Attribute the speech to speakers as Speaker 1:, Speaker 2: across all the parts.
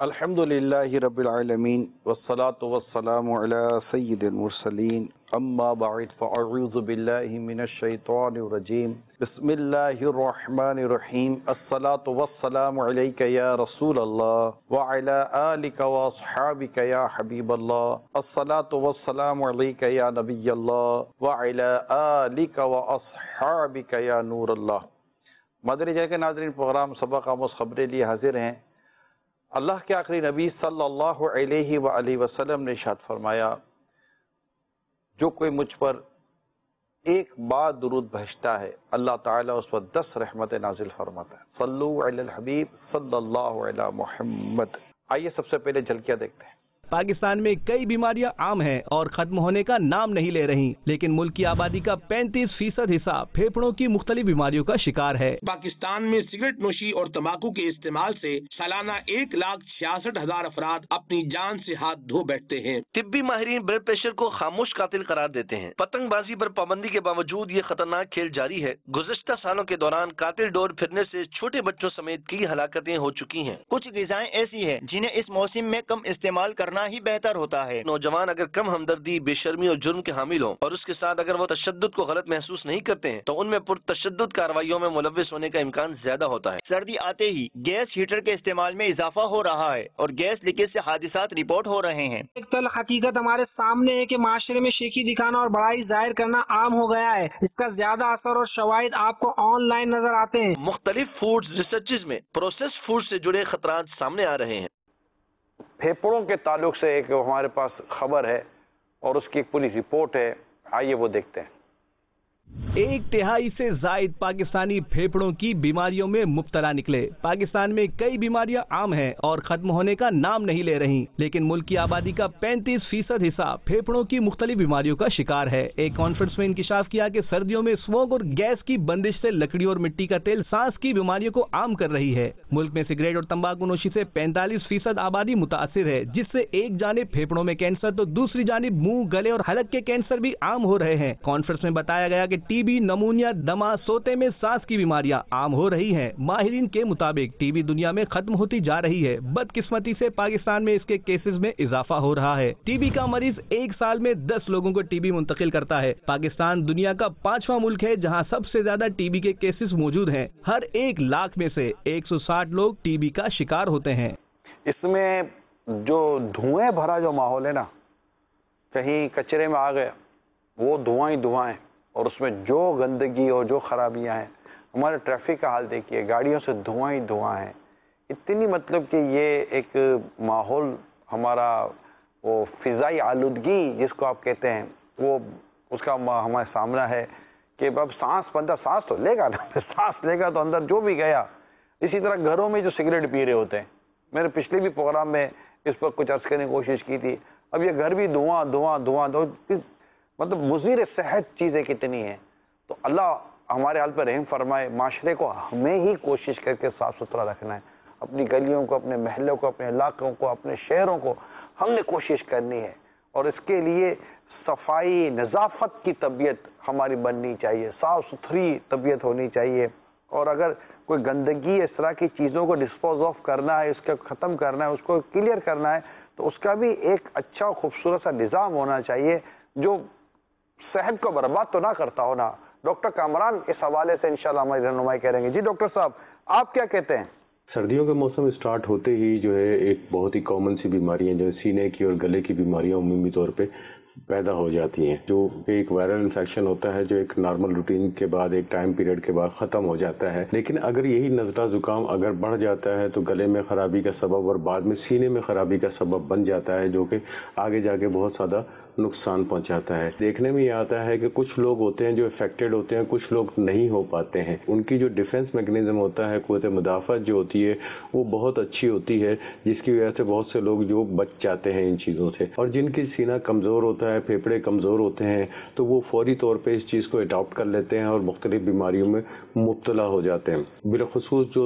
Speaker 1: الحمدللہ رب العالمین والصلاة والسلام علی سید المرسلین اما بعد فاعوذ باللہ من الشیطان الرجیم بسم اللہ الرحمن الرحیم الصلاة والسلام علیک یا رسول اللہ وعلی آلک واصحابک یا حبیب اللہ الصلاة والسلام علیک یا نبی اللہ وعلی آلک واصحابک یا نور اللہ۔ مدنی چینل کے ناظرین، پروگرام سبق آموز خبریں لیے حاضر ہیں۔ اللہ کے آخری نبی صلی اللہ علیہ وآلہ وسلم نے ارشاد فرمایا، جو کوئی مجھ پر ایک بار درود بھیجتا ہے اللہ تعالیٰ اس پر 10 رحمت نازل فرماتا ہے۔ صلو علی الحبیب صلی اللہ علی محمد۔ آئیے سب سے پہلے جھلکیاں دیکھتے ہیں۔
Speaker 2: پاکستان میں کئی بیماریاں عام ہیں اور ختم ہونے کا نام نہیں لے رہی، لیکن ملک کی آبادی کا 35% حصہ پھیپھڑوں کی مختلف بیماریوں کا شکار ہے۔
Speaker 3: پاکستان میں سگریٹ نوشی اور تمباکو کے استعمال سے سالانہ 1,66,000 افراد اپنی جان سے ہاتھ دھو بیٹھتے ہیں۔
Speaker 4: طبی ماہرین بلڈ پریشر کو خاموش قاتل قرار دیتے ہیں۔ پتنگ بازی پر پابندی کے باوجود یہ خطرناک کھیل جاری ہے۔ گزشتہ سالوں کے دوران قاتل ڈور پھرنے سے چھوٹے بچوں سمیت کئی ہلاکتیں ہو چکی ہیں۔
Speaker 5: کچھ غذائیں ایسی ہیں جنہیں اس موسم میں کم استعمال کرنا ہی بہتر ہوتا ہے۔
Speaker 4: نوجوان اگر کم ہمدردی، بے شرمی اور جرم کے حامل ہوں اور اس کے ساتھ اگر وہ تشدد کو غلط محسوس نہیں کرتے ہیں تو ان میں پرتشدد کارروائیوں میں ملوث ہونے کا امکان زیادہ ہوتا ہے۔
Speaker 5: سردی آتے ہی گیس ہیٹر کے استعمال میں اضافہ ہو رہا ہے اور گیس لیکیج سے حادثات رپورٹ ہو رہے ہیں۔
Speaker 6: ایک تلخ حقیقت ہمارے سامنے ہے کہ معاشرے میں شیخی دکھانا اور بڑائی ظاہر کرنا عام ہو گیا ہے۔ اس کا زیادہ اثر اور شواہد آپ کو آن لائن نظر آتے ہیں۔
Speaker 4: مختلف فوڈ ریسرچز میں پروسیس فوڈ سے جڑے خطرات سامنے آ رہے ہیں۔
Speaker 1: پھیپھڑوں کے تعلق سے ایک ہمارے پاس خبر ہے اور اس کی ایک پوری رپورٹ ہے، آئیے وہ دیکھتے ہیں۔
Speaker 2: 1/3 سے زائد پاکستانی پھیپھڑوں کی بیماریوں میں مبتلا نکلے۔ پاکستان میں کئی بیماریاں عام ہیں اور ختم ہونے کا نام نہیں لے رہی، لیکن ملک کی آبادی کا 35% حصہ پھیپھڑوں کی مختلف بیماریوں کا شکار ہے۔ ایک کانفرنس میں انکشاف کیا کہ سردیوں میں اسموک اور گیس کی بندش سے لکڑی اور مٹی کا تیل سانس کی بیماریوں کو عام کر رہی ہے۔ ملک میں سگریٹ اور تمباکو نوشی سے 45% آبادی متاثر ہے، جس سے ایک جانب پھیپھڑوں میں کینسر تو دوسری جانب منہ، گلے اور حلق کے کینسر بھی عام ہو رہے ہیں۔ کانفرنس میں بتایا گیا کہ ٹی بی، نمونیا، دمہ، سوتے میں سانس کی بیماریاں عام ہو رہی ہیں۔ ماہرین کے مطابق ٹی بی دنیا میں ختم ہوتی جا رہی ہے۔ بدقسمتی سے پاکستان میں اس کے کیسز میں اضافہ ہو رہا ہے۔ ٹی بی کا مریض ایک سال میں 10 لوگوں کو ٹی بی منتقل کرتا ہے۔ پاکستان دنیا کا 5واں ملک ہے جہاں سب سے زیادہ ٹی بی کے کیسز موجود ہیں۔ ہر 1 لاکھ میں سے 160 لوگ ٹی بی کا شکار ہوتے ہیں۔
Speaker 1: اس میں جو دھوئیں بھرا جو ماحول ہے نا، کہیں کچرے میں آ گیا، وہ دھواں ہی دھواں ہے، اور اس میں جو گندگی اور جو خرابیاں ہیں، ہمارے ٹریفک کا حال دیکھیے، گاڑیوں سے دھواں ہی دھواں ہے، اتنی مطلب کہ یہ ایک ماحول ہمارا، وہ فضائی آلودگی جس کو آپ کہتے ہیں، وہ اس کا ہمارے سامنا ہے کہ اب بندہ سانس تو لے گا نا، سانس لے گا تو اندر جو بھی گیا۔ اسی طرح گھروں میں جو سگریٹ پی رہے ہوتے ہیں، میں نے پچھلے بھی پروگرام میں اس پر کچھ عرض کرنے کی کوشش کی تھی، اب یہ گھر بھی دھواں دھواں دھواں، مطلب مضر صحت چیزیں کتنی ہیں۔ تو اللہ ہمارے حال پر رحم فرمائے۔ معاشرے کو ہمیں ہی کوشش کر کے صاف ستھرا رکھنا ہے، اپنی گلیوں کو، اپنے محلوں کو، اپنے علاقوں کو، اپنے شہروں کو ہم نے کوشش کرنی ہے، اور اس کے لیے صفائی، نظافت کی طبیعت ہماری بننی چاہیے، صاف ستھری طبیعت ہونی چاہیے، اور اگر کوئی گندگی اس طرح کی چیزوں کو ڈسپوز آف کرنا ہے، اس کو ختم کرنا ہے، اس کو کلیئر کرنا ہے، تو اس کا بھی ایک اچھا خوبصورت سا نظام ہونا چاہیے جو صحت کو برباد تو نہ کرتا ہو نا۔ ڈاکٹر کامران اس حوالے سے انشاءاللہ ہماری رہنمائی کریں گے۔ جی ڈاکٹر صاحب، آپ کیا کہتے ہیں؟
Speaker 7: سردیوں کا موسم اسٹارٹ ہوتے ہی جو ہے ایک بہت ہی کامن سی بیماریاں جو سینے کی اور گلے کی بیماریاں عمومی طور پہ پیدا ہو جاتی ہیں، جو ایک وائرل انفیکشن ہوتا ہے جو ایک نارمل روٹین کے بعد، ایک ٹائم پیریڈ کے بعد ختم ہو جاتا ہے۔ لیکن اگر یہی نزلہ زکام اگر بڑھ جاتا ہے تو گلے میں خرابی کا سبب اور بعد میں سینے میں خرابی کا سبب بن جاتا ہے، جو کہ آگے جا کے بہت زیادہ نقصان پہنچاتا ہے۔ دیکھنے میں یہ آتا ہے کہ کچھ لوگ ہوتے ہیں جو افیکٹڈ ہوتے ہیں، کچھ لوگ نہیں ہو پاتے ہیں۔ ان کی جو ڈیفنس میکنزم ہوتا ہے، قوت مدافعت جو ہوتی ہے وہ بہت اچھی ہوتی ہے، جس کی وجہ سے بہت سے لوگ جو بچ جاتے ہیں ان چیزوں سے۔ اور جن کی سینہ کمزور ہوتا ہے، پھیپھڑے کمزور ہوتے ہیں، تو وہ فوری طور پہ اس چیز کو اڈاپٹ کر لیتے ہیں اور مختلف بیماریوں میں مبتلا ہو جاتے ہیں۔ بالخصوص جو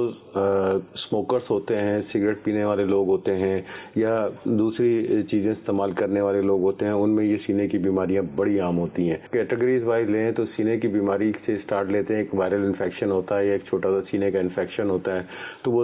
Speaker 7: اسموکرس ہوتے ہیں، سگریٹ پینے والے لوگ ہوتے ہیں یا دوسری چیزیں استعمال کرنے والے لوگ ہوتے ہیں، ان میں یہ سینے کی بیماریاں بڑی عام ہوتی ہیں۔ کیٹیگریز وائز لیں تو سینے کی بیماری سے سٹارٹ لیتے ہیں، ایک وائرل انفیکشن ہوتا ہے یا ایک چھوٹا سا سینے کا انفیکشن ہوتا ہے، تو وہ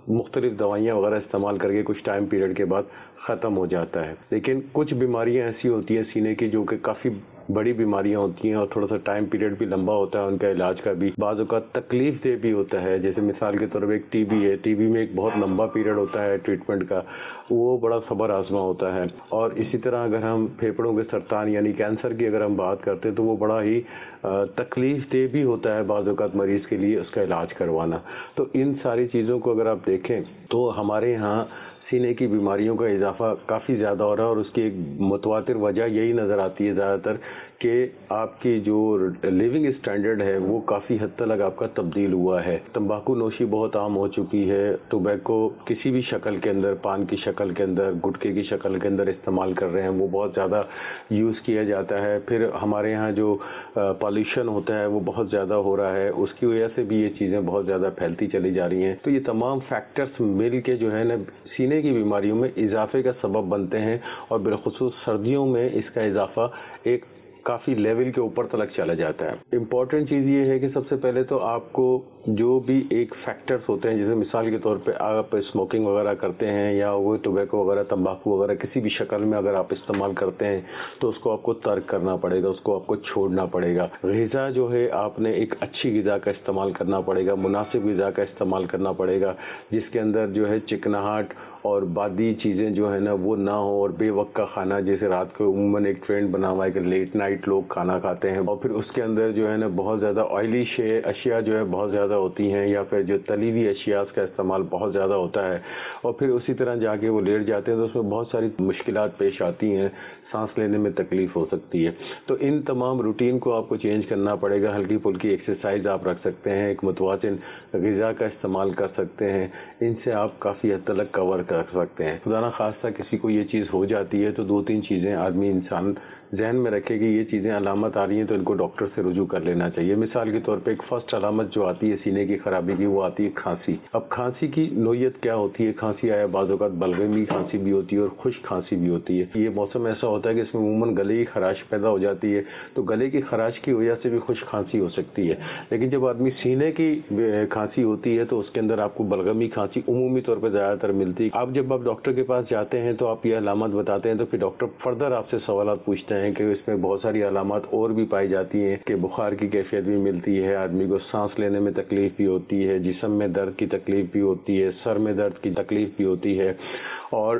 Speaker 7: مختلف دوائیاں وغیرہ استعمال کر کے کچھ ٹائم پیریڈ کے بعد ختم ہو جاتا ہے. لیکن کچھ بیماریاں ایسی ہوتی ہیں سینے کی جو کہ کافی بڑی بیماریاں ہوتی ہیں اور تھوڑا سا ٹائم پیریڈ بھی لمبا ہوتا ہے ان کا علاج کا بھی, بعض اوقات تکلیف دہ بھی ہوتا ہے. جیسے مثال کے طور پہ ایک ٹی بی ہے, ٹی بی میں ایک بہت لمبا پیریڈ ہوتا ہے ٹریٹمنٹ کا, وہ بڑا صبر آزما ہوتا ہے. اور اسی طرح اگر ہم پھیپھڑوں کے سرطان یعنی کینسر کی اگر ہم بات کرتے ہیں تو وہ بڑا ہی تکلیف دہ بھی ہوتا ہے بعض اوقات مریض کے لیے اس کا علاج کروانا. تو ان ساری چیزوں کو اگر آپ دیکھیں تو ہمارے یہاں سینے کی بیماریوں کا اضافہ کافی زیادہ ہو رہا ہے, اور اس کی ایک متواتر وجہ یہی نظر آتی ہے زیادہ تر کہ آپ کی جو لیونگ اسٹینڈرڈ ہے وہ کافی حد تک آپ کا تبدیل ہوا ہے. تمباکو نوشی بہت عام ہو چکی ہے. ٹوبیکو کسی بھی شکل کے اندر, پان کی شکل کے اندر, گٹکے کی شکل کے اندر استعمال کر رہے ہیں, وہ بہت زیادہ یوز کیا جاتا ہے. پھر ہمارے یہاں جو پالیوشن ہوتا ہے وہ بہت زیادہ ہو رہا ہے, اس کی وجہ سے بھی یہ چیزیں بہت زیادہ پھیلتی چلی جا رہی ہیں. تو یہ تمام فیکٹرز مل کے جو ہے نا سینے کی بیماریوں میں اضافے کا سبب بنتے ہیں, اور بالخصوص سردیوں میں اس کا اضافہ ایک کافی لیول کے اوپر تلک چلا جاتا ہے. امپورٹنٹ چیز یہ ہے کہ سب سے پہلے تو آپ کو جو بھی ایک فیکٹرز ہوتے ہیں, جیسے مثال کے طور پہ آپ اسموکنگ وغیرہ کرتے ہیں یا وہ ٹوبیکو وغیرہ, تمباکو وغیرہ کسی بھی شکل میں اگر آپ استعمال کرتے ہیں تو اس کو آپ کو ترک کرنا پڑے گا, اس کو آپ کو چھوڑنا پڑے گا. غذا جو ہے آپ نے ایک اچھی غذا کا استعمال کرنا پڑے گا, مناسب غذا کا استعمال کرنا پڑے گا, جس کے اندر جو ہے چکناہٹ اور بادی چیزیں جو ہے نا وہ نہ ہو, اور بے وقت کا کھانا, جیسے رات کو عموماً ایک ٹرینڈ بنا ہوا ہے کہ لیٹ نائٹ لوگ کھانا کھاتے ہیں, اور پھر اس کے اندر جو ہے نا بہت زیادہ آئلی اشیاء جو ہے بہت زیادہ ہوتی ہیں, یا پھر جو تلی ہوئی اشیاء کا استعمال بہت زیادہ ہوتا ہے, اور پھر اسی طرح جا کے وہ لیٹ جاتے ہیں تو اس میں بہت ساری مشکلات پیش آتی ہیں, سانس لینے میں تکلیف ہو سکتی ہے. تو ان تمام روٹین کو آپ کو چینج کرنا پڑے گا. ہلکی پھلکی ایکسرسائز آپ رکھ سکتے ہیں, ایک متوازن غذا کا استعمال کر سکتے ہیں, ان سے آپ کافی حد تک کور کر سکتے ہیں. خدا نہ خواستہ کسی کو یہ چیز ہو جاتی ہے تو 2-3 چیزیں آدمی انسان ذہن میں رکھے کہ یہ چیزیں علامت آ رہی ہیں تو ان کو ڈاکٹر سے رجوع کر لینا چاہیے. مثال کے طور پہ ایک فرسٹ علامت جو آتی ہے سینے کی خرابی کی وہ آتی ہے کھانسی. اب کھانسی کی نوعیت کیا ہوتی ہے؟ کھانسی آیا بعض اوقات بلغمی کھانسی بھی ہوتی ہے اور خشک کھانسی بھی ہوتی ہے. یہ موسم ایسا ہوتا ہے کہ اس میں عموماً گلے کی خراش پیدا ہو جاتی ہے, تو گلے کی خراش کی وجہ سے بھی خشک کھانسی ہو سکتی ہے. لیکن جب آدمی سینے کی کھانسی ہوتی ہے تو اس کے اندر آپ کو بلغمی کھانسی عمومی طور پہ زیادہ تر ملتی ہے. آپ جب آپ ڈاکٹر کے پاس جاتے ہیں تو آپ یہ علامات بتاتے ہیں تو پھر ڈاکٹر فردر آپ سے سوالات پوچھتے ہیں کہ اس میں بہت ساری علامات اور بھی پائی جاتی ہیں کہ بخار کی کیفیت بھی ملتی ہے, آدمی کو سانس لینے میں تکلیف بھی ہوتی ہے, جسم میں درد کی تکلیف بھی ہوتی ہے, سر میں درد کی تکلیف بھی ہوتی ہے, اور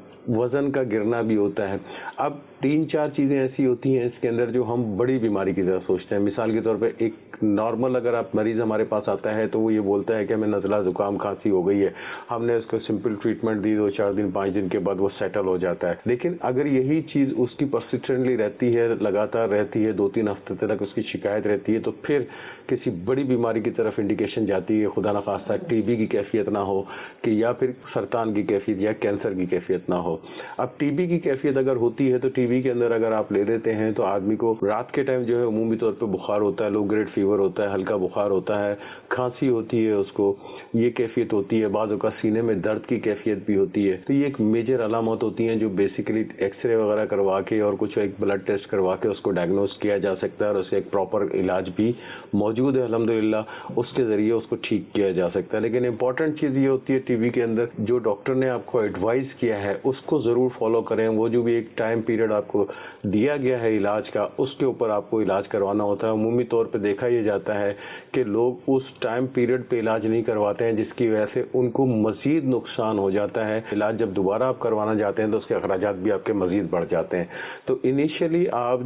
Speaker 7: وزن کا گرنا بھی ہوتا ہے. اب 3-4 چیزیں ایسی ہوتی ہیں اس کے اندر جو ہم بڑی بیماری کی طرح سوچتے ہیں. مثال کے طور پہ ایک نارمل اگر آپ مریض ہمارے پاس آتا ہے تو وہ یہ بولتا ہے کہ ہمیں نزلہ زکام کھانسی ہو گئی ہے, ہم نے اس کو سمپل ٹریٹمنٹ دی, 2-4 دن 5 دن کے بعد وہ سیٹل ہو جاتا ہے. لیکن اگر یہی چیز اس کی پرسسٹنٹلی رہتی ہے, لگاتار رہتی ہے, 2-3 ہفتے تک اس کی شکایت رہتی ہے, تو پھر کسی بڑی بیماری کی طرف انڈیکیشن جاتی ہے. خدا نہ خواستہ ٹی بی کی کیفیت نہ ہو کہ یا پھر سرطان کی کیفیت یا کینسر کی کیفیت نہ ہو. اب ٹی بی کی کیفیت اگر ہوتی ہے تو ٹی بی کے اندر اگر آپ لے لیتے ہیں تو آدمی کو رات کے ٹائم جو ہے عمومی طور پہ بخار ہوتا ہے, لو گریڈ فیور ہوتا ہے, ہلکا بخار ہوتا ہے, کھانسی ہوتی ہے, اس کو یہ کیفیت ہوتی ہے. بعض اوقات سینے میں درد کی کیفیت بھی ہوتی ہے. تو یہ ایک میجر علامات ہوتی ہیں جو بیسیکلی ایکس رے وغیرہ کروا کے اور کچھ ایک بلڈ ٹیسٹ کروا کے اس کو ڈائگنوز کیا جا سکتا ہے, اور اسے ایک پراپر علاج بھی موجود ہے الحمدللہ, اس کے ذریعے اس کو ٹھیک کیا جا سکتا ہے. لیکن امپورٹنٹ چیز یہ ہوتی ہے ٹی بی کے اندر جو ڈاکٹر نے آپ کو ایڈوائز کیا ہے اس کو ضرور فالو کریں. وہ جو بھی ایک ٹائم پیریڈ آپ کو دیا گیا ہے علاج کا, اس کے اوپر آپ کو علاج کروانا ہوتا ہے. عمومی طور پہ دیکھا یہ جاتا ہے کہ لوگ اس ٹائم پیریڈ پہ علاج نہیں کرواتے ہیں, جس کی وجہ سے ان کو مزید نقصان ہو جاتا ہے. علاج جب دوبارہ آپ کروانا جاتے ہیں تو اس کے اخراجات بھی آپ کے مزید بڑھ جاتے ہیں. تو انیشلی آپ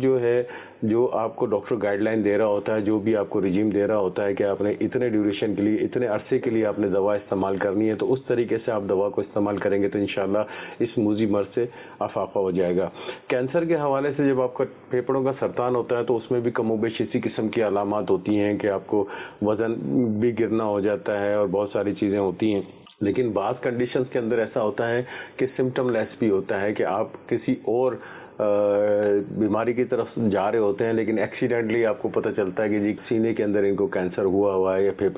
Speaker 7: جو آپ کو ڈاکٹر گائیڈ لائن دے رہا ہوتا ہے, جو بھی آپ کو رجیم دے رہا ہوتا ہے کہ آپ نے اتنے ڈیوریشن کے لیے, اتنے عرصے کے لیے آپ نے دوا استعمال کرنی ہے, تو اس طریقے سے آپ دوا کو استعمال کریں گے تو انشاءاللہ اس موذی مرض سے افاقہ ہو جائے گا. کینسر کے حوالے سے جب آپ کا پھیپھڑوں کا سرطان ہوتا ہے تو اس میں بھی کم و بیش اسی قسم کی علامات ہوتی ہیں کہ آپ کو وزن بھی گرنا ہو جاتا ہے اور بہت ساری چیزیں ہوتی ہیں. لیکن بعض کنڈیشنز کے اندر ایسا ہوتا ہے کہ سمٹم لیس بھی ہوتا ہے کہ آپ کسی اور بیماری کی طرف جا رہے ہوتے ہیں لیکن ایکسیڈنٹلی آپ کو پتہ چلتا ہے کہ جی سینے کے اندر ان کو کینسر ہوا ہے یا پھیپھڑے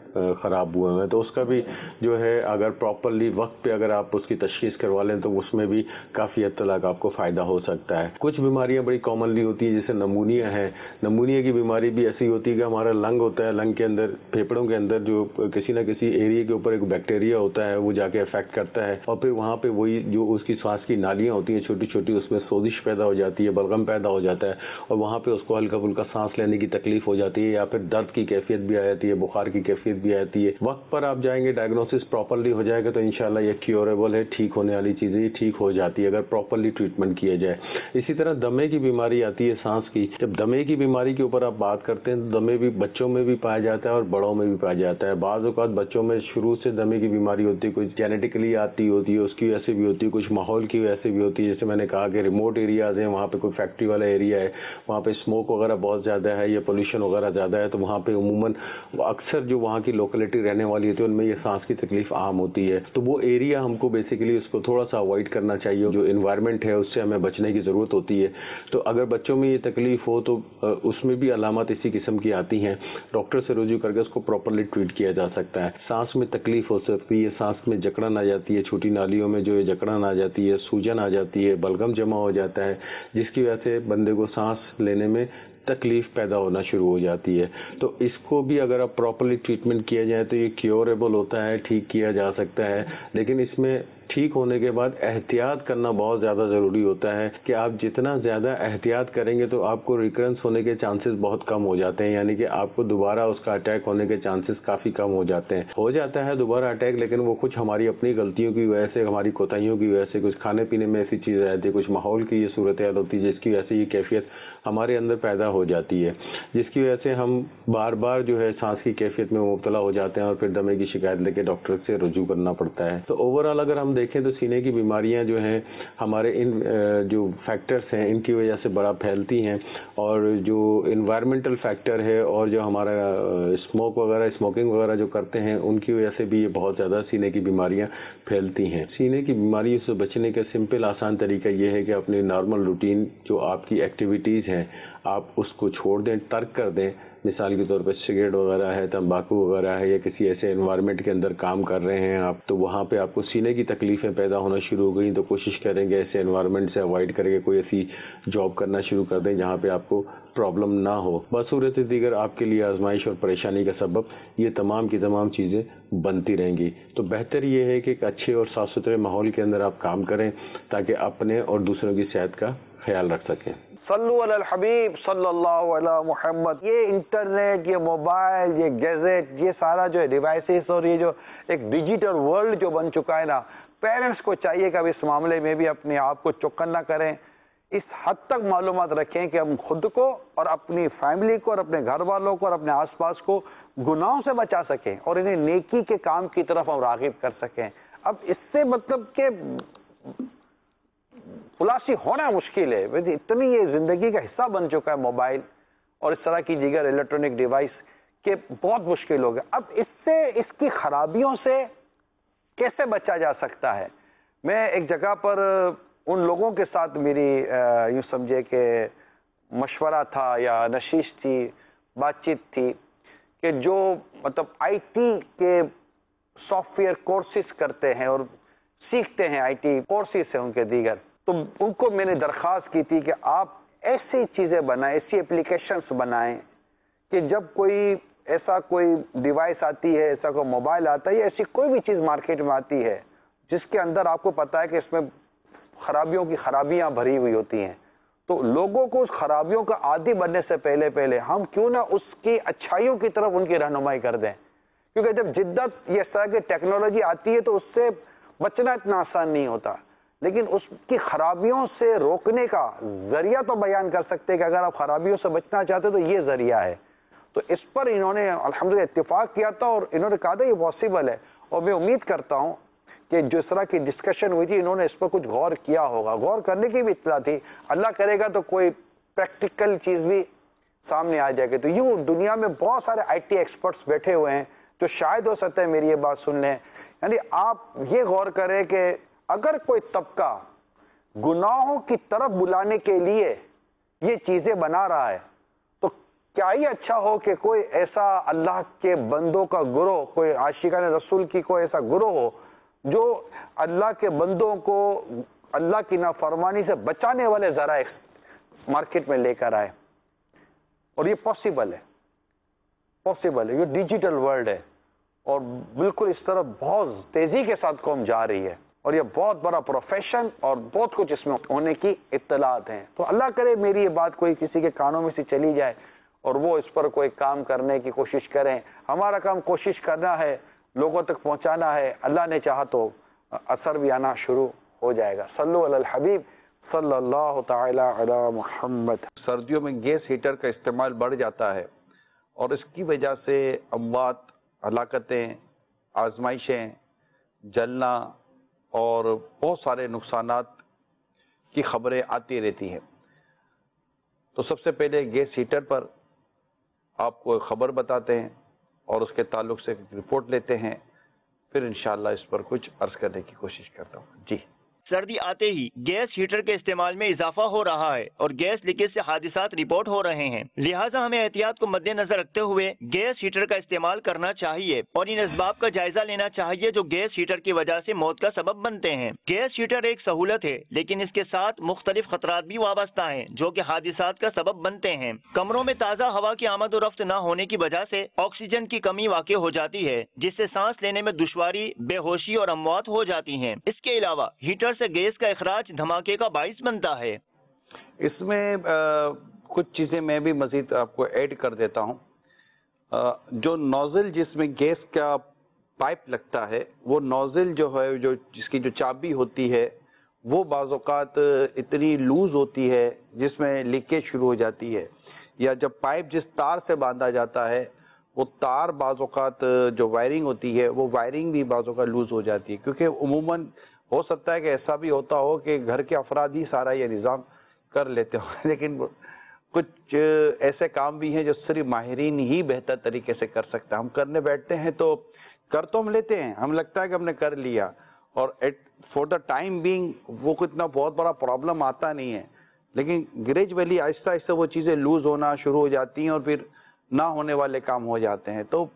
Speaker 7: خراب ہوئے ہیں، تو اس کا بھی جو ہے اگر پراپرلی وقت پہ اگر آپ اس کی تشخیص کروا لیں تو اس میں بھی کافی حد تک آپ کو فائدہ ہو سکتا ہے۔ کچھ بیماریاں بڑی کامنلی ہوتی ہیں جیسے نمونیا ہے۔ نمونیا کی بیماری بھی ایسی ہوتی ہے کہ ہمارا لنگ ہوتا ہے، لنگ کے اندر پھیپھڑوں کے اندر جو کسی نہ کسی ایریا کے اوپر ایک بیکٹیریا ہوتا ہے وہ جا کے افیکٹ کرتا ہے، اور پھر وہاں پہ وہی جو اس کی سانس کی نالیاں ہوتی ہیں چھوٹی چھوٹی، اس میں سوزش پیدا ہو جاتی ہے، بلغم پیدا ہو جاتا ہے، اور وہاں پہ اس کو ہلکا پھلکا سانس لینے کی تکلیف ہو جاتی ہے، یا پھر درد کی کیفیت بھی آ جاتی ہے، بخار کی کیفیت بھی آتی ہے۔ وقت پر آپ جائیں گے، ڈائگنوسس پراپرلی ہو جائے گا تو انشاءاللہ یہ کیوریبل ہے، ٹھیک ہونے والی چیزیں یہ ٹھیک ہو جاتی ہے اگر پراپرلی ٹریٹمنٹ کیا جائے۔ اسی طرح دمے کی بیماری آتی ہے سانس کی۔ جب دمے کی بیماری کے اوپر آپ بات کرتے ہیں تو دمے بھی بچوں میں بھی پایا جاتا ہے اور بڑوں میں بھی پایا جاتا ہے۔ بعض اوقات بچوں میں شروع سے دمے کی بیماری ہوتی ہے، کچھ جینیٹکلی آتی ہوتی ہے، اس کی وجہ سے بھی ہوتی ہے، کچھ ماحول کی وجہ سے بھی ہوتی ہے۔ جیسے میں نے کہا کہ ریموٹ ایریاز ہیں، وہاں پہ کوئی فیکٹری والا ایریا ہے، وہاں پہ اسموک وغیرہ بہت زیادہ ہے یا پولوشن وغیرہ زیادہ ہے، تو وہاں پہ عموماً اکثر جو وہاں کی لوکیلٹی رہنے والی ہوتی ہے ان میں یہ سانس کی تکلیف عام ہوتی ہے۔ تو وہ ایریا ہم کو بیسیکلی اس کو تھوڑا سا اوائڈ کرنا چاہیے، جو انوائرمنٹ ہے اس سے ہمیں بچنے کی ضرورت ہوتی ہے۔ تو اگر بچوں میں یہ تکلیف ہو تو اس میں بھی علامات اسی قسم کی آتی ہیں، ڈاکٹر سے رجوع کر کے اس کو پراپرلی ٹریٹ کیا جا سکتا ہے۔ سانس میں تکلیف ہو سکتی ہے، سانس میں جکڑن آ جاتی ہے، چھوٹی نالیوں میں جو ہے جکڑن آ جاتی ہے، سوجن آ جاتی ہے، بلغم جمع ہو جاتا ہے، جس کی وجہ سے بندے کو سانس لینے میں تکلیف پیدا ہونا شروع ہو جاتی ہے۔ تو اس کو بھی اگر آپ پراپرلی ٹریٹمنٹ کیا جائے تو یہ کیوریبل ہوتا ہے، ٹھیک کیا جا سکتا ہے، لیکن اس میں ٹھیک ہونے کے بعد احتیاط کرنا بہت زیادہ ضروری ہوتا ہے کہ آپ جتنا زیادہ احتیاط کریں گے تو آپ کو ریکرنس ہونے کے چانسز بہت کم ہو جاتے ہیں، یعنی کہ آپ کو دوبارہ اس کا اٹیک ہونے کے چانسز کافی کم ہو جاتے ہیں۔ ہو جاتا ہے دوبارہ اٹیک، لیکن وہ کچھ ہماری اپنی غلطیوں کی وجہ سے، ہماری کوتاہیوں کی وجہ سے، کچھ کھانے پینے میں ایسی چیز آتی ہے، کچھ ماحول کی یہ صورتحال ہوتی ہے جس کی وجہ سے یہ کیفیت ہمارے اندر پیدا ہو جاتی ہے، جس کی وجہ سے ہم بار بار جو ہے سانس کی کیفیت میں مبتلا ہو جاتے ہیں اور پھر دمے کی شکایت لے کے ڈاکٹر سے رجوع کرنا پڑتا ہے۔ تو اوورآل اگر ہم دیکھیں تو سینے کی بیماریاں جو ہیں ہمارے ان جو فیکٹرز ہیں ان کی وجہ سے بڑا پھیلتی ہیں، اور جو انوائرمنٹل فیکٹر ہے اور جو ہمارا اسموک وغیرہ، اسموکنگ وغیرہ جو کرتے ہیں ان کی وجہ سے بھی یہ بہت زیادہ سینے کی بیماریاں پھیلتی ہیں۔ سینے کی بیماریوں سے بچنے کا سمپل آسان طریقہ یہ ہے کہ اپنی نارمل روٹین جو آپ کی ایکٹیویٹیز ہیں آپ اس کو چھوڑ دیں، ترک کر دیں۔ مثال کے طور پہ سگریٹ وغیرہ ہے، تمباکو وغیرہ ہے، یا کسی ایسے انوائرمنٹ کے اندر کام کر رہے ہیں آپ، تو وہاں پہ آپ کو سینے کی تکلیفیں پیدا ہونا شروع ہو گئی تو کوشش کریں گے ایسے انوائرمنٹ سے اوائڈ کر کے کوئی ایسی جاب کرنا شروع کر دیں جہاں پہ آپ کو پرابلم نہ ہو۔ بصورت دیگر آپ کے لیے آزمائش اور پریشانی کا سبب یہ تمام کی تمام چیزیں بنتی رہیں گی۔ تو بہتر یہ ہے کہ ایک اچھے اور صاف ستھرے ماحول کے اندر آپ کام کریں تاکہ اپنے اور دوسروں کی صحت کا خیال رکھ سکیں۔
Speaker 1: صلو علی الحبیب صلی اللہ علی محمد۔ یہ انٹرنیٹ، یہ موبائل، یہ گیزٹ، یہ سارا جو ہے ڈیوائسز اور یہ جو ایک ڈیجیٹل ورلڈ جو بن چکا ہے نا، پیرنٹس کو چاہیے کہ اب اس معاملے میں بھی اپنے آپ کو چوکن نہ کریں، اس حد تک معلومات رکھیں کہ ہم خود کو اور اپنی فیملی کو اور اپنے گھر والوں کو اور اپنے آس پاس کو گناہوں سے بچا سکیں اور انہیں نیکی کے کام کی طرف ہم راغب کر سکیں۔ اب اس سے مطلب کہ خلاصی ہونا مشکل ہے، اتنی یہ زندگی کا حصہ بن چکا ہے موبائل اور اس طرح کی دیگر الیکٹرانک ڈیوائس کہ بہت مشکل ہو گیا۔ اب اس سے، اس کی خرابیوں سے کیسے بچا جا سکتا ہے؟ میں ایک جگہ پر ان لوگوں کے ساتھ میری یوں سمجھے کہ مشورہ تھا یا نشست تھی، بات چیت تھی کہ جو مطلب آئی ٹی کے سافٹ ویئر کورسز کرتے ہیں اور سیکھتے ہیں، آئی ٹی کورسز ہیں ان کے دیگر، تو ان کو میں نے درخواست کی تھی کہ آپ ایسی چیزیں بنائیں، ایسی اپلیکیشنز بنائیں کہ جب کوئی ایسا کوئی ڈیوائس آتی ہے، ایسا کوئی موبائل آتا ہے یا ایسی کوئی بھی چیز مارکیٹ میں آتی ہے جس کے اندر آپ کو پتا ہے کہ اس میں خرابیوں کی خرابیاں بھری ہوئی ہوتی ہیں، تو لوگوں کو اس خرابیوں کا عادی بننے سے پہلے ہم کیوں نہ اس کی اچھائیوں کی طرف ان کی رہنمائی کر دیں، کیونکہ جب جدت یہ اس طرح کی ٹیکنالوجی آتی ہے تو اس سے بچنا اتنا آسان نہیں ہوتا، لیکن اس کی خرابیوں سے روکنے کا ذریعہ تو بیان کر سکتے کہ اگر آپ خرابیوں سے بچنا چاہتے تو یہ ذریعہ ہے۔ تو اس پر انہوں نے الحمدللہ اتفاق کیا تھا اور انہوں نے کہا تھا یہ پاسبل ہے، اور میں امید کرتا ہوں کہ جو اس طرح کی ڈسکشن ہوئی تھی انہوں نے اس پر کچھ غور کیا ہوگا، غور کرنے کی بھی اطلاع تھی، اللہ کرے گا تو کوئی پریکٹیکل چیز بھی سامنے آ جائے گی۔ تو یوں دنیا میں بہت سارے آئی ٹی ایکسپرٹس بیٹھے ہوئے ہیں جو شاید ہو سکتا ہے میری یہ بات سن لیں، یعنی آپ یہ غور کریں کہ اگر کوئی طبقہ گناہوں کی طرف بلانے کے لیے یہ چیزیں بنا رہا ہے تو کیا ہی اچھا ہو کہ کوئی ایسا اللہ کے بندوں کا گروہ، کوئی عاشقان رسول کی کوئی ایسا گروہ ہو جو اللہ کے بندوں کو اللہ کی نافرمانی سے بچانے والے ذرائع مارکیٹ میں لے کر آئے. اور یہ پاسبل ہے، یہ ڈیجیٹل ورلڈ ہے اور بالکل اس طرح بہت تیزی کے ساتھ قوم جا رہی ہے اور یہ بہت بڑا پروفیشن اور بہت کچھ اس میں ہونے کی اطلاعات ہیں. تو اللہ کرے میری یہ بات کوئی کسی کے کانوں میں سے چلی جائے اور وہ اس پر کوئی کام کرنے کی کوشش کریں. ہمارا کام کوشش کرنا ہے، لوگوں تک پہنچانا ہے. اللہ نے چاہا تو اثر بھی آنا شروع ہو جائے گا. صلو علی الحبیب صلی اللہ تعالی علی محمد. سردیوں میں گیس ہیٹر کا استعمال بڑھ جاتا ہے اور اس کی وجہ سے اموات، ہلاکتیں، آزمائشیں، جلنا اور بہت سارے نقصانات کی خبریں آتی رہتی ہیں. تو سب سے پہلے گیس ہیٹر پر آپ کو خبر بتاتے ہیں اور اس کے تعلق سے رپورٹ لیتے ہیں، پھر انشاءاللہ اس پر کچھ عرض کرنے کی کوشش کرتا ہوں. جی.
Speaker 5: سردی آتے ہی گیس ہیٹر کے استعمال میں اضافہ ہو رہا ہے اور گیس لیکیج سے حادثات رپورٹ ہو رہے ہیں. لہٰذا ہمیں احتیاط کو مد نظر رکھتے ہوئے گیس ہیٹر کا استعمال کرنا چاہیے اور ان اسباب کا جائزہ لینا چاہیے جو گیس ہیٹر کی وجہ سے موت کا سبب بنتے ہیں. گیس ہیٹر ایک سہولت ہے لیکن اس کے ساتھ مختلف خطرات بھی وابستہ ہیں جو کہ حادثات کا سبب بنتے ہیں. کمروں میں تازہ ہوا کی آمد و رفت نہ ہونے کی وجہ سے آکسیجن کی کمی واقع ہو جاتی ہے جس سے سانس لینے میں دشواری، بے ہوشی اور اموات ہو جاتی ہیں. اس کے علاوہ ہیٹر سے گیس کا اخراج دھماکے کا باعث بنتا ہے.
Speaker 1: اس میں کچھ چیزیں میں بھی مزید آپ کو ایڈ کر دیتا ہوں. جو نوزل جس میں گیس کا پائپ لگتا ہے، وہ نوزل جو ہے، جو جس کی جو چابی ہوتی ہے، وہ بعض اوقات اتنی لوز ہوتی ہے جس میں لیکیج شروع ہو جاتی ہے. یا جب پائپ جس تار سے باندھا جاتا ہے وہ تار بعض اوقات جو وائرنگ ہوتی ہے وہ وائرنگ بھی بعض اوقات لوز ہو جاتی ہے. کیونکہ عموماً ہو سکتا ہے کہ ایسا بھی ہوتا ہو کہ گھر کے افراد ہی سارا یہ نظام کر لیتے ہو، لیکن کچھ ایسے کام بھی ہیں جو صرف ماہرین ہی بہتر طریقے سے کر سکتے ہیں. ہم کرنے بیٹھتے ہیں تو ہم لیتے ہیں، ہم لگتا ہے کہ ہم نے کر لیا اور فور دا ٹائم بینگ وہ اتنا بہت بڑا پرابلم آتا نہیں ہے، لیکن گریجولی آہستہ آہستہ وہ چیزیں لوز ہونا شروع ہو جاتی ہیں اور پھر نہ ہونے والے کام ہو جاتے ہیں. تو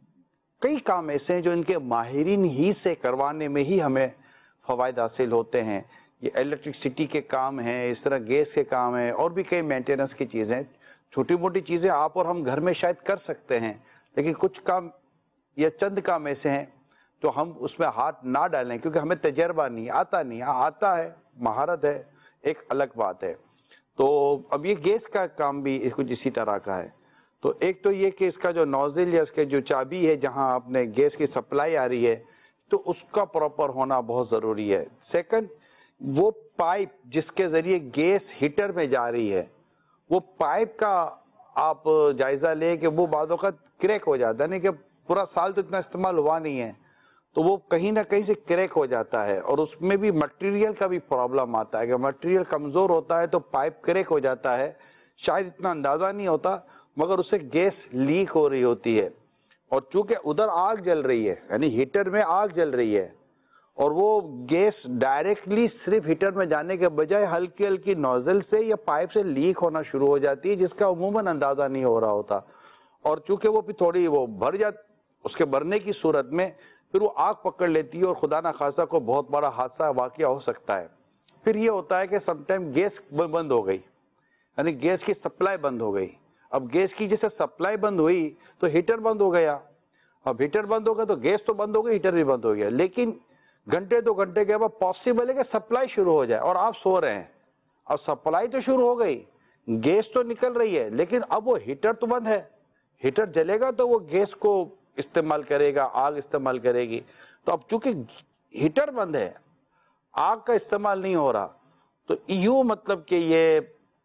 Speaker 1: کئی کام ایسے ہیں جو ان کے ماہرین ہی سے کروانے میں ہی ہمیں فوائد حاصل ہوتے ہیں. یہ الیکٹرکسٹی کے کام ہیں، اس طرح گیس کے کام ہیں اور بھی کئی مینٹیننس کی چیزیں. چھوٹی موٹی چیزیں آپ اور ہم گھر میں شاید کر سکتے ہیں، لیکن کچھ کام یا چند کام ایسے ہیں تو ہم اس میں ہاتھ نہ ڈالیں کیونکہ ہمیں تجربہ نہیں آتا ہے، مہارت ہے، ایک الگ بات ہے. تو اب یہ گیس کا کام بھی کچھ اسی طرح کا ہے. تو ایک تو یہ کہ اس کا جو نوزل یا اس کے جو چابی ہے جہاں اپنے گیس کی سپلائی آ رہی ہے تو اس کا پراپر ہونا بہت ضروری ہے. سیکنڈ، وہ پائپ جس کے ذریعے گیس ہیٹر میں جا رہی ہے وہ پائپ کا آپ جائزہ لیں کہ وہ بعض اوقات کریک ہو جاتا ہے، نہیں کہ پورا سال تو اتنا استعمال ہوا نہیں ہے تو وہ کہیں نہ کہیں سے کریک ہو جاتا ہے اور اس میں بھی مٹیریل کا بھی پرابلم آتا ہے کہ مٹیریل کمزور ہوتا ہے تو پائپ کریک ہو جاتا ہے. شاید اتنا اندازہ نہیں ہوتا مگر اس سے گیس لیک ہو رہی ہوتی ہے اور چونکہ ادھر آگ جل رہی ہے، یعنی ہیٹر میں آگ جل رہی ہے اور وہ گیس ڈائریکٹلی صرف ہیٹر میں جانے کے بجائے ہلکی ہلکی نوزل سے یا پائپ سے لیک ہونا شروع ہو جاتی ہے جس کا عموماً اندازہ نہیں ہو رہا ہوتا. اور چونکہ وہ بھی تھوڑی وہ بھر جاتی، اس کے بھرنے کی صورت میں پھر وہ آگ پکڑ لیتی ہے اور خدا نخواستہ کو بہت بڑا حادثہ واقعہ ہو سکتا ہے. پھر یہ ہوتا ہے کہ سم ٹائم گیس بند ہو گئی، یعنی گیس کی سپلائی بند ہو گئی. اب گیس کی جیسے سپلائی بند ہوئی تو ہیٹر بند ہو گیا. اب ہیٹر بند ہو گیا تو گیس تو بند ہو گئی، ہیٹر بھی بند ہو گیا. لیکن گھنٹے 2 گھنٹے کے بعد پاسبل ہے کہ سپلائی شروع ہو جائے اور آپ سو رہے ہیں. اب سپلائی تو شروع ہو گئی، گیس تو نکل رہی ہے، لیکن اب وہ ہیٹر تو بند ہے. ہیٹر جلے گا تو وہ گیس کو استعمال کرے گا، آگ استعمال کرے گی. تو اب چونکہ ہیٹر بند ہے، آگ کا استعمال نہیں ہو رہا، تو یوں مطلب کہ یہ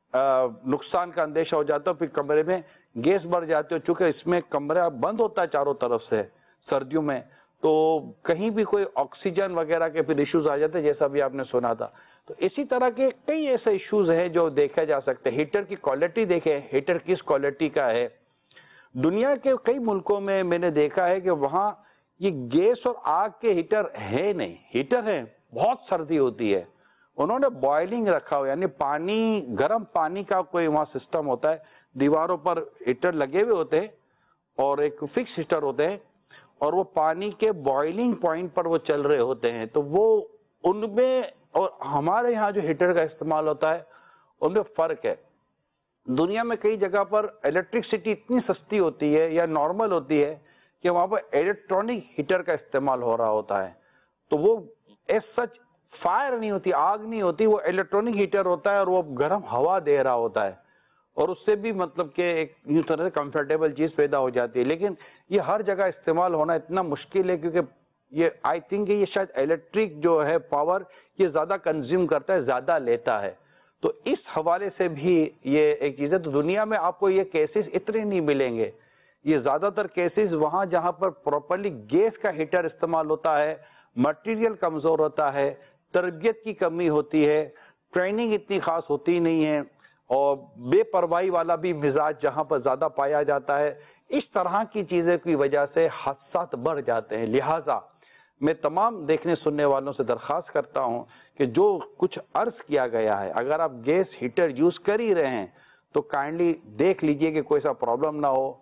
Speaker 1: نقصان کا اندیشہ ہو جاتا ہے. پھر کمرے میں گیس بڑھ جاتے ہو، چونکہ اس میں کمرہ بند ہوتا ہے چاروں طرف سے سردیوں میں، تو کہیں بھی کوئی آکسیجن وغیرہ کے پھر ایشوز آ جاتے ہیں جیسا بھی آپ نے سنا تھا. تو اسی طرح کے کئی ایسے ایشوز ہیں جو دیکھا جا سکتے ہیں. ہیٹر کی کوالٹی دیکھیں، ہیٹر کس کوالٹی کا ہے. دنیا کے کئی ملکوں میں میں نے دیکھا ہے کہ وہاں یہ گیس اور آگ کے ہیٹر ہے نہیں، ہیٹر ہیں، بہت سردی ہوتی ہے، انہوں نے بوائلنگ رکھا ہو، یعنی پانی، گرم پانی کا کوئی وہاں سسٹم ہوتا ہے دیواروں پر ہیٹر لگے ہوئے ہوتے ہیں اور ایک فکس ہیٹر ہوتے ہیں اور وہ پانی کے بوائلنگ پوائنٹ پر وہ چل رہے ہوتے ہیں. تو وہ ان میں اور ہمارے یہاں جو ہیٹر کا استعمال ہوتا ہے ان میں فرق ہے. دنیا میں کئی جگہ پر الیکٹرکسٹی اتنی سستی ہوتی ہے یا نارمل ہوتی ہے کہ وہاں پر الیکٹرانک ہیٹر کا استعمال ہو رہا ہوتا ہے. تو وہ ایز سچ فائر نہیں ہوتی, آگ نہیں ہوتی, وہ الیکٹرانک ہیٹر ہوتا ہے اور وہ گرم ہوا دے رہا ہوتا ہے اور اس سے بھی مطلب کہ ایک یوں طرح سے کمفرٹیبل چیز پیدا ہو جاتی ہے. لیکن یہ ہر جگہ استعمال ہونا اتنا مشکل ہے کیونکہ یہ آئی تھنک یہ شاید الیکٹرک جو ہے پاور یہ زیادہ کنزیوم کرتا ہے, زیادہ لیتا ہے. تو اس حوالے سے بھی یہ ایک چیز ہے. تو دنیا میں آپ کو یہ کیسز اتنے نہیں ملیں گے. یہ زیادہ تر کیسز وہاں جہاں پر پراپرلی گیس کا ہیٹر استعمال ہوتا ہے, مٹیریل کمزور ہوتا ہے, تربیت کی کمی ہوتی ہے, ٹریننگ اتنی خاص ہوتی نہیں ہے اور بے پرواہی والا بھی مزاج جہاں پر زیادہ پایا جاتا ہے, اس طرح کی چیزیں کی وجہ سے حادثات بڑھ جاتے ہیں. لہٰذا میں تمام دیکھنے سننے والوں سے درخواست کرتا ہوں کہ جو کچھ عرض کیا گیا ہے, اگر آپ گیس ہیٹر یوز کر ہی رہے ہیں تو کائنڈلی دیکھ لیجئے کہ کوئی سا پرابلم نہ ہو.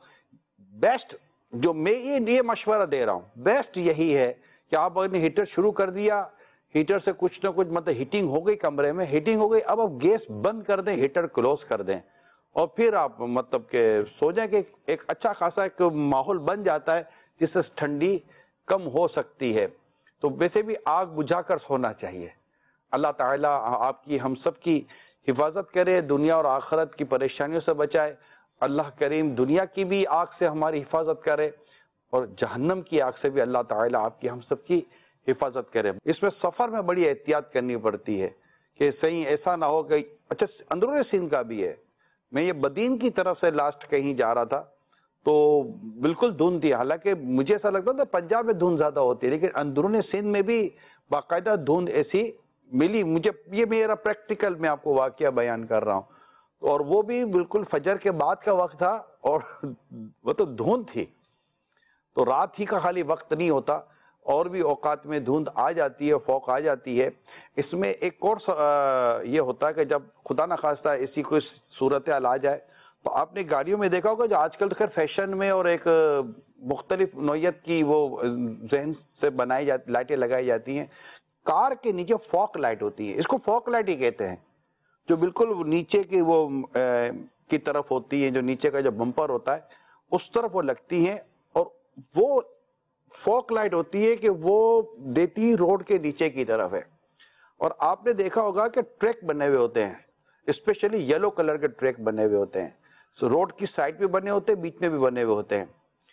Speaker 1: بیسٹ جو میں یہ مشورہ دے رہا ہوں, بیسٹ یہی ہے کہ آپ اگر ہیٹر شروع کر دیا, ہیٹر سے کچھ نہ کچھ مطلب ہیٹنگ ہو گئی, کمرے میں ہیٹنگ ہو گئی, اب آپ گیس بند کر دیں, ہیٹر کلوز کر دیں اور پھر آپ مطلب کہ سو جائیں کہ ایک اچھا خاصا ایک ماحول بن جاتا ہے جس سے ٹھنڈی کم ہو سکتی ہے. تو ویسے بھی آگ بجھا کر سونا چاہیے. اللہ تعالیٰ آپ کی ہم سب کی حفاظت کرے, دنیا اور آخرت کی پریشانیوں سے بچائے. اللہ کریم دنیا کی بھی آگ سے ہماری حفاظت کرے اور جہنم کی آگ سے بھی اللہ تعالیٰ آپ کی ہم سب کی حفاظت کرے. اس میں سفر میں بڑی احتیاط کرنی پڑتی ہے کہ صحیح ایسا نہ ہو کہ اچھا اندرون سندھ کا بھی ہے. میں یہ بدین کی طرف سے لاسٹ کہیں جا رہا تھا تو بالکل دھند تھی, حالانکہ مجھے ایسا لگتا تھا پنجاب میں دھند زیادہ ہوتی ہے, لیکن اندرون سندھ میں بھی باقاعدہ دھند ایسی ملی مجھے. یہ میرا پریکٹیکل میں آپ کو واقعہ بیان کر رہا ہوں, اور وہ بھی بالکل فجر کے بعد کا وقت تھا اور وہ تو دھند تھی. تو رات ہی کا خالی وقت نہیں ہوتا, اور بھی اوقات میں دھند آ جاتی ہے, فوق آ جاتی ہے. اس میں ایک اور یہ ہوتا ہے کہ جب خدا نخواستہ ایسی کوئی صورتحال آ جائے تو آپ نے گاڑیوں میں دیکھا ہوگا, جو آج کل خیر فیشن میں اور ایک مختلف نوعیت کی وہ ذہن سے بنائی جاتی لائٹیں لگائی جاتی ہیں, کار کے نیچے فوک لائٹ ہوتی ہے. اس کو فوک لائٹ ہی کہتے ہیں, جو بالکل نیچے کی وہ کی طرف ہوتی ہے, جو نیچے کا جو بمپر ہوتا ہے اس طرف وہ لگتی ہیں. اور وہ فوک لائٹ ہوتی ہے کہ وہ دیتی روڈ کے نیچے کی طرف ہے. اور آپ نے دیکھا ہوگا کہ ٹریک بنے ہوئے ہوتے ہیں, اسپیشلی یلو کلر کے ٹریک بنے ہوئے ہوتے ہیں. روڈ کی سائڈ پہ بنے ہوتے ہیں, بیچ میں بھی بنے ہوئے ہوتے ہیں.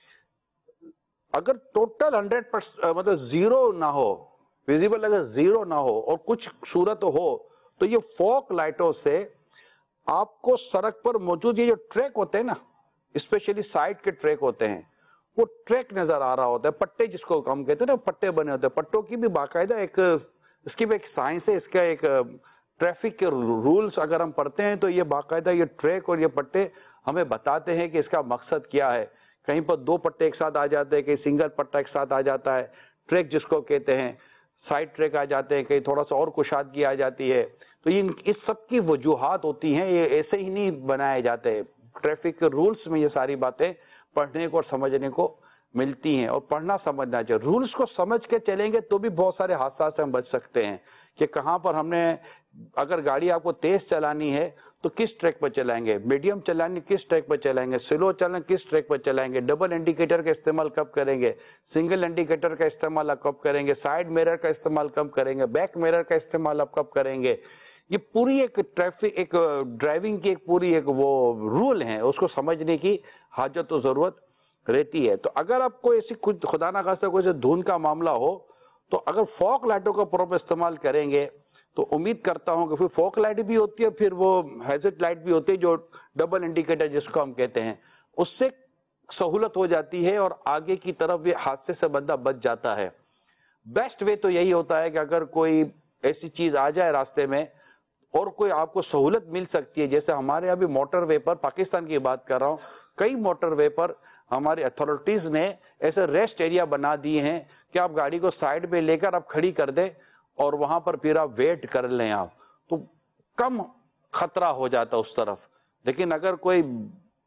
Speaker 1: اگر ٹوٹل 100% مطلب زیرو نہ ہو, ویزیبل اگر زیرو نہ ہو اور کچھ صورت ہو, تو یہ فوک لائٹوں سے آپ کو سڑک پر موجود یہ جو ٹریک ہوتے ہیں نا, اسپیشلی سائڈ کے ٹریک ہوتے ہیں, وہ ٹریک نظر آ رہا ہوتا ہے. پٹے جس کو ہم کہتے ہیں نا, پٹے بنے ہوتے ہیں. پٹوں کی بھی باقاعدہ ایک اس کی بھی ایک سائنس ہے, اس کا ایک ٹریفک کے رولز اگر ہم پڑھتے ہیں تو یہ باقاعدہ یہ ٹریک اور یہ پٹے ہمیں بتاتے ہیں کہ اس کا مقصد کیا ہے. کہیں پر 2 پٹے ایک ساتھ آ جاتے ہیں, کہیں سنگل پٹا ایک ساتھ آ جاتا ہے, ٹریک جس کو کہتے ہیں, سائڈ ٹریک آ جاتے ہیں, کہیں تھوڑا سا اور کشادگی آ جاتی ہے. تو اس سب کی وجوہات ہوتی ہیں, یہ ایسے ہی نہیں بنائے جاتے. ٹریفک کے رولز میں یہ ساری باتیں پڑھنے کو اور سمجھنے کو ملتی ہیں, اور پڑھنا سمجھنا چاہیے. رولز کو سمجھ کے چلیں گے تو بھی بہت سارے حادثات سے ہم بچ سکتے ہیں کہ کہاں پر ہم نے, اگر گاڑی آپ کو تیز چلانی ہے تو کس ٹریک پر چلائیں گے, میڈیم چلانی کس ٹریک پر چلائیں گے, سلو چلنا کس ٹریک پر چلائیں گے, ڈبل انڈیکیٹر کا استعمال کب کریں گے, سنگل انڈیکیٹر کا استعمال آپ کب کریں گے, سائڈ میرر کا استعمال کب کریں گے, بیک میرر کا استعمال آپ کب کریں گے. یہ پوری ایک ٹریفک ایک ڈرائیونگ کی ایک پوری ایک وہ رول ہے, اس کو سمجھنے کی حاجت و ضرورت رہتی ہے. تو اگر آپ کو ایسی خدا نہ خواستہ کوئی دھند کا معاملہ ہو تو اگر فوک لائٹوں کا پراپر استعمال کریں گے تو امید کرتا ہوں کہ پھر فوک لائٹ بھی ہوتی ہے, پھر وہ ہیزٹ لائٹ بھی ہوتی ہے جو ڈبل انڈیکیٹر جس کو ہم کہتے ہیں, اس سے سہولت ہو جاتی ہے اور آگے کی طرف یہ حادثے سے بندہ بچ جاتا ہے. بیسٹ وے تو یہی ہوتا ہے کہ اگر کوئی ایسی چیز آ جائے راستے میں اور کوئی آپ کو سہولت مل سکتی ہے, جیسے ہمارے یہاں بھی موٹر وے پر, پاکستان کی بات کر رہا ہوں, کئی موٹر وے پر ہماری اتھارٹیز نے ایسے ریسٹ ایریا بنا دیے ہیں کہ آپ گاڑی کو سائڈ پہ لے کر آپ کھڑی کر دیں اور وہاں پر پھر آپ ویٹ کر لیں, آپ تو کم خطرہ ہو جاتا اس طرف. لیکن اگر کوئی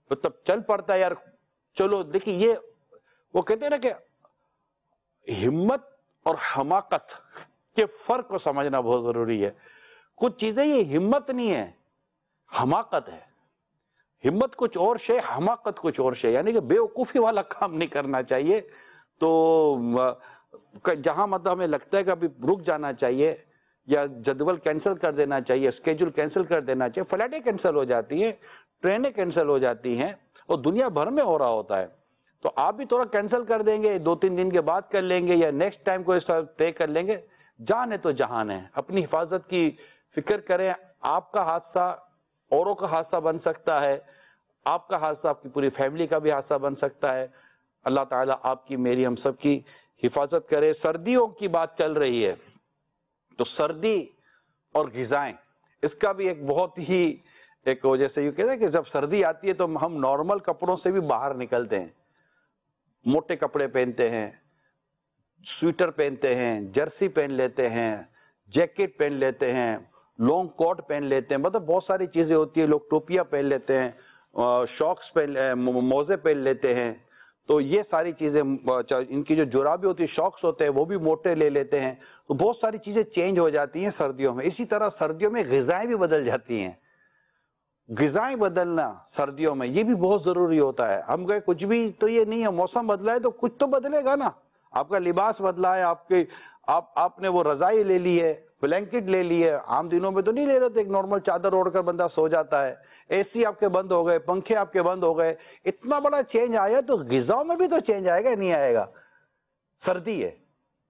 Speaker 1: مطلب چل پڑتا ہے یار چلو. دیکھیے یہ وہ کہتے ہیں نا کہ ہمت اور حماقت کے فرق کو سمجھنا بہت ضروری ہے. کچھ چیزیں یہ ہمت نہیں ہے، حماقت ہے. ہمت کچھ اور شے، حماقت کچھ اور شے، یعنی کہ بیوقوفی والا کام نہیں کرنا چاہیے. تو جہاں مطلب ہمیں لگتا ہے کہ ابھی رک جانا چاہیے یا جدول کینسل کر دینا چاہیے، اسکیجول کینسل کر دینا چاہیے، فلائٹیں کینسل ہو جاتی ہیں، ٹرینیں کینسل ہو جاتی ہیں اور دنیا بھر میں ہو رہا ہوتا ہے. تو آپ بھی تھوڑا کینسل کر دیں گے، 2-3 دن کے بعد کر لیں گے یا نیکسٹ ٹائم کو طے کر لیں گے. جان ہے تو جہان ہے. اپنی حفاظت کی فکر کریں. آپ کا حادثہ اوروں کا حادثہ بن سکتا ہے، آپ کا حادثہ آپ کی پوری فیملی کا بھی حادثہ بن سکتا ہے. اللہ تعالیٰ آپ کی، میری، ہم سب کی حفاظت کرے. سردیوں کی بات چل رہی ہے تو سردی اور غذائیں، اس کا بھی ایک بہت ہی ایک جیسے یہ کہتے ہیں کہ جب سردی آتی ہے تو ہم نارمل کپڑوں سے بھی باہر نکلتے ہیں، موٹے کپڑے پہنتے ہیں، سویٹر پہنتے ہیں، جرسی پہن لیتے ہیں، جیکٹ پہن لیتے ہیں، لانگ کوٹ پہن لیتے ہیں. مطلب بہت ساری چیزیں ہوتی ہیں. لوگ ٹوپیاں پہن لیتے ہیں، شاکس موزے پہن لیتے ہیں. تو یہ ساری چیزیں، ان کی جو جرابیں ہوتی ہیں، شاکس ہوتے ہیں، وہ بھی موٹے لے لیتے ہیں. تو بہت ساری چیزیں چینج ہو جاتی ہیں سردیوں میں. اسی طرح سردیوں میں غذائیں بھی بدل جاتی ہیں. غذائیں بدلنا سردیوں میں یہ بھی بہت ضروری ہوتا ہے. ہم کہیں کچھ بھی تو یہ نہیں ہے، موسم بدلا ہے تو کچھ تو بدلے گا نا. آپ کا لباس بدلا ہے، آپ نے وہ رضائی لے لی ہے، بلینکٹ لے لی ہے. عام دنوں میں تو نہیں لے رہے تھے، ایک نارمل چادر اوڑھ کر بندہ سو جاتا ہے. اے سی آپ کے بند ہو گئے، پنکھے آپ کے بند ہو گئے. اتنا بڑا چینج آیا تو غذاؤں میں بھی تو چینج آئے گا، نہیں آئے گا؟ سردی ہے،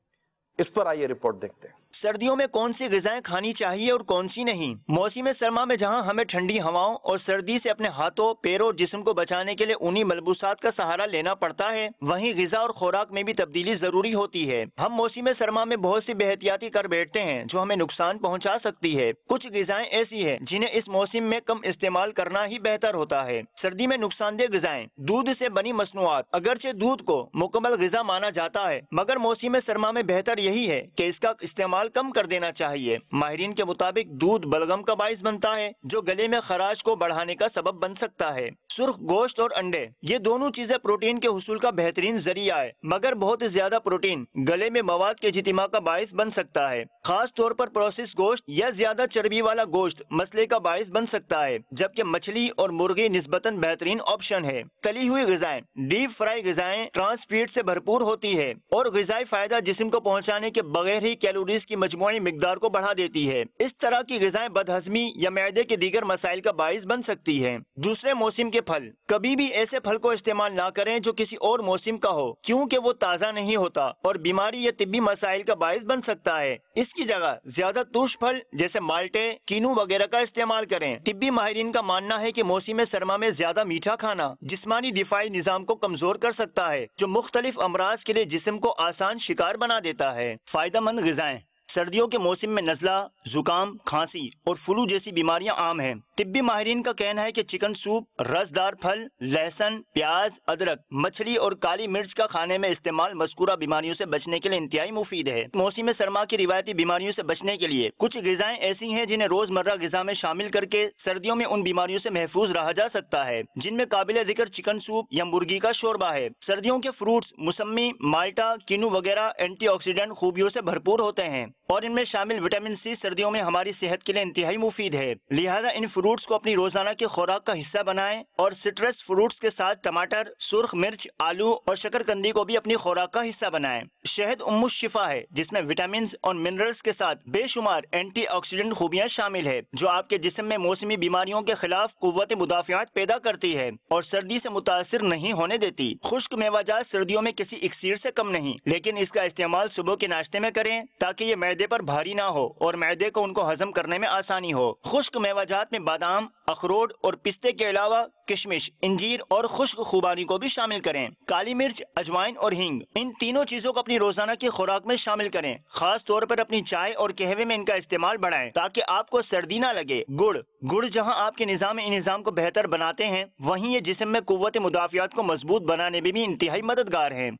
Speaker 1: اس پر آئیے رپورٹ دیکھتے ہیں.
Speaker 5: سردیوں میں کون سی غذائیں کھانی چاہیے اور کون سی نہیں؟ موسم سرما میں جہاں ہمیں ٹھنڈی ہواؤں اور سردی سے اپنے ہاتھوں، پیروں، جسم کو بچانے کے لیے اونی ملبوسات کا سہارا لینا پڑتا ہے، وہیں غذا اور خوراک میں بھی تبدیلی ضروری ہوتی ہے. ہم موسم سرما میں بہت سی بے احتیاطی کر بیٹھتے ہیں جو ہمیں نقصان پہنچا سکتی ہے. کچھ غذائیں ایسی ہیں جنہیں اس موسم میں کم استعمال کرنا ہی بہتر ہوتا ہے. سردی میں نقصان دہ غذائیں: دودھ سے بنی مصنوعات. اگرچہ دودھ کو مکمل غذا مانا جاتا ہے مگر موسم سرما میں بہتر یہی ہے کہ اس کا استعمال کم کر دینا چاہیے. ماہرین کے مطابق دودھ بلغم کا باعث بنتا ہے جو گلے میں خراش کو بڑھانے کا سبب بن سکتا ہے. سرخ گوشت اور انڈے، یہ دونوں چیزیں پروٹین کے حصول کا بہترین ذریعہ ہے مگر بہت زیادہ پروٹین گلے میں مواد کے اجتماع کا باعث بن سکتا ہے. خاص طور پر پروسیس گوشت یا زیادہ چربی والا گوشت مسئلے کا باعث بن سکتا ہے، جبکہ مچھلی اور مرغی نسبتاً بہترین آپشن ہے. تلی ہوئی غذائیں، ڈیپ فرائی غذائیں ٹرانس فیٹ سے بھرپور ہوتی ہے اور غذائی فائدہ جسم کو پہنچانے کے بغیر ہی کیلوریز کی مجموعی مقدار کو بڑھا دیتی ہے. اس طرح کی غذائیں بدہضمی یا معدے کے دیگر مسائل کا باعث بن سکتی ہیں. دوسرے موسم کے پھل، کبھی بھی ایسے پھل کو استعمال نہ کریں جو کسی اور موسم کا ہو کیونکہ وہ تازہ نہیں ہوتا اور بیماری یا طبی مسائل کا باعث بن سکتا ہے. اس کی جگہ زیادہ ترش پھل جیسے مالٹے، کینو وغیرہ کا استعمال کریں. طبی ماہرین کا ماننا ہے کہ موسم سرما میں زیادہ میٹھا کھانا جسمانی دفاعی نظام کو کمزور کر سکتا ہے جو مختلف امراض کے لیے جسم کو آسان شکار بنا دیتا ہے. فائدہ مند غذائیں: سردیوں کے موسم میں نزلہ، زکام، کھانسی اور فلو جیسی بیماریاں عام ہیں. طبی ماہرین کا کہنا ہے کہ چکن سوپ، رسدار پھل، لہسن، پیاز، ادرک، مچھلی اور کالی مرچ کا کھانے میں استعمال مذکورہ بیماریوں سے بچنے کے لیے انتہائی مفید ہے. موسم سرما کی روایتی بیماریوں سے بچنے کے لیے کچھ غذائیں ایسی ہیں جنہیں روزمرہ غذا میں شامل کر کے سردیوں میں ان بیماریوں سے محفوظ رہا جا سکتا ہے، جن میں قابل ذکر چکن سوپ یا مرغی کا شوربہ ہے. سردیوں کے فروٹس، موسمی، مالٹا، کینو وغیرہ اینٹی آکسیڈنٹ خوبیوں سے بھرپور ہوتے ہیں اور ان میں شامل وٹامن سی سردیوں میں ہماری صحت کے لیے انتہائی مفید ہے. لہذا ان فروٹس کو اپنی روزانہ کی خوراک کا حصہ بنائیں اور سٹرس فروٹس کے ساتھ ٹماٹر، سرخ مرچ، آلو اور شکرکندی کو بھی اپنی خوراک کا حصہ بنائیں. شہد ام الشفا ہے جس میں وٹامنز اور منرلز کے ساتھ بے شمار اینٹی آکسیڈنٹ خوبیاں شامل ہے جو آپ کے جسم میں موسمی بیماریوں کے خلاف قوت مدافعت پیدا کرتی ہے اور سردی سے متاثر نہیں ہونے دیتی. خشک میوہ جات سردیوں میں کسی اکسیر سے کم نہیں، لیکن اس کا استعمال صبح کے ناشتے میں کریں تاکہ یہ معدے پر بھاری نہ ہو اور معدے کو ان کو ہضم کرنے میں آسانی ہو. خشک میوہ جات میں بادام، اخروٹ اور پستے کے علاوہ کشمش، انجیر اور خشک خوبانی کو بھی شامل کریں. کالی مرچ، اجوائن اور ہینگ، ان تینوں چیزوں کو اپنی روزانہ کی خوراک میں شامل کریں. خاص طور پر اپنی چائے اور قہوے میں ان کا استعمال بڑھائیں تاکہ آپ کو سردی نہ لگے. گڑ جہاں آپ کے نظام کو بہتر بناتے ہیں وہیں یہ جسم میں قوت مدافعت کو مضبوط بنانے میں بھی انتہائی مددگار ہیں.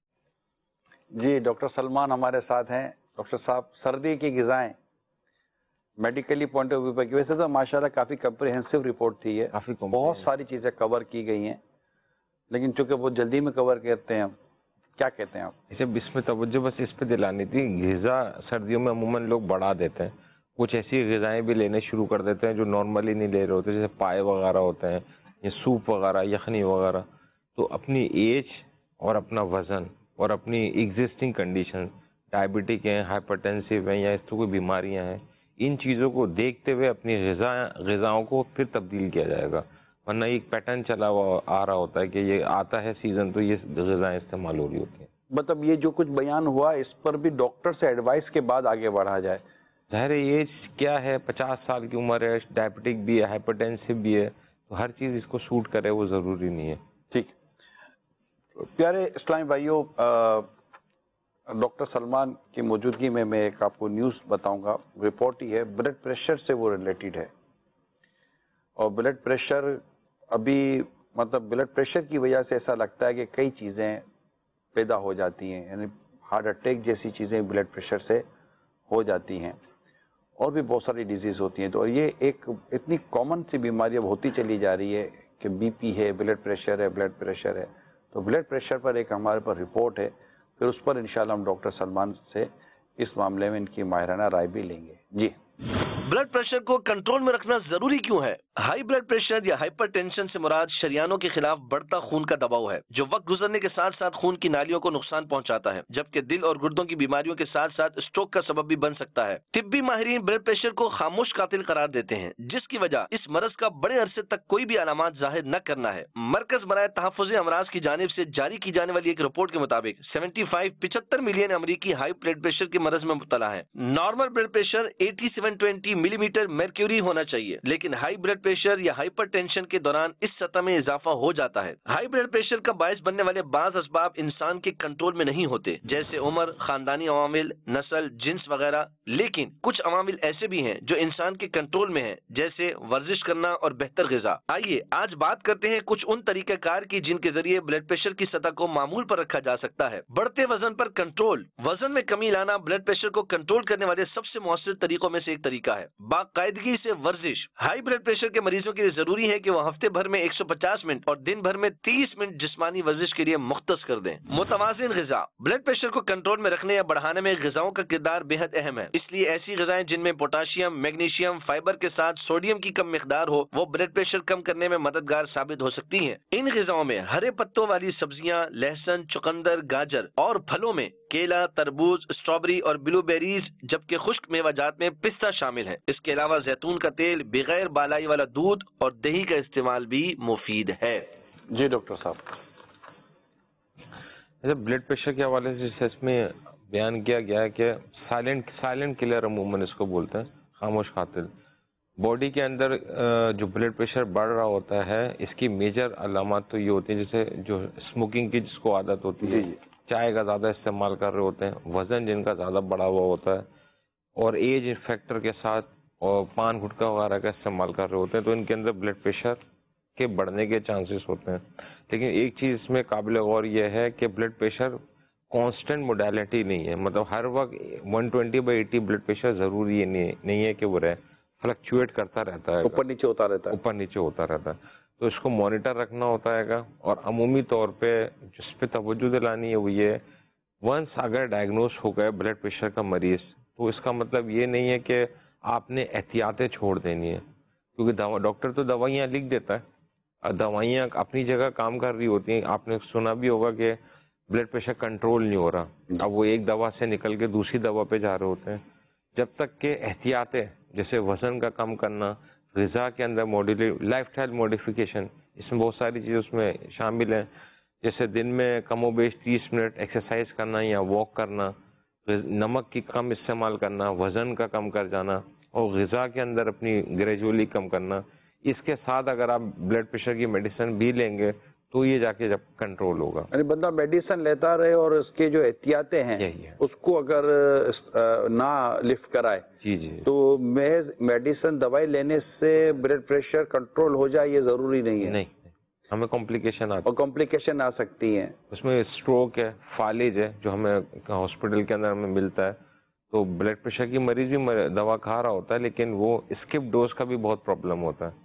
Speaker 1: جی ڈاکٹر سلمان ہمارے ساتھ ہیں. ڈاکٹر صاحب، سردی کی غذائیں میڈیکلی پوائنٹ آف ویو پر، ویسے تو ماشاءاللہ کافی کمپریہنسو رپورٹ تھی ہے، بہت ساری چیزیں کور کی گئی ہیں. لیکن چونکہ بہت جلدی میں کور کرتے ہیں ہم، کیا کہتے ہیں آپ؟
Speaker 8: اسے اس میں توجہ بس اس پہ دلانی تھی. غذا سردیوں میں عموماً لوگ بڑھا دیتے ہیں، کچھ ایسی غذائیں بھی لینے شروع کر دیتے ہیں جو نارملی نہیں لے رہے ہوتے، جیسے پائے وغیرہ ہوتے ہیں یا سوپ وغیرہ، یخنی وغیرہ. تو اپنی ایج اور اپنا وزن اور اپنی ایگزسٹنگ کنڈیشن، ڈائبٹک ہیں، ہائپرٹینسو ہیں یا اس طرح کوئی بیماریاں ہیں، ان چیزوں کو دیکھتے ہوئے اپنی غذاؤں کو پھر تبدیل کیا جائے گا. ورنہ ایک پیٹرن چلا ہوا آ رہا ہوتا ہے کہ یہ آتا ہے سیزن تو یہ غذائیں استعمال ہو رہی ہوتی ہیں.
Speaker 1: مطلب یہ جو کچھ بیان ہوا اس پر بھی ڈاکٹر سے ایڈوائس کے بعد آگے بڑھا جائے.
Speaker 8: ظاہر ایج کیا ہے، 50 سال کی عمر ہے، ڈائبٹک بھی ہے، ہائپرٹینسو بھی ہے، تو ہر چیز اس کو سوٹ کرے وہ ضروری نہیں ہے.
Speaker 1: ٹھیک. پیارے اسلامی بھائیوں، ڈاکٹر سلمان کی موجودگی میں ایک آپ کو نیوز بتاؤں گا. رپورٹ ہی ہے، بلڈ پریشر سے وہ ریلیٹڈ ہے. اور بلڈ پریشر ابھی مطلب بلڈ پریشر کی وجہ سے ایسا لگتا ہے کہ کئی چیزیں پیدا ہو جاتی ہیں، یعنی ہارٹ اٹیک جیسی چیزیں بلڈ پریشر سے ہو جاتی ہیں، اور بھی بہت ساری ڈیزیز ہوتی ہیں. تو یہ ایک اتنی کامن سی بیماری اب ہوتی چلی جا رہی ہے کہ بی پی ہے، بلڈ پریشر ہے، بلڈ پریشر ہے. تو بلڈ پریشر پر ایک ہمارے پر رپورٹ ہے، پھر اس پر انشاءاللہ ہم ڈاکٹر سلمان سے اس معاملے میں ان کی ماہرانہ رائے بھی لیں گے. جی.
Speaker 4: بلڈ پریشر کو کنٹرول میں رکھنا ضروری کیوں ہے؟ ہائی بلڈ پریشر یا ہائپر ٹینشن سے مراد شریانوں کے خلاف بڑھتا خون کا دباؤ ہے جو وقت گزرنے کے ساتھ ساتھ خون کی نالیوں کو نقصان پہنچاتا ہے، جبکہ دل اور گردوں کی بیماریوں کے ساتھ ساتھ اسٹروک کا سبب بھی بن سکتا ہے. طبی ماہرین بلڈ پریشر کو خاموش قاتل قرار دیتے ہیں، جس کی وجہ اس مرض کا بڑے عرصے تک کوئی بھی علامات ظاہر نہ کرنا ہے. مرکز برائے تحفظ امراض کی جانب سے جاری کی جانے والی ایک رپورٹ کے مطابق 75 ملین امریکی ہائی بلڈ پریشر کے مرض میں مبتلا ہے. نارمل بلڈ پریشر 8720 ملی میٹر مرکیوری ہونا چاہیے، لیکن ہائی بلڈ پریشر یا ہائپر ٹینشن کے دوران اس سطح میں اضافہ ہو جاتا ہے. ہائی بلڈ پریشر کا باعث بننے والے بعض اسباب انسان کے کنٹرول میں نہیں ہوتے، جیسے عمر، خاندانی عوامل، نسل، جنس وغیرہ. لیکن کچھ عوامل ایسے بھی ہیں جو انسان کے کنٹرول میں ہیں، جیسے ورزش کرنا اور بہتر غذا. آئیے آج بات کرتے ہیں کچھ ان طریقہ کار کی جن کے ذریعے بلڈ پریشر کی سطح کو معمول پر رکھا جا سکتا ہے. بڑھتے وزن پر کنٹرول. وزن میں کمی لانا بلڈ پریشر کو کنٹرول کرنے والے سب سے مؤثر طریقوں میں سے ایک طریقہ ہے. باقاعدگی سے ورزش. ہائی بلڈ پریشر کے مریضوں کے لیے ضروری ہے کہ وہ ہفتے بھر میں 150 منٹ اور دن بھر میں 30 منٹ جسمانی ورزش کے لیے مختص کر دیں. متوازن غذا. بلڈ پریشر کو کنٹرول میں رکھنے یا بڑھانے میں غذاؤں کا کردار بے حد اہم ہے، اس لیے ایسی غذائیں جن میں پوٹاشیم، میگنیشیم، فائبر کے ساتھ سوڈیم کی کم مقدار ہو وہ بلڈ پریشر کم کرنے میں مددگار ثابت ہو سکتی ہیں. ان غذاؤں میں ہرے پتوں والی سبزیاں، لہسن، چقندر، گاجر اور پھلوں میں کیلا، تربوز، اسٹرابری اور بلو بیریز، جبکہ خشک میوہ جات میں پستہ شامل ہے. اس کے علاوہ زیتون کا تیل، بغیر بالائی والا دودھ اور دہی کا استعمال بھی مفید ہے.
Speaker 1: جی ڈاکٹر صاحب.
Speaker 8: بلڈ پریشر کے حوالے سے اس میں بیان کیا گیا ہے کہ سائلنٹ کلر عموماً اس کو بولتے ہیں، خاموش قاتل. باڈی کے اندر جو بلڈ پریشر بڑھ رہا ہوتا ہے اس کی میجر علامات تو یہ ہوتی ہیں، جیسے جو اسموکنگ کی جس کو عادت ہوتی ہے، چائے کا زیادہ استعمال کر رہے ہوتے ہیں، وزن جن کا زیادہ بڑھا ہوا ہوتا ہے، اور ایج فیکٹر کے ساتھ اور پان گٹکا وغیرہ کا استعمال کر رہے ہوتے ہیں، تو ان کے اندر بلڈ پریشر کے بڑھنے کے چانسز ہوتے ہیں. لیکن ایک چیز اس میں قابل غور یہ ہے کہ بلڈ پریشر کانسٹنٹ موڈیلٹی نہیں ہے، مطلب ہر وقت 120/80 بلڈ پریشر ضروری نہیں ہے کہ وہ رہے، فلکچویٹ کرتا رہتا ہے،
Speaker 1: اوپر نیچے ہوتا رہتا ہے.
Speaker 8: تو اس کو مانیٹر رکھنا ہوتا ہے گا. اور عمومی طور پہ جس پہ توجہ دلانی ہے وہ یہ، ونس اگر ڈائگنوز ہو گئے بلڈ پریشر کا مریض تو اس کا مطلب یہ نہیں ہے کہ آپ نے احتیاطیں چھوڑ دینی ہے، کیونکہ ڈاکٹر تو دوائیاں لکھ دیتا ہے، دوائیاں اپنی جگہ کام کر رہی ہوتی ہیں. آپ نے سنا بھی ہوگا کہ بلڈ پریشر کنٹرول نہیں ہو رہا، اب وہ ایک دوا سے نکل کے دوسری دوا پہ جا رہے ہوتے ہیں. جب تک کہ احتیاطیں جیسے وزن کا کم کرنا، غذا کے اندر لائف اسٹائل موڈیفیکیشن، اس میں بہت ساری چیزیں اس میں شامل ہیں، جیسے دن میں کم و بیش 30 منٹ ایکسرسائز کرنا یا واک کرنا، نمک کی کم استعمال کرنا، وزن کا کم کر جانا، اور غذا کے اندر اپنی گریجولی کم کرنا. اس کے ساتھ اگر آپ بلڈ پریشر کی میڈیسن بھی لیں گے تو یہ جا کے جب کنٹرول ہوگا.
Speaker 1: یعنی بندہ میڈیسن لیتا رہے اور اس کے جو احتیاطیں ہیں اس کو اگر نہ لفٹ کرائے
Speaker 8: جی
Speaker 1: تو محض میڈیسن دوائی لینے سے بلڈ پریشر کنٹرول ہو جائے یہ ضروری نہیں ہے.
Speaker 8: نہیں، ہمیں
Speaker 1: کمپلیکیشن آ سکتی ہیں.
Speaker 8: اس میں اسٹروک ہے، فالج ہے جو ہمیں ہاسپٹل کے اندر ہمیں ملتا ہے. تو بلڈ پریشر کی مریض بھی دوا کھا رہا ہوتا ہے لیکن وہ اسکپ ڈوز کا بھی بہت پرابلم ہوتا ہے.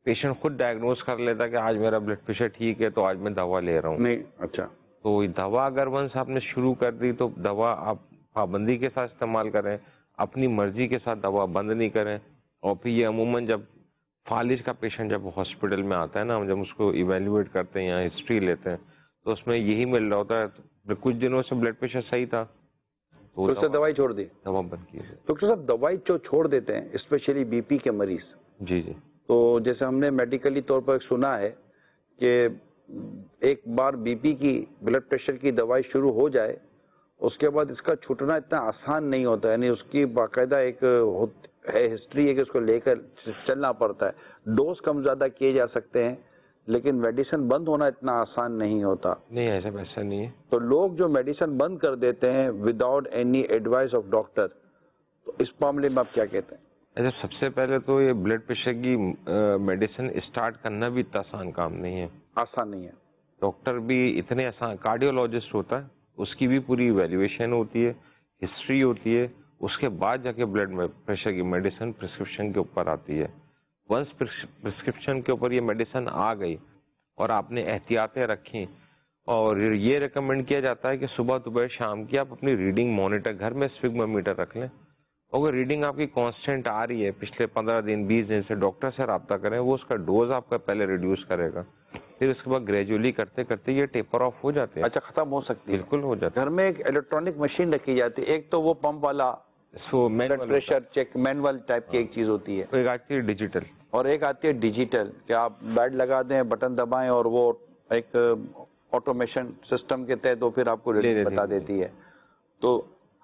Speaker 8: پیشنٹ خود ڈائگنوز کر لیتا کہ آج میرا بلڈ پریشر ٹھیک ہے تو آج میں دوا لے رہا ہوں.
Speaker 1: نہیں. اچھا.
Speaker 8: تو دوا اگر ونس آپ نے شروع کر دی تو دوا آپ پابندی کے ساتھ استعمال کریں, اپنی مرضی کے ساتھ دوا بند نہیں کریں. اور پھر یہ عموماً جب فالج کا پیشنٹ جب ہاسپٹل میں آتا ہے نا, ہم جب اس کو ایویلیویٹ کرتے ہیں یا ہسٹری لیتے ہیں تو اس میں یہی مل رہا ہوتا ہے کچھ دنوں سے بلڈ پریشر صحیح تھا
Speaker 1: تو اس سے دوائی چھوڑ دی,
Speaker 8: دوا بند کی.
Speaker 1: ڈاکٹر صاحب دوائی جو چھوڑ دیتے ہیں اسپیشلی بی پی کے مریض,
Speaker 8: جی جی,
Speaker 1: تو جیسے ہم نے میڈیکلی طور پر سنا ہے کہ ایک بار بی پی کی بلڈ پریشر کی دوائی شروع ہو جائے اس کے بعد اس کا چھوٹنا اتنا آسان نہیں ہوتا, یعنی اس کی باقاعدہ ایک ہے ہسٹری ہے کہ اس کو لے کر چلنا پڑتا ہے. ڈوز کم زیادہ کیے جا سکتے ہیں لیکن میڈیسن بند ہونا اتنا آسان نہیں ہوتا.
Speaker 8: نہیں ایسا ویسا نہیں ہے.
Speaker 1: تو لوگ جو میڈیسن بند کر دیتے ہیں without any advice of doctor, تو اس معاملے میں آپ کیا کہتے ہیں؟
Speaker 8: ایسا سب سے پہلے تو یہ بلڈ پریشر کی میڈیسن اسٹارٹ کرنا بھی اتنا آسان کام نہیں ہے.
Speaker 1: آسان نہیں ہے.
Speaker 8: ڈاکٹر بھی اتنے آسان, کارڈیولوجسٹ ہوتا ہے اس کی بھی پوری ایویلیویشن ہوتی ہے, ہسٹری ہوتی ہے, اس کے بعد جا کے بلڈ پریشر کی میڈیسن پرسکرپشن کے اوپر آتی ہے. ونس پرسکرپشن کے اوپر یہ میڈیسن آ گئی اور آپ نے احتیاطیں رکھیں, اور یہ ریکمینڈ کیا جاتا ہے کہ صبح دوپہر شام کی آپ اپنی ریڈنگ مانیٹر گھر میں سفگمومیٹر رکھ لیں. اگر ریڈنگ آپ کی کانسٹنٹ آ رہی ہے پچھلے 15 دن 20 دن سے, ڈاکٹر سے رابطہ کریں, وہ اس کا ڈوز آپ کا پہلے ریڈیوس کرے گا, پھر اس کے بعد گریجولی کرتے کرتے یہ ٹیپر آف ہو جاتے ہیں.
Speaker 1: اچھا, ختم ہو سکتی ہے.
Speaker 8: بالکل ہو جاتا ہے.
Speaker 1: گھر میں ایک الیکٹرانک مشین رکھی جاتی ہے, ایک تو وہ پمپ والا blood pressure check manual type کی ایک چیز ہوتی ہے,
Speaker 8: ایک آتی ہے ڈیجیٹل,
Speaker 1: اور ایک آتی ہے ڈیجیٹل کہ آپ بیڈ لگا دیں, بٹن دبائیں اور وہ ایک آٹومیشن سسٹم کے تحت وہ پھر آپ کو ریڈنگ بتا دیتی ہے. تو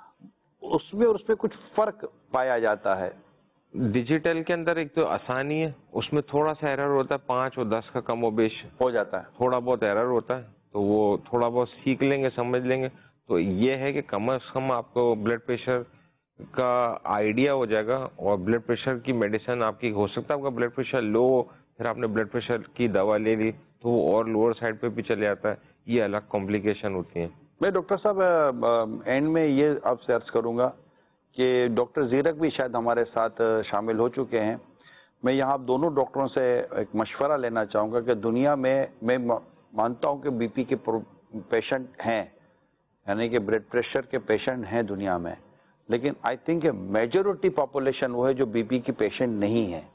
Speaker 1: اس میں اور اس میں کچھ فرق پایا جاتا ہے.
Speaker 8: ڈیجیٹل کے اندر ایک تو آسانی ہے, اس میں تھوڑا سا ایرر ہوتا ہے, 5 اور 10 کا کم و بیش
Speaker 1: ہو جاتا ہے,
Speaker 8: تھوڑا بہت ایرر ہوتا ہے, تو وہ تھوڑا بہت سیکھ لیں گے, سمجھ لیں گے, تو یہ ہے کہ کم از کم آپ کو بلڈ پریشر کا آئیڈیا ہو جائے گا. اور بلڈ پریشر کی میڈیسن آپ کی, ہو سکتا ہے آپ کا بلڈ پریشر لو, پھر آپ نے بلڈ پریشر کی دوا لے لی تو وہ اور لوور سائڈ پہ بھی چلے جاتا ہے, یہ الگ کمپلیکیشن ہوتی ہیں.
Speaker 1: میں ڈاکٹر صاحب اینڈ میں یہ آپ سے عرض کروں گا کہ ڈاکٹر زیرک بھی شاید ہمارے ساتھ شامل ہو چکے ہیں. میں یہاں آپ دونوں ڈاکٹروں سے ایک مشورہ لینا چاہوں گا کہ دنیا میں مانتا ہوں کہ بی پی کے پیشنٹ ہیں, یعنی کہ بلڈ پریشر کے پیشنٹ ہیں دنیا میں, لیکن آئی تھنک کہ میجورٹی پاپولیشن وہ ہے جو بی پی کی پیشنٹ نہیں ہے.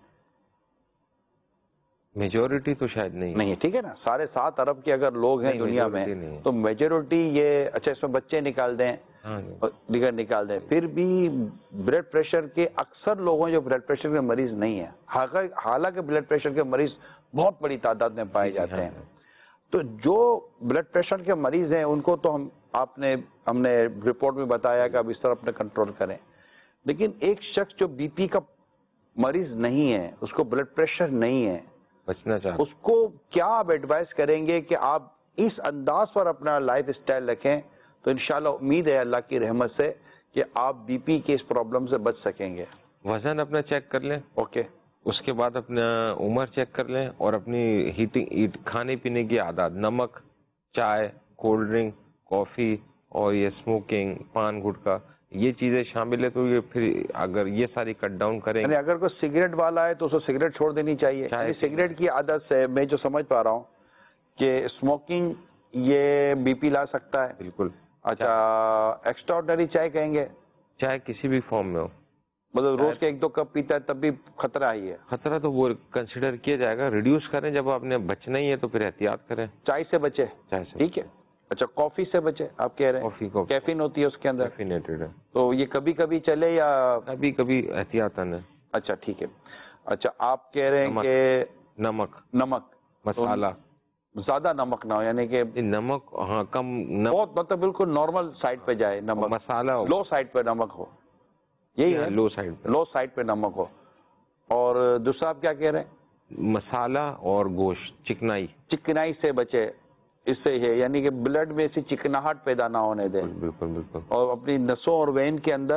Speaker 8: میجورٹی تو شاید نہیں,
Speaker 1: ٹھیک ہے نا, 7.5 ارب کے اگر لوگ ہیں دنیا میں تو میجورٹی یہ, اچھا اس میں بچے نکال دیں, دیگر نکال دیں, پھر بھی بلڈ پریشر کے اکثر لوگوں جو بلڈ پریشر کے مریض نہیں ہیں, حالانکہ بلڈ پریشر کے مریض بہت بڑی تعداد میں پائے جاتے ہیں. تو جو بلڈ پریشر کے مریض ہیں ان کو تو ہم نے رپورٹ میں بتایا کہ اب اس طرح اپنے کنٹرول کریں, لیکن ایک شخص جو بی پی کا مریض نہیں ہے, اس کو بلڈ پریشر نہیں ہے,
Speaker 8: بچنا چاہتے,
Speaker 1: اس کو کیا آپ ایڈوائز کریں گے کہ آپ اس انداز پر اپنا لائف اسٹائل رکھیں تو انشاءاللہ امید ہے اللہ کی رحمت سے کہ آپ بی پی کے اس پرابلم سے بچ سکیں گے.
Speaker 8: وزن اپنا چیک کر لیں,
Speaker 1: اوکے,
Speaker 8: اس کے بعد اپنا عمر چیک کر لیں, اور اپنی کھانے پینے کی عادات, نمک, چائے, کولڈ ڈرنک, کافی اور یہ اسموکنگ, پان گٹکا, یہ چیزیں شامل ہے. تو یہ پھر اگر یہ ساری کٹ ڈاؤن کریں,
Speaker 1: یعنی اگر کوئی سگریٹ والا ہے تو اس کو سگریٹ چھوڑ دینی چاہیے. سگریٹ کی عادت سے میں جو سمجھ پا رہا ہوں کہ اسموکنگ یہ بی پی لا سکتا ہے.
Speaker 8: بالکل.
Speaker 1: اچھا, ایکسٹرا آرڈنری چائے کہیں گے,
Speaker 8: چائے کسی بھی فارم میں ہو,
Speaker 1: مطلب روز کے 1-2 کپ پیتا ہے تب بھی خطرہ ہی ہے.
Speaker 8: خطرہ تو وہ کنسیڈر کیا جائے گا, ریڈیوس کریں, جب آپ نے بچنا ہی ہے تو پھر احتیاط کریں.
Speaker 1: چائے سے بچے,
Speaker 8: چائے سے,
Speaker 1: ٹھیک ہے. اچھا, کافی سے بچے آپ کہہ رہے ہیں,
Speaker 8: کافی کو
Speaker 1: کیفین ہوتی ہے اس کے اندر,
Speaker 8: کیفینیٹڈ ہے,
Speaker 1: تو یہ کبھی کبھی چلے یا
Speaker 8: کبھی کبھی احتیاطاً ہے.
Speaker 1: اچھا ٹھیک ہے. اچھا, آپ کہہ رہے ہیں کہ نمک
Speaker 8: مسالہ
Speaker 1: زیادہ نمک نہ ہو, یعنی کہ
Speaker 8: نمک ہاں کم,
Speaker 1: بہت مطلب بالکل نارمل سائڈ پہ جائے نمک,
Speaker 8: مسالہ
Speaker 1: لو سائڈ پہ نمک ہو, یہی ہے,
Speaker 8: لو سائڈ پہ,
Speaker 1: لو سائڈ پہ نمک ہو. اور دوسرا آپ کیا کہہ رہے ہیں؟
Speaker 8: مسالہ اور گوشت,
Speaker 1: چکنائی سے بچے, اس سے ہے یعنی کہ بلڈ میں ایسی چکناہٹ پیدا نہ ہونے دیں.
Speaker 8: بالکل بالکل.
Speaker 1: اور اپنی نسوں اور وین کے اندر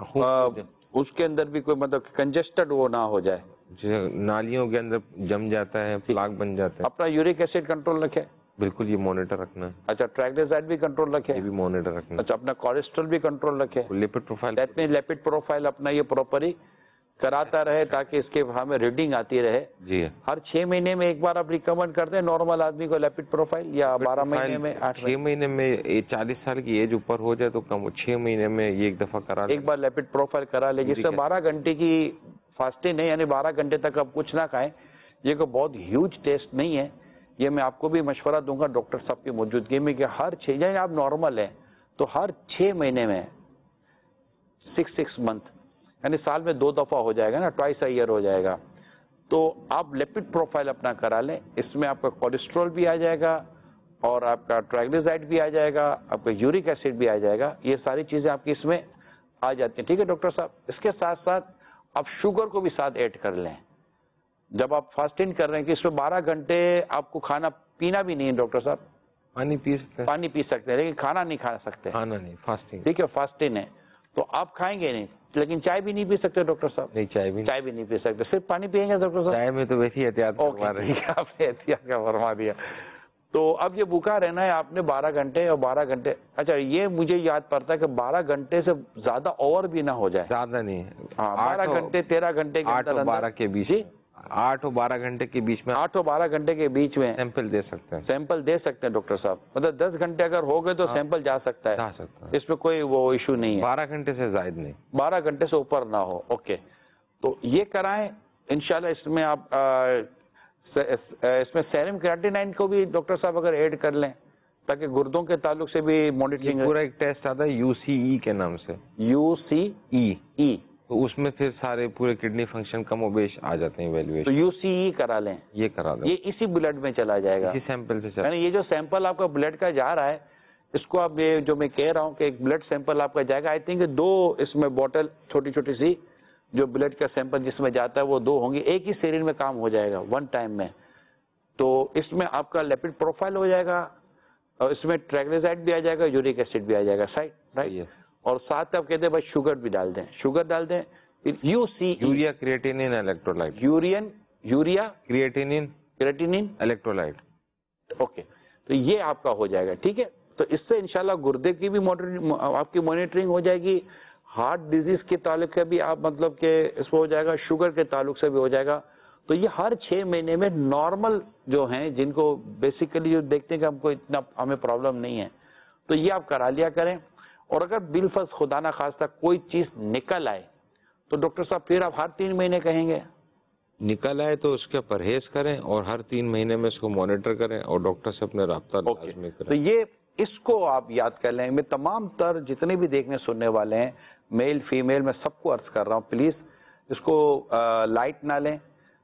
Speaker 1: اس کے اندر بھی کوئی مطلب کنجسٹڈ وہ نہ ہو جائے,
Speaker 8: نالیوں کے اندر جم جاتا ہے, پلاک بن جاتا ہے.
Speaker 1: اپنا یورک ایسڈ کنٹرول رکھے,
Speaker 8: بالکل, یہ مانیٹر رکھنا ہے.
Speaker 1: اچھا, ٹرائگلیسرائڈ بھی کنٹرول رکھے,
Speaker 8: یہ بھی مانیٹر رکھنا ہے.
Speaker 1: اچھا, اپنا کولیسٹرول بھی کنٹرول رکھے,
Speaker 8: لیپڈ پروفائل,
Speaker 1: لیپڈ پروفائل اپنا یہ پراپر ہی कराता रहे ताकि इसके हमें रीडिंग आती रहे।
Speaker 8: जी
Speaker 1: हर 6 महीने में एक बार आप रिकमेंड करते हैं नॉर्मल आदमी को लैपिड प्रोफाइल, या 12 महीने में, 8
Speaker 8: 6 महीने में 40 साल की एज ऊपर हो जाए तो कम, 6 महीने में ये एक दफा करा
Speaker 1: एक बार लैपिड प्रोफाइल करा ले, जिससे 12 घंटे की फास्टिंग है, यानी 12 घंटे तक आप कुछ ना खाएं। ये कोई बहुत ह्यूज टेस्ट नहीं है, ये मैं आपको भी मशवरा दूंगा डॉक्टर साहब की मौजूदगी में कि हर 6, यानी आप नॉर्मल हैं तो हर 6 महीने में 6 मंथ, यानी साल में 2 दफा हो जाएगा ना, ट्वाइस अ ईयर हो जाएगा। तो आप लिपिड प्रोफाइल अपना करा लें, इसमें आपका कोलेस्ट्रॉल भी आ जाएगा और आपका ट्राइग्लिसराइड भी आ जाएगा, आपका यूरिक एसिड भी आ जाएगा, ये सारी चीजें आपकी इसमें आ जाती हैं। ठीक है डॉक्टर साहब, इसके साथ साथ आप शुगर को भी साथ ऐड कर लें। जब आप फास्टिंग कर रहे हैं कि इसमें 12 घंटे आपको खाना पीना भी नहीं है डॉक्टर साहब,
Speaker 8: पानी पी सकते हैं,
Speaker 1: पानी पी सकते हैं लेकिन खाना नहीं खा सकते।
Speaker 8: खाना नहीं, फास्टिंग।
Speaker 1: ठीक है, फास्टिंग है तो आप खाएंगे नहीं, लेकिन चाय भी नहीं पी सकते डॉक्टर साहब।
Speaker 8: नहीं, चाय भी
Speaker 1: नहीं पी सकते, सिर्फ पानी पिएंगे डॉक्टर साहब।
Speaker 8: चाय में तो वैसे ही एहतियात करवा रही है।
Speaker 1: आपने एहतियात का फरमा दिया। तो अब ये भूखा रहना है आपने 12 घंटे और 12 घंटे, अच्छा ये मुझे याद पड़ता है कि 12 घंटे से ज्यादा ओवर भी ना हो जाए।
Speaker 8: ज्यादा नहीं है,
Speaker 1: हाँ, 12 घंटे 13 घंटे के
Speaker 8: 8 और 12 के बीच, 8 और 12 घंटे के बीच में,
Speaker 1: 8 और 12 घंटे के बीच में
Speaker 8: सैंपल दे सकते हैं।
Speaker 1: सैंपल दे सकते हैं डॉक्टर साहब, मतलब 10 घंटे अगर हो गए तो सैंपल जा सकता है, इसमें कोई वो इशू नहीं है।
Speaker 8: 12 घंटे से ज्यादा नहीं,
Speaker 1: 12 घंटे से ऊपर ना हो। ओके, तो ये कराएं इंशाल्लाह। इसमें आप इसमें सेरम क्रिएटिनिन को भी डॉक्टर साहब अगर ऐड कर लें ताकि गुर्दों के ताल्लुक से भी मॉनिटरिंग।
Speaker 8: पूरा एक टेस्ट आता है यूसीई के नाम से,
Speaker 1: यूसीई,
Speaker 8: तो उसमें फिर सारे पूरे किडनी फंक्शन कमोबेश आ जाते हैं वैल्यूएशन।
Speaker 1: तो यूसीई करा लें,
Speaker 8: ये करा दें,
Speaker 1: ये इसी ब्लड में चला जाएगा,
Speaker 8: इसी सैंपल से चला।
Speaker 1: यानी ये जो सैंपल आपका ब्लड का जा रहा है, इसको आप ये जो मैं कह रहा हूँ कि एक ब्लड सैंपल आपका जाएगा, आई थिंक 2 इसमें बोतल छोटी छोटी सी जो ब्लड का सैंपल जिसमें जाता है वो 2 होंगी, एक ही सिरिंज में काम हो जाएगा 1 टाइम में। तो इसमें आपका लिपिड प्रोफाइल हो जाएगा और इसमें ट्राइग्लिसराइड भी आ जाएगा, यूरिक एसिड भी आ जाएगा, राइट। और साथ आप कहते हैं बस शुगर भी डाल दें, शुगर डाल दें,
Speaker 8: urea creatinine electrolyte,
Speaker 1: urea
Speaker 8: creatinine electrolyte.
Speaker 1: Okay, तो ये आपका हो जाएगा। ठीक है, तो इससे इंशाल्लाह गुर्दे की भी आपकी मॉनिटरिंग हो जाएगी, हार्ट डिजीज के ताल्लुक से भी आप मतलब कि इसमें हो जाएगा, शुगर के ताल्लुक से भी हो जाएगा। तो ये हर 6 महीने में नॉर्मल जो हैं, जिनको बेसिकली जो देखते हैं कि हमको इतना हमें प्रॉब्लम नहीं है, तो ये आप करा लिया करें। और अगर बिलफर्ज खुदा ना खास्ता कोई चीज निकल आए तो डॉक्टर साहब फिर आप हर 3 महीने कहेंगे,
Speaker 8: निकल आए तो उसके परहेज करें और हर 3 महीने में इसको मॉनिटर करें और डॉक्टर से अपने राब्ता लाजमी करें।
Speaker 1: तो ये इसको आप याद कर लें। मैं तमाम तर जितने भी देखने सुनने वाले हैं, मेल फीमेल, मैं सबको अर्ज कर रहा हूँ, प्लीज इसको लाइट ना लें।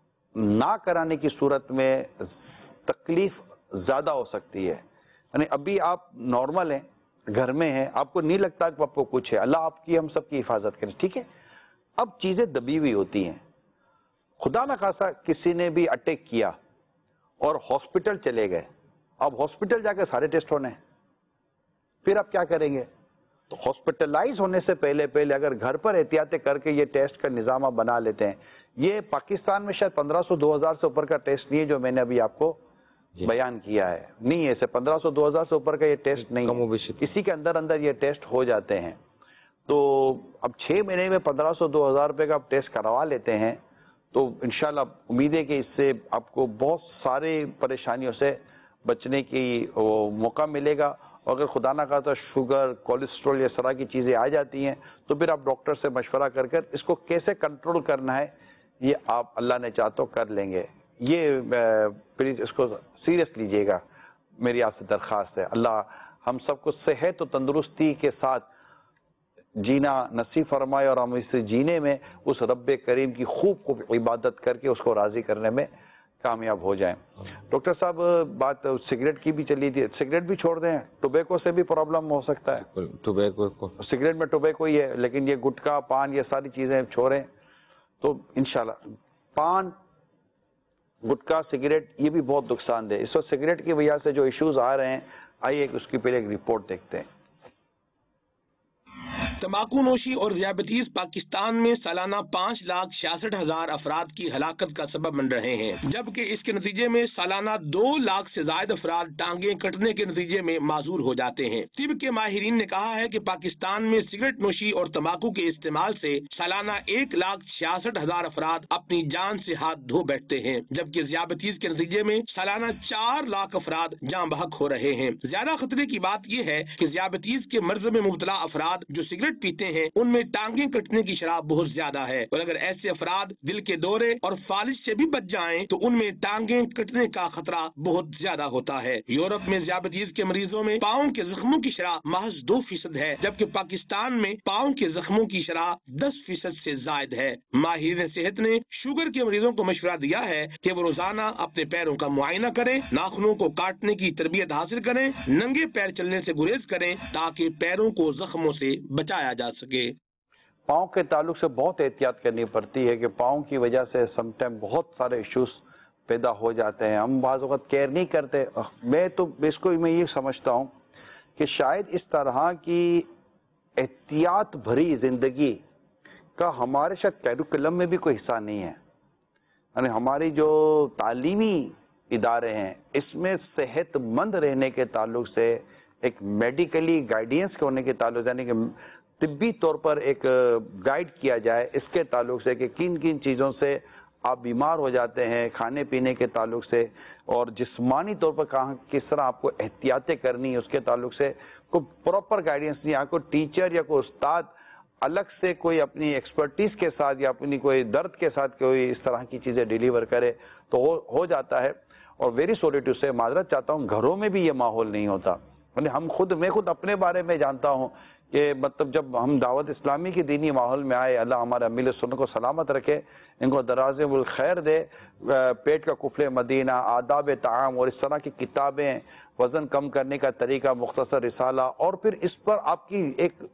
Speaker 1: ना कराने की सूरत में तकलीफ ज्यादा हो सकती है, यानी अभी आप नॉर्मल हैं, घर में हैं, आपको नहीं लगता कि आपको कुछ है, अल्लाह आपकी हम सबकी हिफाजत करें। ठीक है, अब चीजें दबी हुई होती हैं, खुदा ना खासा किसी ने भी अटैक किया और हॉस्पिटल चले गए, अब हॉस्पिटल जाकर सारे टेस्ट होने हैं, फिर आप क्या करेंगे? तो हॉस्पिटलाइज होने से पहले अगर घर पर एहतियातें करके ये टेस्ट का निजाम आप बना लेते हैं। ये पाकिस्तान में शायद 1500-2000 से ऊपर का टेस्ट नहीं है जो मैंने अभी आपको बयान किया है, नहीं है, 1500-2000 से ऊपर का ये टेस्ट नहीं है, इसी के अंदर ये टेस्ट हो जाते हैं। तो अब 6 महीने में 1500-2000 रुपए का आप टेस्ट करवा लेते हैं तो इंशाल्लाह उम्मीद है कि इससे आपको बहुत सारी परेशानियों से बचने की मौका मिलेगा। और अगर खुदा ना खास्ता शुगर, कोलेस्ट्रॉल, ये तरह की चीजें आ जाती हैं तो फिर आप डॉक्टर से मशवरा कर इसको कैसे कंट्रोल करना है ये आप अल्लाह ने चाह तो कर लेंगे। ये प्लीज इसको सीरियस लीजिएगा, मेरी आपसे दरख्वास्त है। अल्लाह हम सबको सेहत और तंदुरुस्ती के साथ जीना नसीब फरमाए और हम इस जीने में उस रब्बे करीम की खूब इबादत करके उसको राजी करने में कामयाब हो जाएं। डॉक्टर साहब, बात सिगरेट की भी चली थी, सिगरेट भी छोड़ दें, टोबैको से भी प्रॉब्लम हो सकता है।
Speaker 8: टोबैको,
Speaker 1: सिगरेट में टोबैको ही है, लेकिन ये गुटखा, पान, ये सारी चीजें छोड़ें तो इंशाल्लाह। पान, गुटखा, सिगरेट ये भी बहुत नुकसानदेह। इस वक्त सिगरेट की वजह से जो इश्यूज आ रहे हैं, आइए उसकी पहले एक रिपोर्ट देखते हैं।
Speaker 3: तंबाकू नोशी और ज़ियाबतीज़ पाकिस्तान में सालाना 5,66,000 अफराद की हलाकत का सबब बन रहे हैं, जबकि इसके नतीजे में सालाना 2 लाख से ज्यादा अफराद टांगे कटने के नतीजे में माजूर हो जाते हैं। तिब के माहिरीन ने कहा है कि पाकिस्तान में सिगरेट नोशी और तंबाकू के इस्तेमाल से सालाना 1,66,000 अफराद अपनी जान से हाथ धो बैठते हैं, जबकि ज़ियाबतीज़ के नतीजे में सालाना 4 लाख अफराद जान बहक हो रहे हैं। ज्यादा खतरे की बात यह है कि ज़ियाबतीज़ के मर्ज में मुब्तला अफराद जो सिगरेट पीते हैं उनमें टांगे कटने की शरह बहुत ज्यादा है, और अगर ऐसे अफराद दिल के दौरे और फालिज से भी बच जाएं तो उनमें टांगे कटने का खतरा बहुत ज्यादा होता है। यूरोप में ज़ियाबतीज़ के मरीजों में पाँव के जख्मों की शरह महज 2% है, जबकि पाकिस्तान में पाँव के जख्मों की शरह 10% से जायद है। माहिर सेहत ने शुगर के मरीजों को मशवरा दिया है कि वो रोजाना अपने पैरों का मुआयना करें, नाखूनों को काटने की तरबियत हासिल करें, नंगे पैर चलने से गुरेज करें ताकि पैरों को जख्मों से बचाया जा सके।
Speaker 1: पाँव के ताल्लुक से बहुत एहतियात करनी पड़ती है कि पाँव की वजह से समटाइम बहुत सारे इश्यूज पैदा हो जाते हैं। हम बाज़ वक़्त केयर नहीं करते। मैं तो इसको मैं ये समझता हूँ कि शायद इस तरह की एहतियात भरी ज़िंदगी का हमारे शायद कैरिकुलम में भी कोई हिस्सा नहीं है। यानी हमारी जो तालीमी इदारे हैं इसमें सेहतमंद रहने के ताल्लुक से, एक मेडिकली गाइडेंस के होने के ताल्लुक से, यानी कि तिब्बी तौर पर एक गाइड किया जाए इसके ताल्लुक से कि किन किन चीज़ों से आप बीमार हो जाते हैं खाने पीने के ताल्लुक से, और जिस्मानी तौर पर कहाँ किस तरह आपको एहतियातें करनी है उसके ताल्लुक से कोई प्रॉपर गाइडेंस नहीं। आपको टीचर या कोई उस्ताद अलग से कोई अपनी एक्सपर्टीज के साथ या अपनी कोई दर्द के साथ कोई इस तरह की चीज़ें डिलीवर करे तो हो जाता है। और वेरी सॉरी टू से माजरत चाहता हूँ, घरों में भी ये माहौल नहीं होता। मैं खुद अपने बारे में जानता हूँ कि मतलब जब हम दावत इस्लामी की दीनी माहौल में आए, अल्लाह हमारे अमील सुन्नत को सलामत रखे, इनको दराज़े बुल खैर दे, पेट का कुफले मदीना, आदाब ताम और इस तरह की किताबें, वज़न कम करने का तरीका, मुख्तसर रिसाला, और फिर इस पर आपकी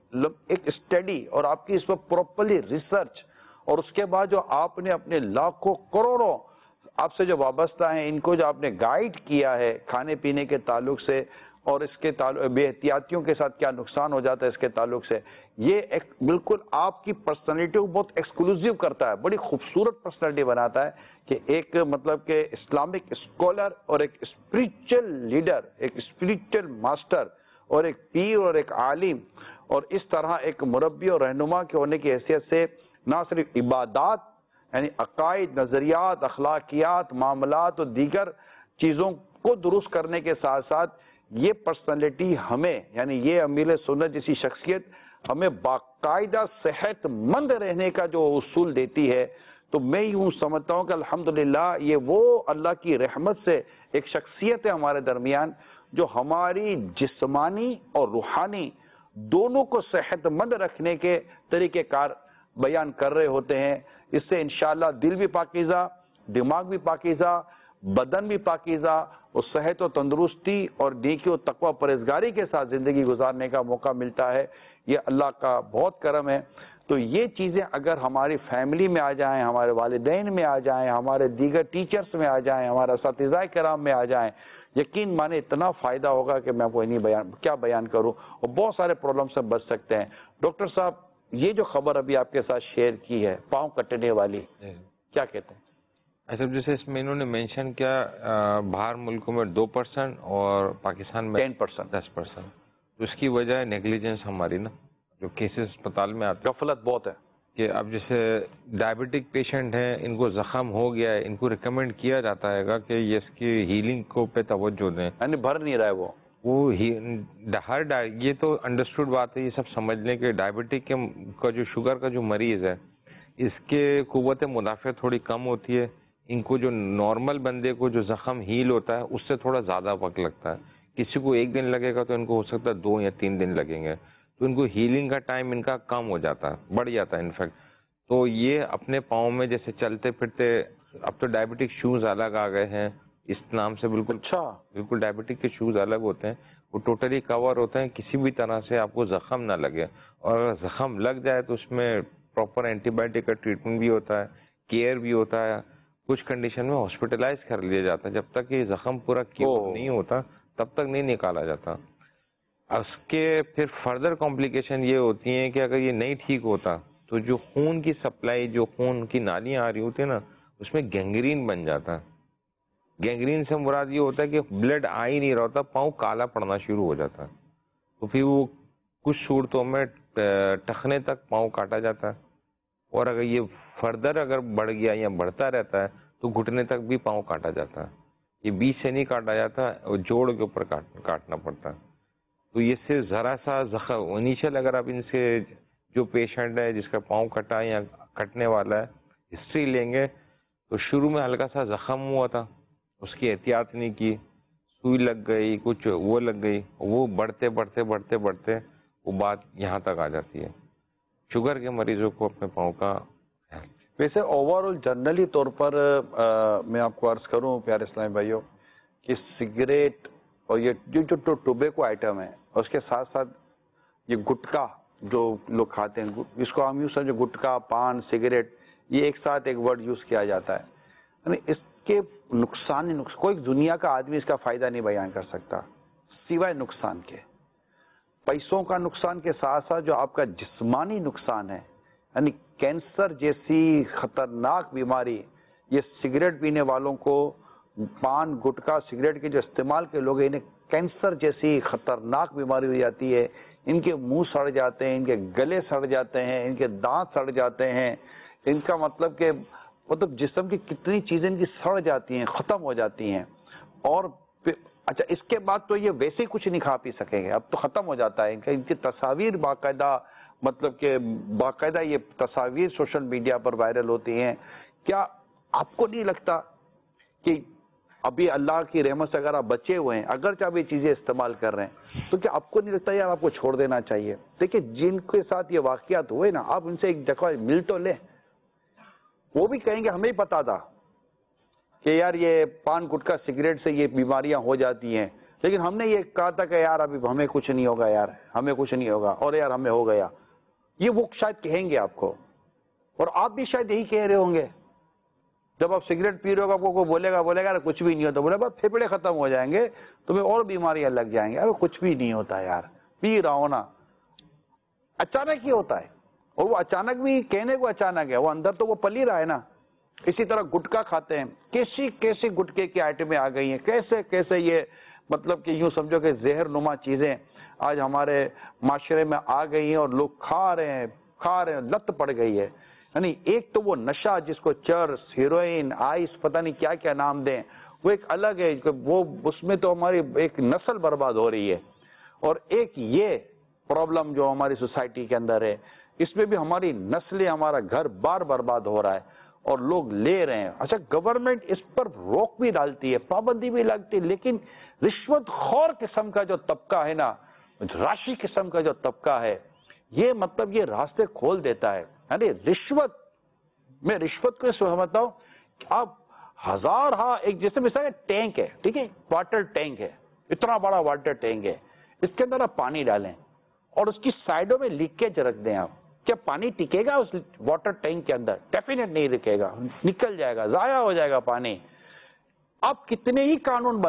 Speaker 1: एक स्टडी और आपकी इस पर प्रॉपरली रिसर्च, और उसके बाद जो आपने अपने लाखों करोड़ों आपसे जो वाबस्ता हैं इनको जो आपने गाइड किया है खाने पीने के ताल्लुक से और इसके बेहतियातियों के साथ क्या नुकसान हो जाता है इसके ताल्लुक से, ये एक बिल्कुल आपकी पर्सनैलिटी को बहुत एक्सक्लूसिव करता है, बड़ी खूबसूरत पर्सनैलिटी बनाता है कि एक मतलब के इस्लामिक स्कॉलर और एक स्पिरिचुअल लीडर, एक स्पिरिचुअल मास्टर और एक पीर और एक आलिम और इस तरह एक मुरब्बी और रहनुमा के होने की हैसियत से ना सिर्फ इबादात यानी अकायद, नजरियात, अखलाकियात, मामलात और दीगर चीज़ों को दुरुस्त करने के साथ साथ ये पर्सनैलिटी हमें यानी ये अमीर सुन्नत जैसी शख्सियत हमें बाकायदा सेहतमंद रहने का जो उसूल देती है। तो मैं यूँ समझता हूँ कि अल्हम्दुलिल्लाह ये वो अल्लाह की रहमत से एक शख्सियत है हमारे दरमियान जो हमारी जिस्मानी और रूहानी दोनों को सेहतमंद रखने के तरीक़ेकार बयान कर रहे होते हैं। इससे इंशाअल्लाह दिल भी पाकीज़ा, दिमाग भी पाकीज़ा, बदन भी पाकीज़ा और सेहत और तंदुरुस्ती और नेकी और तकवा परहेजगारी के साथ ज़िंदगी गुजारने का मौका मिलता है। ये अल्लाह का बहुत करम है। तो ये चीज़ें अगर हमारी फैमिली में आ जाएं, हमारे वालिदैन में आ जाएं, हमारे दीगर टीचर्स में आ जाएं, हमारे असातिज़ाए किराम में आ जाएं, यकीन माने इतना फ़ायदा होगा कि मैं आपको क्या बयान करूँ, और बहुत सारे प्रॉब्लम से बच सकते हैं। डॉक्टर साहब, ये जो खबर अभी आपके साथ शेयर की है पाँव कटने वाली, क्या कहते हैं?
Speaker 8: अच्छा, जैसे इसमें इन्होंने मेंशन किया बाहर मुल्कों में 2% और पाकिस्तान में 10%। तो इसकी वजह है नेग्लिजेंस हमारी ना, जो केसेस अस्पताल में आते हैं,
Speaker 1: गफलत बहुत है
Speaker 8: कि अब जैसे डायबिटिक पेशेंट हैं, इनको जख्म हो गया है, इनको रिकमेंड किया जाता है कि ये इसकी हीलिंग को पे तवज्जो दें,
Speaker 1: यानी भर नहीं रहा है वो
Speaker 8: ये तो अंडरस्टूड बात है, ये सब समझ लें कि डायबिटिक का जो शुगर का जो मरीज है इसके कुव्वत मुदाफ़त थोड़ी कम होती है। इनको जो नॉर्मल बंदे को जो जख्म हील होता है उससे थोड़ा ज़्यादा वक्त लगता है। किसी को 1 दिन लगेगा तो इनको हो सकता है 2 या 3 दिन लगेंगे। तो इनको हीलिंग का टाइम इनका कम हो जाता है, बढ़ जाता है इनफैक्ट। तो ये अपने पाँव में जैसे चलते फिरते, अब तो डायबिटिक शूज़ अलग आ गए हैं इस नाम से, बिल्कुल डायबिटिक के शूज़ अलग होते हैं, वो टोटली कवर होते हैं, किसी भी तरह से आपको जख्म ना लगे, और अगर जख्म लग जाए तो उसमें प्रॉपर एंटीबायोटिक का ट्रीटमेंट भी होता है, केयर भी होता है, कुछ कंडीशन में हॉस्पिटलाइज कर लिया जाता है। जब तक ये जख्म पूरा क्योर नहीं होता तब तक नहीं निकाला जाता। اس کے پھر فردر کمپلیکیشن یہ ہوتی ہیں کہ اگر یہ نہیں ٹھیک ہوتا تو جو خون کی سپلائی، جو خون کی نالیاں آ رہی ہوتی ہیں نا، اس میں گینگرین بن جاتا ہے. گینگرین سے مراد یہ ہوتا ہے کہ بلڈ آ ہی نہیں رہا ہوتا، پاؤں کالا پڑنا شروع ہو جاتا ہے. تو پھر وہ کچھ صورتوں میں ٹخنے تک پاؤں کاٹا جاتا ہے، اور اگر یہ فردر اگر بڑھ گیا یا بڑھتا رہتا ہے تو گھٹنے تک بھی پاؤں کاٹا جاتا ہے. یہ بیچ سے نہیں کاٹا جاتا، اور جوڑ کے اوپر کاٹنا پڑتا ہے. تو یہ سے ذرا سا زخم انیشل، اگر آپ ان سے جو پیشنٹ ہے جس کا پاؤں کٹا یا کٹنے والا ہے ہسٹری لیں گے تو شروع میں ہلکا سا زخم ہوا تھا، اس کی احتیاط نہیں کی، سوئی لگ گئی، کچھ وہ لگ گئی، وہ بڑھتے بڑھتے بڑھتے بڑھتے وہ بات یہاں تک آ جاتی ہے. شوگر کے مریضوں کو اپنے پاؤں کا
Speaker 1: ویسے اوور آل جنرلی طور پر میں آپ کو عرض کروں پیارے اسلامی بھائیوں کہ سگریٹ اور یہ جو ٹوبیکو آئٹم ہے، اس کے ساتھ ساتھ یہ گٹکا جو لوگ کھاتے ہیں، اس کو ہم یوں سمجھے گٹکا، پان، سگریٹ، یہ ایک ساتھ ایک ورڈ یوز کیا جاتا ہے. یعنی اس کے نقصان کوئی دنیا کا آدمی اس کا فائدہ نہیں بیان کر سکتا سوائے نقصان کے. پیسوں کا نقصان کے ساتھ ساتھ جو آپ کا جسمانی نقصان ہے، یعنی کینسر جیسی خطرناک بیماری، یہ سگریٹ پینے والوں کو، پان، گٹکا، سگریٹ کے جو استعمال کے لوگ ہیں، انہیں کینسر جیسی خطرناک بیماری ہو جاتی ہے. ان کے منہ سڑ جاتے ہیں، ان کے گلے سڑ جاتے ہیں، ان کے دانت سڑ جاتے ہیں. ان کا مطلب کہ جسم کی کتنی چیزیں ان کی سڑ جاتی ہیں، ختم ہو جاتی ہیں. اور اچھا اس کے بعد تو یہ ویسے ہی کچھ نہیں کھا پی سکیں گے، اب تو ختم ہو جاتا ہے. ان کی تصاویر باقاعدہ، مطلب کہ باقاعدہ یہ تصاویر سوشل میڈیا پر وائرل ہوتی ہیں. کیا آپ کو نہیں لگتا کہ ابھی اللہ کی رحمت سے اگر آپ بچے ہوئے ہیں، اگرچہ آپ یہ چیزیں استعمال کر رہے ہیں، تو کیا آپ کو نہیں لگتا یار آپ کو چھوڑ دینا چاہیے؟ دیکھیں جن کے ساتھ یہ واقعات ہوئے نا، آپ ان سے ایک دفعہ مل تو لیں. وہ بھی کہیں گے ہمیں ہی پتا تھا کہ یار یہ پان، گٹکا، سگریٹ سے یہ بیماریاں ہو جاتی ہیں، لیکن ہم نے یہ کہا تھا کہ یار ابھی ہمیں کچھ نہیں ہوگا، یار ہمیں کچھ نہیں ہوگا، اور یار ہمیں ہو گیا. یہ وہ شاید کہیں گے آپ کو، اور آپ بھی شاید یہی کہہ رہے ہوں گے. جب آپ سگریٹ پی رہے ہو، آپ کو کوئی بولے گا کچھ بھی نہیں ہوتا، بولے گا پھیپڑے ختم ہو جائیں گے، تمہیں اور بیماریاں لگ جائیں گے. ارے کچھ بھی نہیں ہوتا یار، پی رہا ہو نا. اچانک ہی ہوتا ہے، اور وہ اچانک بھی کہنے کو اچانک ہے، وہ اندر تو وہ پل ہی رہا ہے نا. اسی طرح گٹکا کھاتے ہیں، کیسی گٹکے کی آئٹمیں آ گئی ہیں، کیسے یہ مطلب کہ یوں سمجھو کہ زہر نما چیزیں آج ہمارے معاشرے میں آ گئی ہیں، اور لوگ کھا رہے ہیں، لت پڑ گئی ہے. یعنی ایک تو وہ نشہ جس کو چرس، ہیروئن، آئس، پتہ نہیں کیا کیا نام دیں، وہ ایک الگ ہے، وہ اس میں تو ہماری ایک نسل برباد ہو رہی ہے. اور ایک یہ پرابلم جو ہماری سوسائٹی کے اندر ہے، اس میں بھی ہماری نسلیں، ہمارا گھر بار برباد ہو رہا ہے، اور لوگ لے رہے ہیں. اچھا گورنمنٹ اس پر روک بھی ڈالتی ہے، پابندی بھی لگتی ہے، لیکن رشوت خور قسم کا جو طبقہ ہے نا، راشی قسم کا جو طبقہ ہے، یہ مطلب یہ راستے کھول دیتا ہے. یعنی رشوت کو سمجھتا ہوں کہ آپ ایک جیسے مثال ٹینک ہے، ٹھیک ہے، واٹر ٹینک ہے، اتنا بڑا واٹر ٹینک ہے، اس کے اندر آپ پانی ڈالیں اور اس کی سائڈوں میں لیکیج رکھ دیں. آپ کیا پانی ٹکے گا اس واٹر ٹینک کے اندر؟ ڈیفینیٹ نہیں رکے گا، نکل جائے گا، ضائع ہو جائے گا پانی. آپ کتنے ہی قانون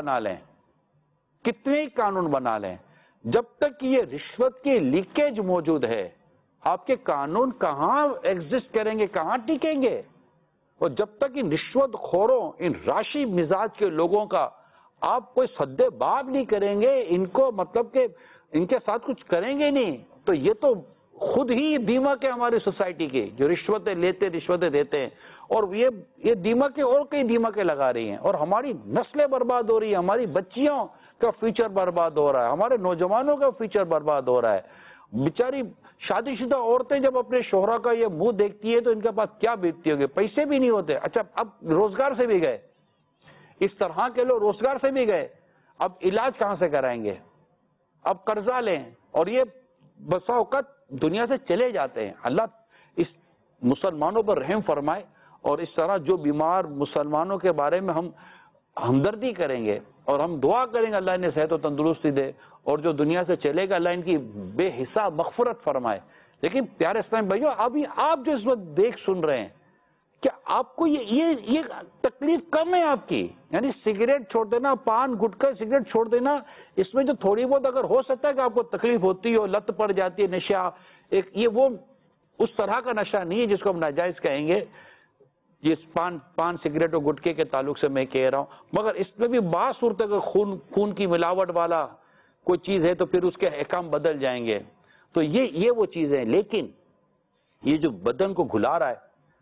Speaker 1: بنا لیں، جب تک یہ رشوت کی لیکیج موجود ہے، آپ کے قانون کہاں ایگزسٹ کریں گے، کہاں ٹکیں گے؟ اور جب تک ان رشوت خوروں، ان راشی مزاج کے لوگوں کا آپ کوئی سد باب نہیں کریں گے، ان کو مطلب کہ ان کے ساتھ کچھ کریں گے نہیں، تو یہ تو خود ہی دیمک ہے ہماری سوسائٹی کی، جو رشوتیں دیتے ہیں، اور یہ دیمکیں اور کئی دیمکیں لگا رہی ہیں، اور ہماری نسلیں برباد ہو رہی ہیں، ہماری بچیوں کا فیوچر برباد ہو رہا ہے، ہمارے نوجوانوں کا فیوچر برباد ہو رہا ہے. بیچاری شادی شدہ عورتیں جب اپنے شوہرا کا یہ منہ دیکھتی ہے تو ان کے پاس کیا بیتتی ہوگی؟ پیسے بھی نہیں ہوتے. اچھا اب روزگار سے بھی گئے، اس طرح کے لوگ روزگار سے بھی گئے، اب علاج کہاں سے کرائیں گے؟ اب قرضہ لیں، اور یہ بسا اوقات دنیا سے چلے جاتے ہیں. اللہ اس مسلمانوں پر رحم فرمائے، اور اس طرح جو بیمار مسلمانوں کے بارے میں ہم ہمدردی کریں گے اور ہم دعا کریں گے اللہ انہیں صحت و تندرستی دے، اور جو دنیا سے چلے گا اللہ ان کی بے حساب مغفرت فرمائے. لیکن پیارے اسلام بھائیو، ابھی آپ جو اس وقت دیکھ سن رہے ہیں کہ آپ کو یہ تکلیف کم ہے آپ کی. یعنی سگریٹ چھوڑ دینا, پان گٹکا سگریٹ چھوڑ دینا, اس میں جو تھوڑی بہت اگر ہو سکتا ہے کہ آپ کو تکلیف ہوتی ہو, لت پڑ جاتی ہے, نشہ, یہ وہ اس طرح کا نشہ نہیں ہے جس کو ہم ناجائز کہیں گے. یہ پان سگریٹ اور گٹکے کے تعلق سے میں کہہ رہا ہوں, مگر اس میں بھی بعض صورت اگر خون کی ملاوٹ والا کوئی چیز ہے تو پھر اس کے احکام بدل جائیں گے. تو یہ وہ چیزیں ہیں. لیکن یہ جو بدن کو گھلا رہا ہے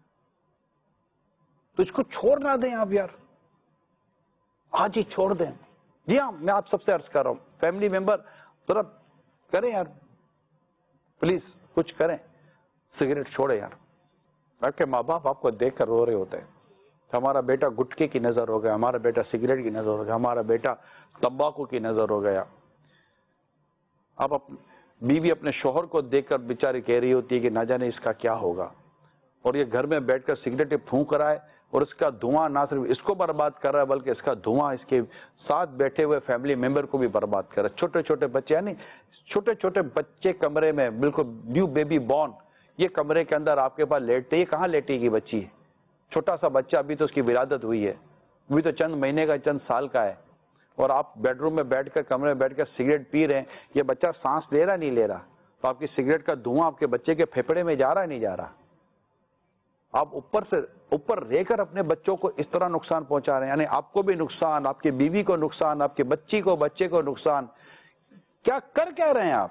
Speaker 1: تو اس کو چھوڑ نہ دیں آپ یار, آج ہی چھوڑ دیں. جی ہاں, میں آپ سب سے عرض کر رہا ہوں, فیملی ممبر ذرا کریں یار, پلیز کچھ کریں, سگریٹ چھوڑے یار. آپ کے ماں باپ آپ کو دیکھ کر رو رہے ہوتے ہیں, ہمارا بیٹا گٹکے کی نظر ہو گیا, ہمارا بیٹا سگریٹ کی نظر ہو گیا, ہمارا بیٹا تمباکو کی نظر ہو گیا. آپ بیوی اپنے شوہر کو دیکھ کر بیچاری کہہ رہی ہوتی ہے کہ نہ جانے اس کا کیا ہوگا, اور یہ گھر میں بیٹھ کر سگریٹ پھونک رہا ہے, اور اس کا دھواں نہ صرف اس کو برباد کر رہا ہے بلکہ اس کا دھواں اس کے ساتھ بیٹھے ہوئے فیملی ممبر کو بھی برباد کر رہا ہے. چھوٹے چھوٹے بچے, یعنی چھوٹے چھوٹے بچے کمرے میں, بالکل نیو بیبی بورن, یہ کمرے کے اندر آپ کے پاس لیٹتے, یہ کہاں لیٹے گی بچی؟ چھوٹا سا بچہ, ابھی تو اس کی ولادت ہوئی ہے, ابھی تو چند مہینے کا, چند سال کا ہے, اور آپ بیڈ روم میں بیٹھ کر, کمرے میں بیٹھ کر سگریٹ پی رہے ہیں. یہ بچہ سانس لے رہا نہیں لے رہا, تو آپ کی سگریٹ کا دھواں آپ کے بچے کے پھیپھڑے میں جا رہا ہے نہیں جا رہا؟ آپ اوپر رہ کر اپنے بچوں کو اس طرح نقصان پہنچا رہے ہیں. یعنی آپ کو بھی نقصان, آپ کی بیوی کو نقصان, آپ کے بچے کو نقصان. کیا رہے ہیں آپ؟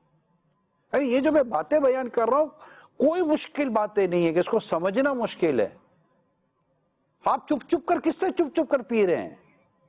Speaker 1: یہ جو میں باتیں بیان کر رہا ہوں کوئی مشکل باتیں نہیں ہے کہ اس کو سمجھنا مشکل ہے. آپ چپ کر کس سے چپ کر پی رہے ہیں؟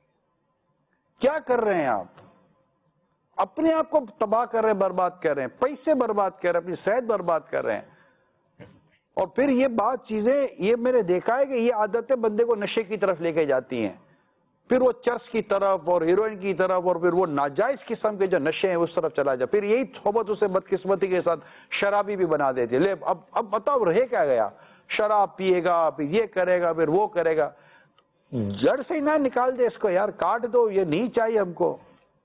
Speaker 1: کیا کر رہے ہیں آپ؟ اپنے آپ کو تباہ کر رہے ہیں, برباد کر رہے ہیں, پیسے برباد کر رہے ہیں, اپنی صحت برباد کر رہے ہیں. اور پھر یہ بات چیزیں, یہ میں نے دیکھا ہے کہ یہ عادتیں بندے کو نشے کی طرف لے کے جاتی ہیں, پھر وہ چرس کی طرف اور ہیروئن کی طرف, اور پھر وہ ناجائز قسم کے جو نشے ہیں اس طرف چلا جائے. پھر یہی صحبت اسے بدقسمتی کے ساتھ شرابی بھی بنا دیتی ہے. لے اب بتاؤ رہے کیا گیا؟ شراب پیے گا, پھر یہ کرے گا, پھر وہ کرے گا. جڑ سے نہ نکال دے اس کو یار, کاٹ دو. یہ نہیں چاہیے ہم کو.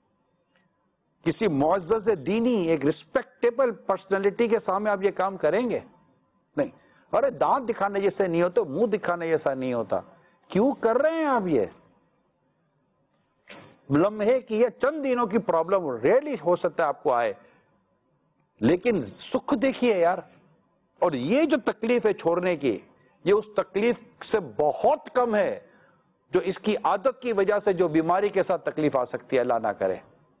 Speaker 1: کسی معزز دینی, ایک ریسپیکٹیبل پرسنالٹی کے سامنے آپ یہ کام کریں گے؟ نہیں. ارے دانت دکھانے جیسے نہیں ہوتے, منہ دکھانے جیسا نہیں ہوتا. کیوں کر رہے ہیں آپ یہ؟ لمحے کی یا چند دنوں کی پرابلم ریئرلی ہو سکتا ہے آپ کو آئے, لیکن سکھ دیکھیے یار. اور یہ جو تکلیف ہے چھوڑنے کی, یہ اس تکلیف سے بہت کم ہے جو اس کی عادت کی وجہ سے جو بیماری کے ساتھ تکلیف آ سکتی ہے. اللہ نہ کرے.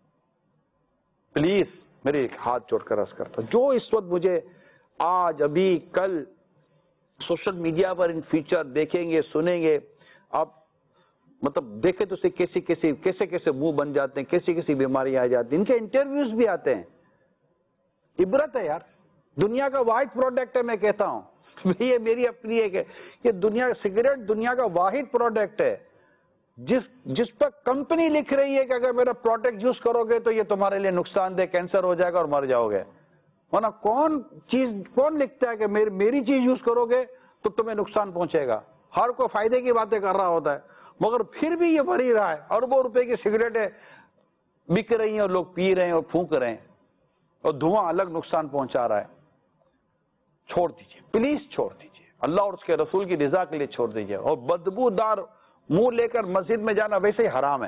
Speaker 1: پلیز میرے ایک ہاتھ جوڑ کر عرض کرتا ہوں, جو اس وقت مجھے آج ابھی کل سوشل میڈیا پر ان فیچر دیکھیں گے, سنیں گے, آپ مطلب دیکھیں تو کیسے منہ بن جاتے ہیں, کیسی بیماریاں آ جاتی ہیں. ان کے انٹرویوز بھی آتے ہیں. عبرت ہے یار. دنیا کا واحد پروڈکٹ ہے, میں کہتا ہوں, یہ میری اپنی ہے کہ دنیا سگریٹ دنیا کا واحد پروڈکٹ ہے جس پر کمپنی لکھ رہی ہے کہ اگر میرا پروڈکٹ یوز کرو گے تو یہ تمہارے لیے نقصان دہ, کینسر ہو جائے گا اور مر جاؤ گے. ورنہ کون لکھتا ہے کہ میری چیز یوز کرو گے تو تمہیں نقصان پہنچے گا؟ ہر کوئی فائدے کی باتیں کر رہا ہوتا ہے, مگر پھر بھی یہ بڑھ ہی رہا ہے. اربوں روپے کی سگریٹیں بک رہی ہیں اور لوگ پی رہے ہیں اور پھونک رہے ہیں, اور دھواں الگ نقصان پہنچا رہا ہے. چھوڑ دیجیے, پلیز چھوڑ دیجیے. اللہ اور اس کے رسول کی رضا کے لیے چھوڑ دیجیے. اور بدبودار منہ لے کر مسجد میں جانا ویسے ہی حرام ہے.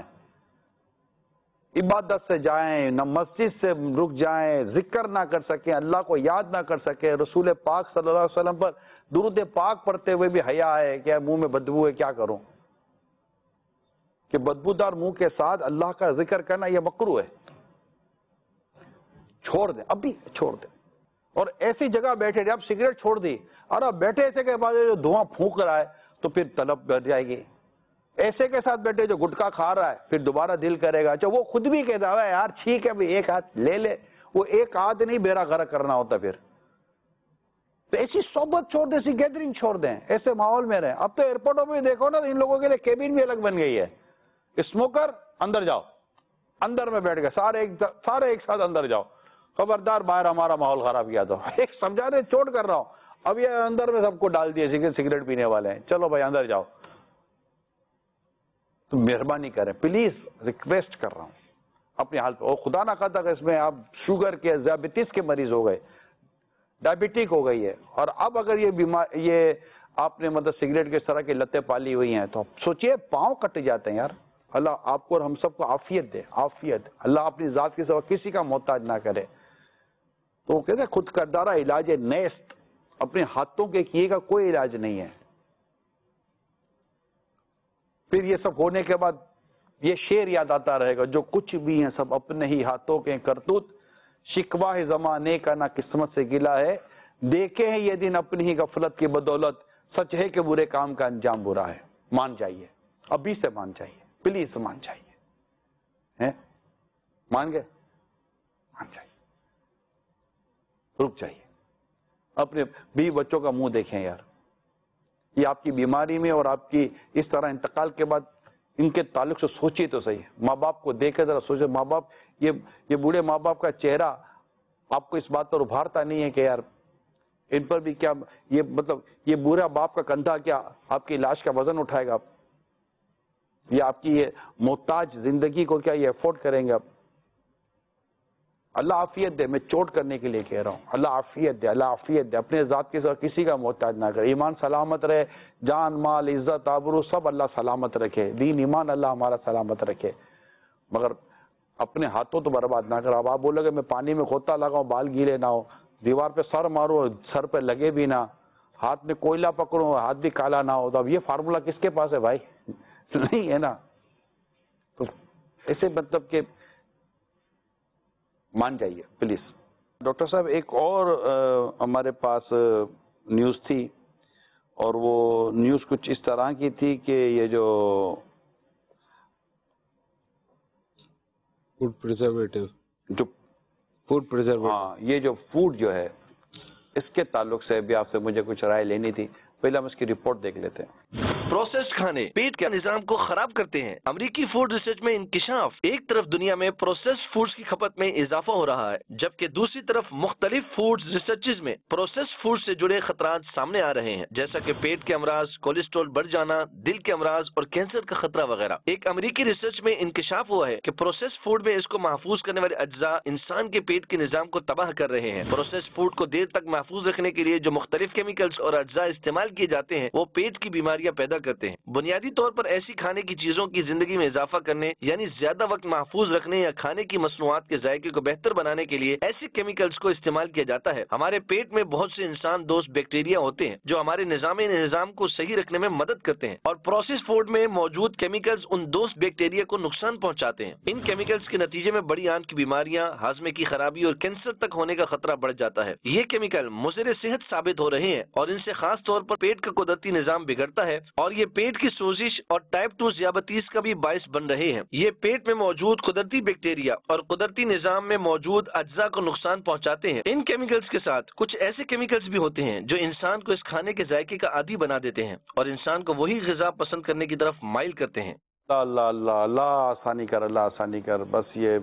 Speaker 1: عبادت سے جائیں, نہ مسجد سے رک جائیں, ذکر نہ کر سکیں, اللہ کو یاد نہ کر سکیں, رسول پاک صلی اللہ علیہ وسلم پر درود پاک پڑھتے ہوئے بھی حیا ہے کہ منہ میں بدبو ہے, کیا کروں؟ کہ بدبودار منہ کے ساتھ اللہ کا ذکر کرنا یہ مکروہ ہے. چھوڑ دیں, ابھی چھوڑ دیں. اور ایسی جگہ بیٹھے, اب سگریٹ چھوڑ دی, اور اب بیٹھے ایسے کے بعد جو دھواں پھونک رہا ہے تو پھر طلب بڑھ جائے گی. ایسے کے ساتھ بیٹھے جو گٹکا کھا رہا ہے پھر دوبارہ دل کرے گا. اچھا وہ خود بھی کہتا ہے یار ٹھیک ہے بھائی ایک ہاتھ لے لے, وہ ایک ہاتھ نہیں بیڑا غرق کرنا ہوتا. پھر تو ایسی صحبت چھوڑ دیں, ایسی گیدرنگ چھوڑ دیں, ایسے ماحول میں رہیں. اب تو ایئرپورٹوں میں دیکھو نا, ان لوگوں کے لیے کیبن بھی الگ بن گئی ہے. اسموکر اندر جاؤ, اندر میں بیٹھ گئے سارے ایک ساتھ اندر جاؤ, خبردار باہر ہمارا ماحول خراب کیا. تو ایک سمجھانے چوٹ کر رہا ہوں, اب یہ اندر میں سب کو ڈال دیے سگریٹ پینے والے ہیں, چلو بھائی اندر جاؤ. تو مہربانی کریں, پلیز ریکویسٹ کر رہا ہوں اپنے حال پہ. اور خدا نہ خواستہ کہ اس میں آپ شوگر کے, ذیابیطس کے مریض ہو گئے, ڈائبٹک ہو گئی ہے, اور اب اگر یہ آپ نے مطلب سگریٹ کے اس طرح کی لتیں پالی ہوئی ہیں تو سوچئے پاؤں کٹ جاتے ہیں یار. اللہ آپ کو اور ہم سب کو عافیت دے, عافیت. اللہ اپنی ذات کے سوا کسی کا محتاج نہ کرے. تو وہ کہتے ہیں خود کردارہ علاج نیست, اپنے ہاتھوں کے کیے کا کوئی علاج نہیں ہے. پھر یہ سب ہونے کے بعد یہ شعر یاد آتا رہے گا, جو کچھ بھی ہیں سب اپنے ہی ہاتھوں کے کرتوت, شکوہ ہے زمانے کا نہ قسمت سے گلا ہے, دیکھے ہیں یہ دن اپنی ہی غفلت کی بدولت, سچ ہے کہ برے کام کا انجام برا ہے. مان جائیے, ابھی سے مان جائیے, پلیز مان جائیے. مان گئے؟ مان جائیے, رک جائیے. اپنے بیوی بچوں کا منہ دیکھیں یار. یہ آپ کی بیماری میں اور آپ کی اس طرح انتقال کے بعد ان کے تعلق سے سوچیے تو صحیح. ماں باپ کو دیکھ کے ذرا سوچے, ماں باپ یہ بوڑھے ماں باپ کا چہرہ آپ کو اس بات پر ابھارتا نہیں ہے کہ یار ان پر بھی کیا یہ مطلب یہ بوڑھا باپ کا کندھا کیا آپ کی لاش کا وزن اٹھائے گا, یا آپ کی یہ محتاج زندگی کو کیا یہ افورڈ کریں گے آپ؟ اللہ عافیت دے, میں چوٹ کرنے کے لیے کہہ رہا ہوں. اللہ عافیت دے, اللہ عافیت دے. اپنے ذات کے سوا کسی کا محتاج نہ کرے. ایمان سلامت رہے, جان مال عزت آبرو سب اللہ سلامت رکھے, دین ایمان اللہ ہمارا سلامت رکھے, مگر اپنے ہاتھوں تو برباد نہ کرو. اب آپ بولو گے میں پانی میں غوطہ لگاؤں بال گیلے نہ ہو, دیوار پہ سر مارو سر پہ لگے بھی نہ, ہاتھ میں کوئلہ پکڑو ہاتھ بھی کالا نہ ہو, تو اب یہ فارمولا کس کے پاس ہے بھائی؟ نہیں ہے نا. تو ایسے مطلب کہ مان جائیے پلیز. ڈاکٹر صاحب ایک اور ہمارے پاس نیوز تھی, اور وہ نیوز کچھ اس طرح کی تھی کہ یہ جو
Speaker 8: فوڈ پریزرویٹو
Speaker 1: ہاں یہ جو فوڈ جو ہے اس کے تعلق سے بھی آپ سے مجھے کچھ رائے لینی تھی. پہلے ہم اس کی رپورٹ دیکھ لیتے ہیں.
Speaker 4: پروسیسڈ کھانے پیٹ کے نظام کو خراب کرتے ہیں. امریکی فوڈ ریسرچ میں انکشاف. ایک طرف دنیا میں پروسیسڈ فوڈز کی کھپت میں اضافہ ہو رہا ہے, جبکہ دوسری طرف مختلف فوڈ ریسرچز میں پروسیسڈ فوڈ سے جڑے خطرات سامنے آ رہے ہیں, جیسا کہ پیٹ کے امراض, کولیسٹرول بڑھ جانا, دل کے امراض اور کینسر کا خطرہ وغیرہ. ایک امریکی ریسرچ میں انکشاف ہوا ہے کہ پروسیسڈ فوڈ میں اس کو محفوظ کرنے والے اجزاء انسان کے پیٹ کے نظام کو تباہ کر رہے ہیں. پروسیسڈ فوڈ کو دیر تک محفوظ رکھنے کے لیے جو مختلف کیمیکلز اور اجزاء استعمال کیے جاتے ہیں وہ پیٹ کی بیماریاں پیدا کرتے ہیں. بنیادی طور پر ایسی کھانے کی چیزوں کی زندگی میں اضافہ کرنے یعنی زیادہ وقت محفوظ رکھنے یا کھانے کی مصنوعات کے ذائقے کو بہتر بنانے کے لیے ایسے کیمیکلز کو استعمال کیا جاتا ہے. ہمارے پیٹ میں بہت سے انسان دوست بیکٹیریا ہوتے ہیں جو ہمارے نظام کو صحیح رکھنے میں مدد کرتے ہیں, اور پروسیس فوڈ میں موجود کیمیکلز ان دوست بیکٹیریا کو نقصان پہنچاتے ہیں. ان کیمیکلز کے نتیجے میں بڑی آنت کی بیماریاں, ہاضمے کی خرابی اور کینسر تک ہونے کا خطرہ بڑھ جاتا ہے. یہ کیمیکل مضر صحت ثابت ہو رہے ہیں اور ان سے خاص طور پر پیٹ کا قدرتی نظام بگڑتا ہے, اور یہ پیٹ کی سوزش اور ٹائپ 2 ذیابیطس کا بھی باعث بن رہے ہیں. یہ پیٹ میں موجود قدرتی بیکٹیریا اور قدرتی نظام میں موجود اجزاء کو نقصان پہنچاتے ہیں. ان کیمیکلز کے ساتھ کچھ ایسے کیمیکلز بھی ہوتے ہیں جو انسان کو اس کھانے کے ذائقے کا عادی بنا دیتے ہیں اور انسان کو وہی غذا پسند کرنے کی طرف مائل کرتے ہیں.
Speaker 1: اللہ اللہ اللہ آسانی کر, اللہ آسانی کر. بس یہ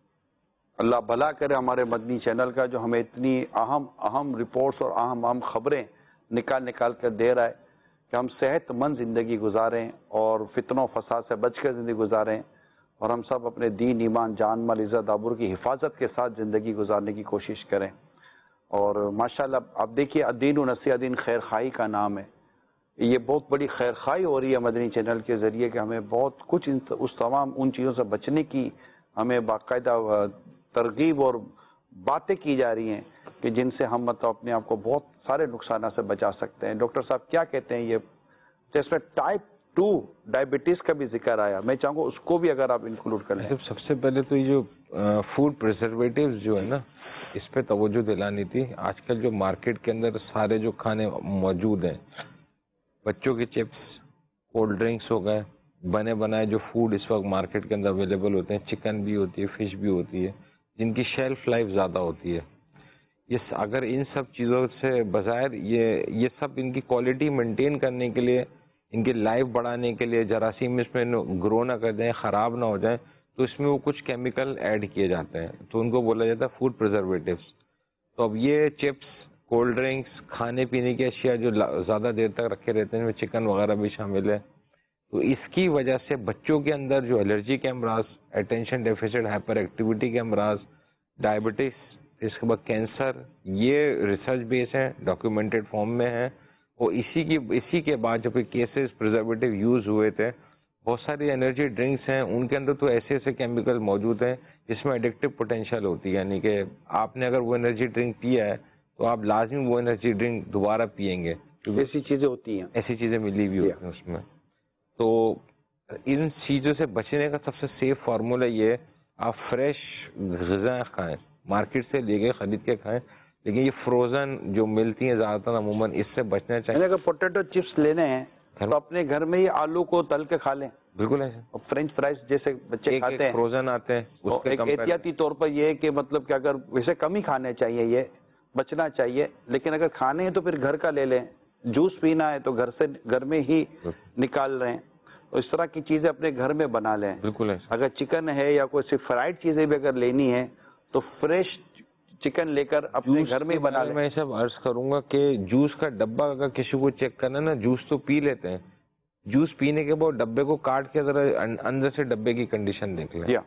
Speaker 1: اللہ بھلا کرے ہمارے مدنی چینل کا, جو ہمیں اتنی اہم رپورٹس اور اہم خبریں نکال کر دے رہا ہے کہ ہم صحت مند زندگی گزاریں اور فتنوں و فساد سے بچ کر زندگی گزاریں, اور ہم سب اپنے دین ایمان جان مال عزت آبرو کی حفاظت کے ساتھ زندگی گزارنے کی کوشش کریں. اور ماشاءاللہ آپ دیکھیے الدین نصیحت دین خیر خواہی کا نام ہے. یہ بہت بڑی خیر خواہی ہو رہی ہے مدنی چینل کے ذریعے کہ ہمیں بہت کچھ اس تمام ان چیزوں سے بچنے کی ہمیں باقاعدہ ترغیب اور باتیں کی جا رہی ہیں کہ جن سے ہم مطلب اپنے آپ کو بہت سارے نقصانات سے بچا سکتے ہیں. ڈاکٹر صاحب کیا کہتے ہیں یہ, جس میں ٹائپ 2 ڈائبٹیز کا بھی ذکر آیا, میں چاہوں گا اس کو بھی اگر آپ انکلوڈ کر لیں.
Speaker 8: سب سے پہلے تو یہ جو فوڈ پریزرویٹیوز جو ہے نا اس پہ توجہ دلانی تھی. آج کل جو مارکیٹ کے اندر سارے جو کھانے موجود ہیں, بچوں کے چپس, کولڈ ڈرنکس ہو گئے, بنے بنائے جو فوڈ اس وقت مارکیٹ کے اندر اویلیبل ہوتے ہیں, چکن بھی ہوتی ہے, فش بھی ہوتی ہے, جن کی شیلف لائف زیادہ ہوتی ہے. یہ اگر ان سب چیزوں سے بظاہر یہ سب ان کی کوالٹی مینٹین کرنے کے لیے, ان کی لائف بڑھانے کے لیے, جراثیم اس میں گرو نہ کر جائیں, خراب نہ ہو جائیں, تو اس میں وہ کچھ کیمیکل ایڈ کیے جاتے ہیں, تو ان کو بولا جاتا ہے فوڈ پریزرویٹیوز. تو اب یہ چپس, کولڈ ڈرنکس, کھانے پینے کی اشیاء جو زیادہ دیر تک رکھے رہتے ہیں, چکن وغیرہ بھی شامل ہے, تو اس کی وجہ سے بچوں کے اندر جو الرجی کے امراض, اٹینشن ڈیفیسٹ ہائپر ایکٹیویٹی کے امراض, ڈائبٹیز, اس کے بعد کینسر, یہ ریسرچ بیس ہیں, ڈاکیومنٹڈ فارم میں ہیں, اور اسی کے بعد جب کیسز پریزرویٹو یوز ہوئے تھے، بہت ساری انرجی ڈرنکس ہیں ان کے اندر تو ایسے کیمیکل موجود ہیں جس میں ایڈکٹیو پوٹینشیل ہوتی ہے، یعنی کہ آپ نے اگر وہ انرجی ڈرنک پیا ہے تو آپ لازمی وہ انرجی ڈرنک دوبارہ پیئیں گے،
Speaker 1: ایسی چیزیں ہوتی ہیں، ایسی
Speaker 8: چیزیں ملی ہوئی ہوتی ہیں اس میں. تو ان چیزوں سے بچنے کا سب سے سیف فارمولا یہ ہے آپ فریش غذائیں کھائیں، مارکیٹ سے لے کے خرید کے کھائیں، لیکن یہ فروزن جو ملتی ہیں زیادہ تر عموماً اس سے بچنا چاہیے.
Speaker 1: اگر پوٹیٹو چپس لینے ہیں تو اپنے گھر میں ہی آلو کو تل کے کھا لیں.
Speaker 8: بالکل ایسے
Speaker 1: فرینچ فرائز جیسے بچے کھاتے ہیں
Speaker 8: فروزن آتے ہیں،
Speaker 1: ایک احتیاطی طور پر یہ ہے کہ مطلب کہ اگر ویسے کم ہی کھانے چاہیے، یہ بچنا چاہیے، لیکن اگر کھانے ہیں تو پھر گھر کا لے لیں. جوس پینا ہے تو گھر میں ہی نکال رہے ہیں. اس طرح کی چیزیں اپنے گھر میں بنا لیں.
Speaker 8: بالکل.
Speaker 1: اگر چکن ہے یا کوئی صرف فرائڈ چیزیں بھی اگر لینی ہے تو فریش چکن لے کر اپنے گھر میں بنا لیں.
Speaker 8: میں سب عرض کروں گا کہ جوس کا ڈبہ اگر کسی کو چیک کرنا نا، جوس تو پی لیتے ہیں، جوس پینے کے بعد ڈبے کو کاٹ کے ذرا اندر سے ڈبے کی کنڈیشن دیکھ لیں.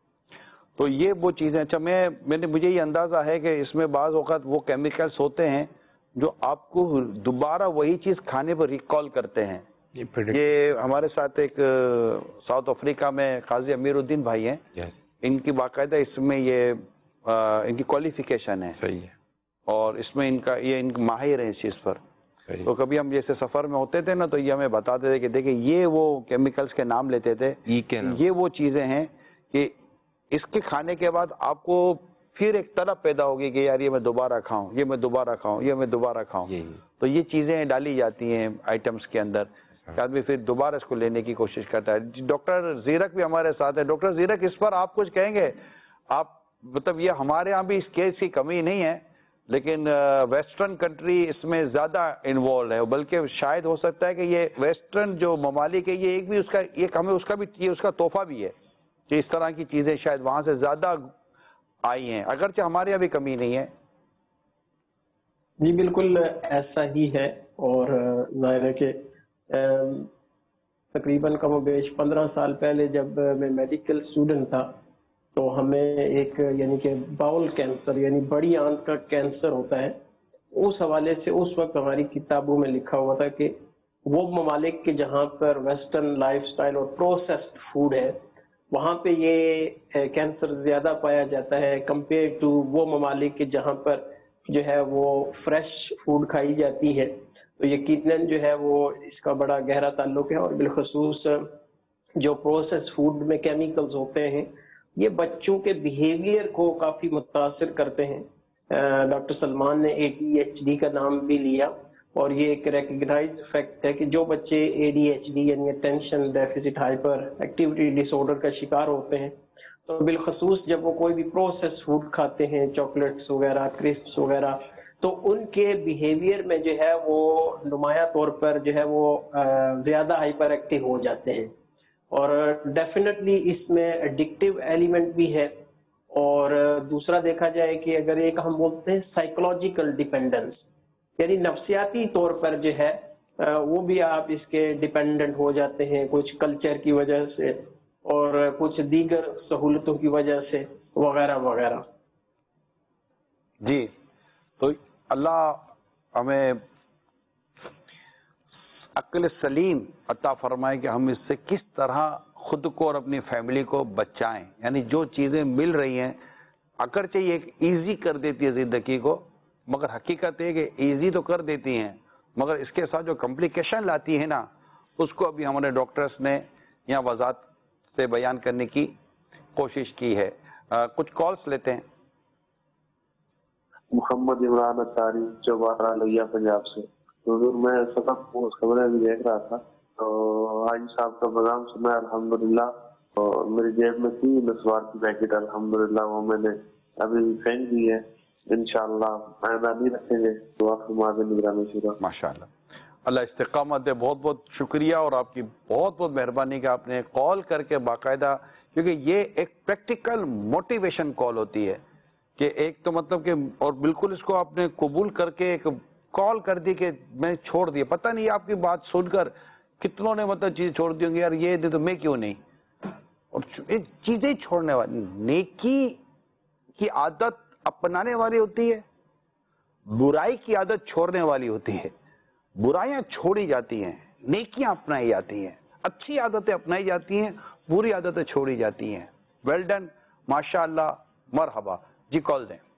Speaker 1: تو یہ وہ چیزیں. اچھا مجھے یہ اندازہ ہے کہ اس میں بعض اوقات وہ کیمیکلز ہوتے ہیں جو آپ کو دوبارہ وہی چیز کھانے پر ریکال کرتے ہیں. یہ ہمارے ساتھ ایک ساؤتھ افریقہ میں قاضی امیر الدین بھائی ہیں، ان کی باقاعدہ اس میں یہ ان کی کوالیفیکیشن ہے.
Speaker 8: صحیح ہے.
Speaker 1: اور اس میں ان ماہر ہیں اس چیز پر. تو کبھی ہم جیسے سفر میں ہوتے تھے نا تو یہ ہمیں بتاتے تھے کہ دیکھیں یہ وہ کیمیکلز کے نام لیتے تھے، یہ وہ چیزیں ہیں کہ اس کے کھانے کے بعد آپ کو پھر ایک طلب پیدا ہوگی کہ یار یہ میں دوبارہ کھاؤں، یہ میں دوبارہ کھاؤں، یہ میں دوبارہ کھاؤں. تو یہ چیزیں ڈالی جاتی ہیں آئٹمس کے اندر کہ آدمی پھر دوبارہ اس کو لینے کی کوشش کرتا ہے. ڈاکٹر زیرک بھی ہمارے ساتھ ہے. ڈاکٹر زیرک اس پر آپ کچھ کہیں گے؟ آپ مطلب یہ ہمارے ہاں بھی اس کیس کی کمی نہیں ہے، لیکن ویسٹرن کنٹری اس میں زیادہ انوالوڈ ہے، بلکہ شاید ہو سکتا ہے کہ یہ ویسٹرن جو ممالک ہے یہ ایک بھی اس کا ایک ہمیں اس کا بھی یہ اس کا تحفہ بھی ہے کہ اس طرح کی چیزیں شاید وہاں سے زیادہ آئی ہیں، اگرچہ ہمارے یہاں بھی کمی نہیں ہے.
Speaker 9: جی بالکل ایسا ہی ہے. اور ظاہر ہے کہ تقریباً کم و بیش 15 سال پہلے جب میں میڈیکل اسٹوڈنٹ تھا تو ہمیں ایک یعنی کہ باؤل کینسر یعنی بڑی آنت کا کینسر ہوتا ہے، اس حوالے سے اس وقت ہماری کتابوں میں لکھا ہوا تھا کہ وہ ممالک کے جہاں پر ویسٹرن لائف سٹائل اور پروسیسڈ فوڈ ہے وہاں پہ یہ کینسر زیادہ پایا جاتا ہے کمپیئر ٹو وہ ممالک کے جہاں پر جو ہے وہ فریش فوڈ کھائی جاتی ہے. تو یقیناً جو ہے وہ اس کا بڑا گہرا تعلق ہے. اور بالخصوص جو پروسیس فوڈ میں کیمیکلز ہوتے ہیں یہ بچوں کے بیہیویئر کو کافی متاثر کرتے ہیں. ڈاکٹر سلمان نے ADHD کا نام بھی لیا اور یہ ایک ریکگنائز فیکٹ ہے کہ جو بچے ADHD یعنی attention deficit hyperactivity disorder کا شکار ہوتے ہیں تو بالخصوص جب وہ کوئی بھی پروسیس فوڈ کھاتے ہیں، چاکلیٹس وغیرہ، کرسپس وغیرہ، تو ان کے بیہیویئر میں جو ہے وہ نمایاں طور پر جو ہے وہ زیادہ ہائپر ایکٹیو ہو جاتے ہیں. اور ڈیفینیٹلی اس میں ایڈکٹیو ایلیمنٹ بھی ہے. اور دوسرا دیکھا جائے کہ اگر ایک ہم بولتے ہیں سائیکولوجیکل ڈیپینڈنس یعنی نفسیاتی طور پر جو ہے وہ بھی آپ اس کے ڈیپینڈنٹ ہو جاتے ہیں کچھ کلچر کی وجہ سے اور کچھ دیگر سہولتوں کی وجہ سے وغیرہ وغیرہ.
Speaker 1: جی تو اللہ ہمیں عقل سلیم عطا فرمائے کہ ہم اس سے کس طرح خود کو اور اپنی فیملی کو بچائیں. یعنی جو چیزیں مل رہی ہیں اگرچہ یہ ایک ایزی کر دیتی ہے زندگی کو، مگر حقیقت ہے کہ ایزی تو کر دیتی ہیں مگر اس کے ساتھ جو کمپلیکیشن لاتی ہے نا اس کو ابھی ہمارے ڈاکٹرز نے یہاں وضاحت سے بیان کرنے کی کوشش کی ہے. کچھ کالز لیتے ہیں.
Speaker 10: محمد عمران اتاری چوبارہ لیا پنجاب سے. حضور میں سبق خبریں بھی دیکھ رہا تھا تو حاجی صاحب کا پیغام سنا الحمدللہ. اور میری جیب میں تھی نسوار کی پیکٹ الحمدللہ وہ میں نے ابھی پھینک دی ہے. انشاءاللہ آئندہ نہیں رکھیں گے. دعا فرما دیں نگرانی شورا.
Speaker 1: ماشاءاللہ اللہ استقامت دے. بہت بہت شکریہ اور آپ کی بہت بہت مہربانی کہ آپ نے کال کر کے باقاعدہ، کیونکہ یہ ایک پریکٹیکل موٹیویشن کال ہوتی ہے کہ ایک تو مطلب کہ اور بالکل اس کو آپ نے قبول کر کے ایک کال کر دی کہ میں چھوڑ دیا. پتہ نہیں آپ کی بات سن کر کتنوں نے مطلب چیز چھوڑ دی ہوں گی، یار یہ دے تو میں کیوں نہیں. اور چیزیں چھوڑنے والی نیکی کی عادت اپنانے والی ہوتی ہے، برائی کی عادت چھوڑنے والی ہوتی ہے. برائیاں چھوڑی جاتی ہیں، نیکیاں اپنائی جاتی ہیں، اچھی عادتیں اپنائی جاتی ہیں، بری عادتیں چھوڑی جاتی ہیں. ویل ڈن، ماشاء اللہ، مرحبا. جی کال دیں.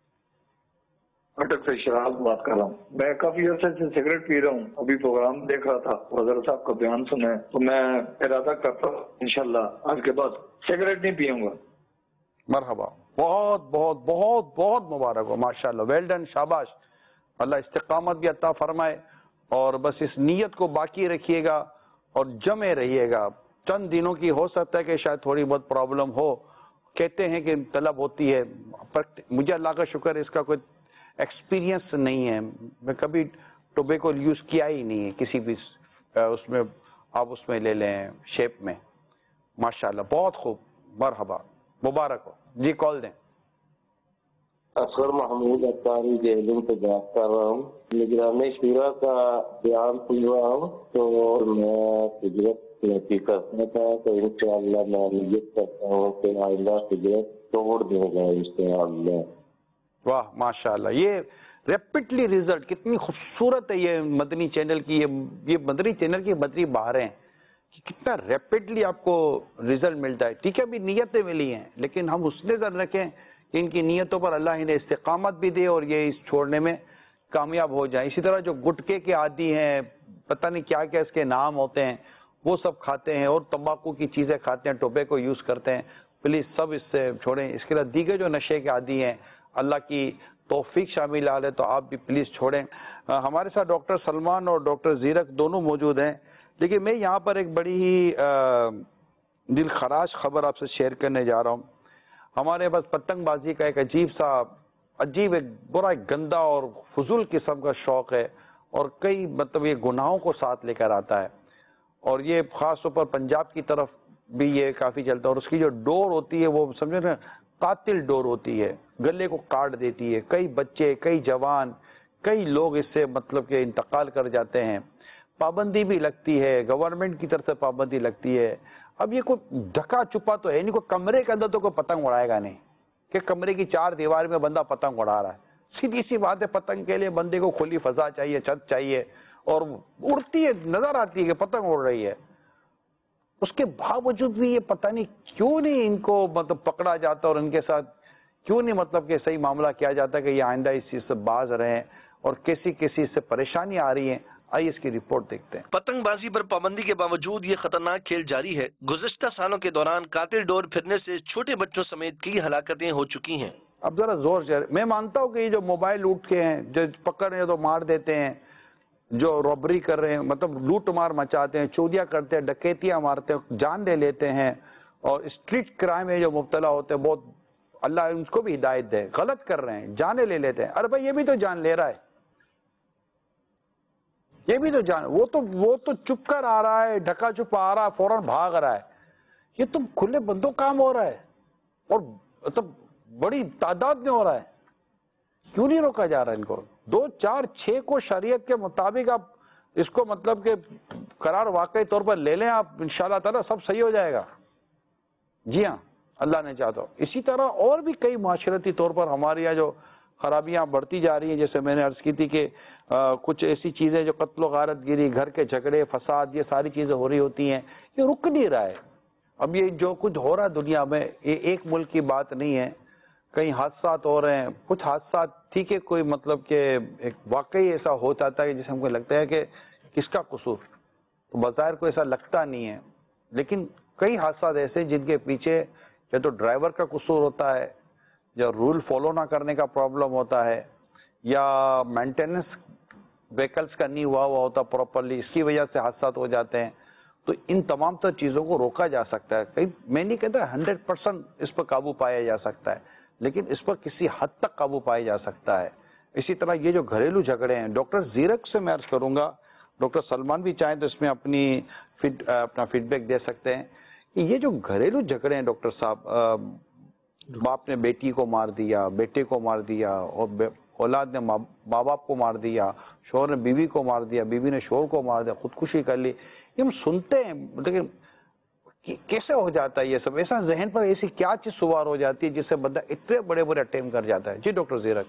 Speaker 11: اٹک سے شراز بات کر رہا ہوں. میں کافی عرصے سے سگریٹ پی رہا ہوں. ابھی پروگرام دیکھ رہا تھا، حضرت صاحب کا بیان سنا ہے، تو میں ارادہ کرتا ہوں انشاءاللہ آج کے بعد سگریٹ نہیں پیوں گا.
Speaker 1: مرحبا، بہت بہت بہت بہت مبارک ہو، ماشاءاللہ، ویل ڈن، شاباش. اللہ استقامت بھی عطا فرمائے، اور بس اس نیت کو باقی رکھیے گا اور جمے رہیے گا. چند دنوں کی ہو سکتا ہے کہ شاید تھوڑی بہت پرابلم ہو، کہتے ہیں کہ طلب ہوتی ہے، پر مجھے اللہ کا شکر ہے اس کا کوئی ایکسپیرینس نہیں ہے. میں کبھی ٹوبیکو یوز کیا ہی نہیں ہے کسی بھی اس میں، آپ اس میں لے لیں شیپ میں. ماشاءاللہ، بہت خوب، مرحبا، مبارک ہو. جی کال دیں.
Speaker 10: اصغر محمود اختاری جہلم سے بات کر رہا ہوں. نگران شورا کا بیان سن رہا ہوں تو میں سگریٹ نہیں کرتا تھا، تو انشاءاللہ میں نیت کرتا ہوں کہ آئندہ سگریٹ توڑ دوں گا انشاءاللہ.
Speaker 1: واہ ماشاءاللہ، یہ ریپڈلی ریزلٹ کتنی خوبصورت ہے یہ مدنی چینل کی، یہ مدنی چینل کی مدنی بہاریں ہیں کہ کتنا ریپڈلی آپ کو ریزلٹ ملتا ہے. ٹھیک ہے بھی نیتیں ملی ہیں، لیکن ہم اس نظر رکھیں کہ ان کی نیتوں پر اللہ انہیں استقامت بھی دے اور یہ اس چھوڑنے میں کامیاب ہو جائیں. اسی طرح جو گٹکے کے عادی ہیں، پتہ نہیں کیا کیا اس کے نام ہوتے ہیں، وہ سب کھاتے ہیں اور تمباکو کی چیزیں کھاتے ہیں، ٹوبیکو یوز کرتے ہیں، پلیز سب اس سے چھوڑیں. اس کے علاوہ دیگر جو نشے کے عادی ہیں، اللہ کی توفیق شامل آ لے تو آپ بھی پلیز چھوڑیں. ہمارے ساتھ ڈاکٹر سلمان اور ڈاکٹر زیرک دونوں موجود ہیں، لیکن میں یہاں پر ایک بڑی ہی دل خراش خبر آپ سے شیئر کرنے جا رہا ہوں. ہمارے پاس پتنگ بازی کا ایک عجیب ایک برا ایک گندا اور فضول قسم کا شوق ہے، اور کئی مطلب یہ گناہوں کو ساتھ لے کر آتا ہے، اور یہ خاص طور پر پنجاب کی طرف بھی یہ کافی چلتا ہے. اور اس کی جو ڈور ہوتی ہے وہ سمجھے نا قاتل ڈور ہوتی ہے، گلے کو کاٹ دیتی ہے. کئی بچے، کئی جوان، کئی لوگ اس سے مطلب کہ انتقال کر جاتے ہیں. پابندی بھی لگتی ہے، گورنمنٹ کی طرف سے پابندی لگتی ہے. اب یہ کوئی ڈھکا چھپا تو ہے نہیں، کوئی کمرے کے اندر تو کوئی پتنگ اڑائے گا نہیں کہ کمرے کی چار دیوار میں بندہ پتنگ اڑا رہا ہے. سیدھی سی بات ہے، پتنگ کے لیے بندے کو کھلی فضا چاہیے، چھت چاہیے، اور اڑتی ہے، نظر آتی ہے کہ پتنگ اڑ رہی ہے. اس کے باوجود بھی یہ پتہ نہیں کیوں نہیں ان کو مطلب پکڑا جاتا، اور ان کے ساتھ کیوں نہیں مطلب کہ صحیح معاملہ کیا جاتا ہے کہ یہ آئندہ اس چیز سے باز رہیں، اور کسی اس سے پریشانی آ رہی ہے. آئیے اس کی رپورٹ دیکھتے ہیں.
Speaker 4: پتنگ بازی پر پابندی کے باوجود یہ خطرناک کھیل جاری ہے. گزشتہ سالوں کے دوران قاتل ڈور پھرنے سے چھوٹے بچوں سمیت کئی ہلاکتیں ہو چکی ہیں.
Speaker 1: اب ذرا زور سے، میں مانتا ہوں کہ یہ جو موبائل لوٹ کے ہیں، جو پکڑ رہے ہیں تو مار دیتے ہیں، جو رابری کر رہے ہیں مطلب لوٹ مار مچاتے ہیں، چوریاں کرتے ہیں، ڈکیتیاں مارتے ہیں، جان لے لیتے ہیں، اور اسٹریٹ کرائم میں جو مبتلا ہوتے ہیں، بہت اللہ ان کو بھی ہدایت دے، غلط کر رہے ہیں، جانیں لے لیتے ہیں. ارے بھائی یہ بھی تو جان لے رہا ہے، یہ بھی تو جان، وہ تو چپ کر آ رہا ہے، ڈھکا چھپا آ رہا ہے، فوراً بھاگ رہا ہے. یہ تو کھلے بندوں کام ہو رہا ہے، اور مطلب بڑی تعداد میں ہو رہا ہے. کیوں نہیں روکا جا رہا ہے ان کو؟ 2 4 6 کو شریعت کے مطابق آپ اس کو مطلب کہ قرار واقعی طور پر لے لیں آپ، انشاءاللہ تعالیٰ سب صحیح ہو جائے گا. جی ہاں، اللہ نے چاہتا ہو. اسی طرح اور بھی کئی معاشرتی طور پر ہمارے یہاں جو خرابیاں بڑھتی جا رہی ہیں، جیسے میں نے عرض کی تھی کہ کچھ ایسی چیزیں جو قتل و غارت گیری، گھر کے جھگڑے، فساد، یہ ساری چیزیں ہو رہی ہوتی ہیں، یہ رک نہیں رہا ہے. اب یہ جو کچھ ہو رہا ہے دنیا میں، یہ ایک ملک کی بات نہیں ہے، کئی حادثات ہو رہے ہیں. کچھ حادثات ٹھیک ہے، کوئی مطلب کہ ایک واقعی ایسا ہو جاتا ہے جسے ہم کو لگتا ہے کہ کس کا قصور، تو بظاہر کو ایسا لگتا نہیں ہے، لیکن کئی حادثات ایسے جن کے پیچھے یا تو ڈرائیور کا قصور ہوتا ہے، یا رول فالو نہ کرنے کا پرابلم ہوتا ہے، یا مینٹیننس وہیکلس کا نہیں ہوا ہوتا پراپرلی، اس کی وجہ سے حادثات ہو جاتے ہیں. تو ان تمام تر چیزوں کو روکا جا سکتا ہے. میں نہیں کہتا 100% اس پر قابو پایا جا سکتا ہے، لیکن اس پر کسی حد تک قابو پایا جا سکتا ہے. اسی طرح یہ جو گھریلو جھگڑے ہیں، ڈاکٹر زیرک سے میں عرض کروں گا، ڈاکٹر سلمان بھی چاہیں تو اس میں اپنا فیڈ بیک دے سکتے ہیں کہ یہ جو گھریلو جھگڑے ہیں ڈاکٹر صاحب، باپ نے بیٹی کو مار دیا، بیٹے کو مار دیا، اور اولاد نے ماں باپ کو مار دیا، شوہر نے بیوی کو مار دیا، بیوی نے شوہر کو مار دیا، خودکشی کر لی، یہ ہم سنتے ہیں. لیکن کیسے ہو جاتا ہے یہ سب؟ ایسا ذہن پر ایسی کیا چیز سوار ہو جاتی ہے جس سے بندہ اتنے بڑے اٹیمپٹ کر جاتا ہے؟ جی ڈاکٹر زیرک.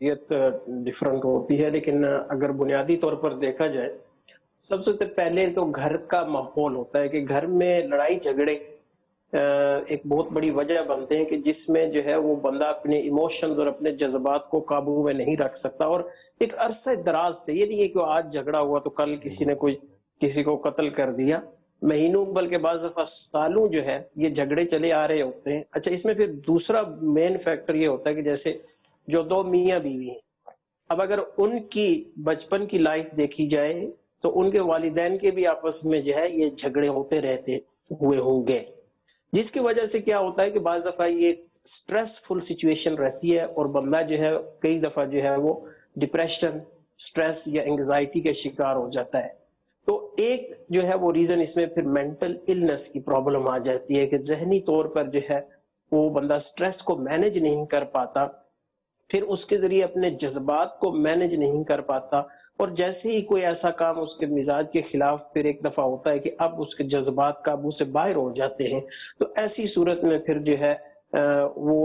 Speaker 9: شخصیت ڈفرنٹ ہوتی ہے، لیکن اگر بنیادی طور پر دیکھا جائے سب سے پہلے تو گھر کا ماحول ہوتا ہے کہ گھر میں لڑائی جھگڑے ایک بہت بڑی وجہ بنتے ہیں کہ جس میں جو ہے وہ بندہ اپنے ایموشنز اور اپنے جذبات کو قابو میں نہیں رکھ سکتا، اور ایک عرصہ دراز سے، یہ نہیں ہے کہ آج جھگڑا ہوا تو کل کسی نے کسی کو قتل کر دیا، مہینوں بلکہ بعض دفعہ سالوں جو ہے یہ جھگڑے چلے آ رہے ہوتے ہیں۔ اچھا، اس میں پھر دوسرا مین فیکٹر یہ ہوتا ہے کہ جیسے جو دو میاں بیوی ہیں، اب اگر ان کی بچپن کی لائف دیکھی جائے تو ان کے والدین کے بھی آپس میں جو ہے یہ جھگڑے ہوتے رہتے ہوئے ہوں گے، جس کی وجہ سے کیا ہوتا ہے کہ بعض دفعہ یہ سٹریسفل سچویشن رہتی ہے اور بندہ جو ہے کئی دفعہ جو ہے وہ ڈپریشن، سٹریس یا انگزائٹی کا شکار ہو جاتا ہے۔ تو ایک جو ہے وہ ریزن اس میں پھر مینٹل النس کی پرابلم آ جاتی ہے کہ ذہنی طور پر جو ہے وہ بندہ سٹریس کو مینج نہیں کر پاتا، پھر اس کے ذریعے اپنے جذبات کو مینج نہیں کر پاتا، اور جیسے ہی کوئی ایسا کام اس کے مزاج کے خلاف پھر ایک دفعہ ہوتا ہے کہ اب اس کے جذبات قابو سے باہر ہو جاتے ہیں، تو ایسی صورت میں پھر جو ہے وہ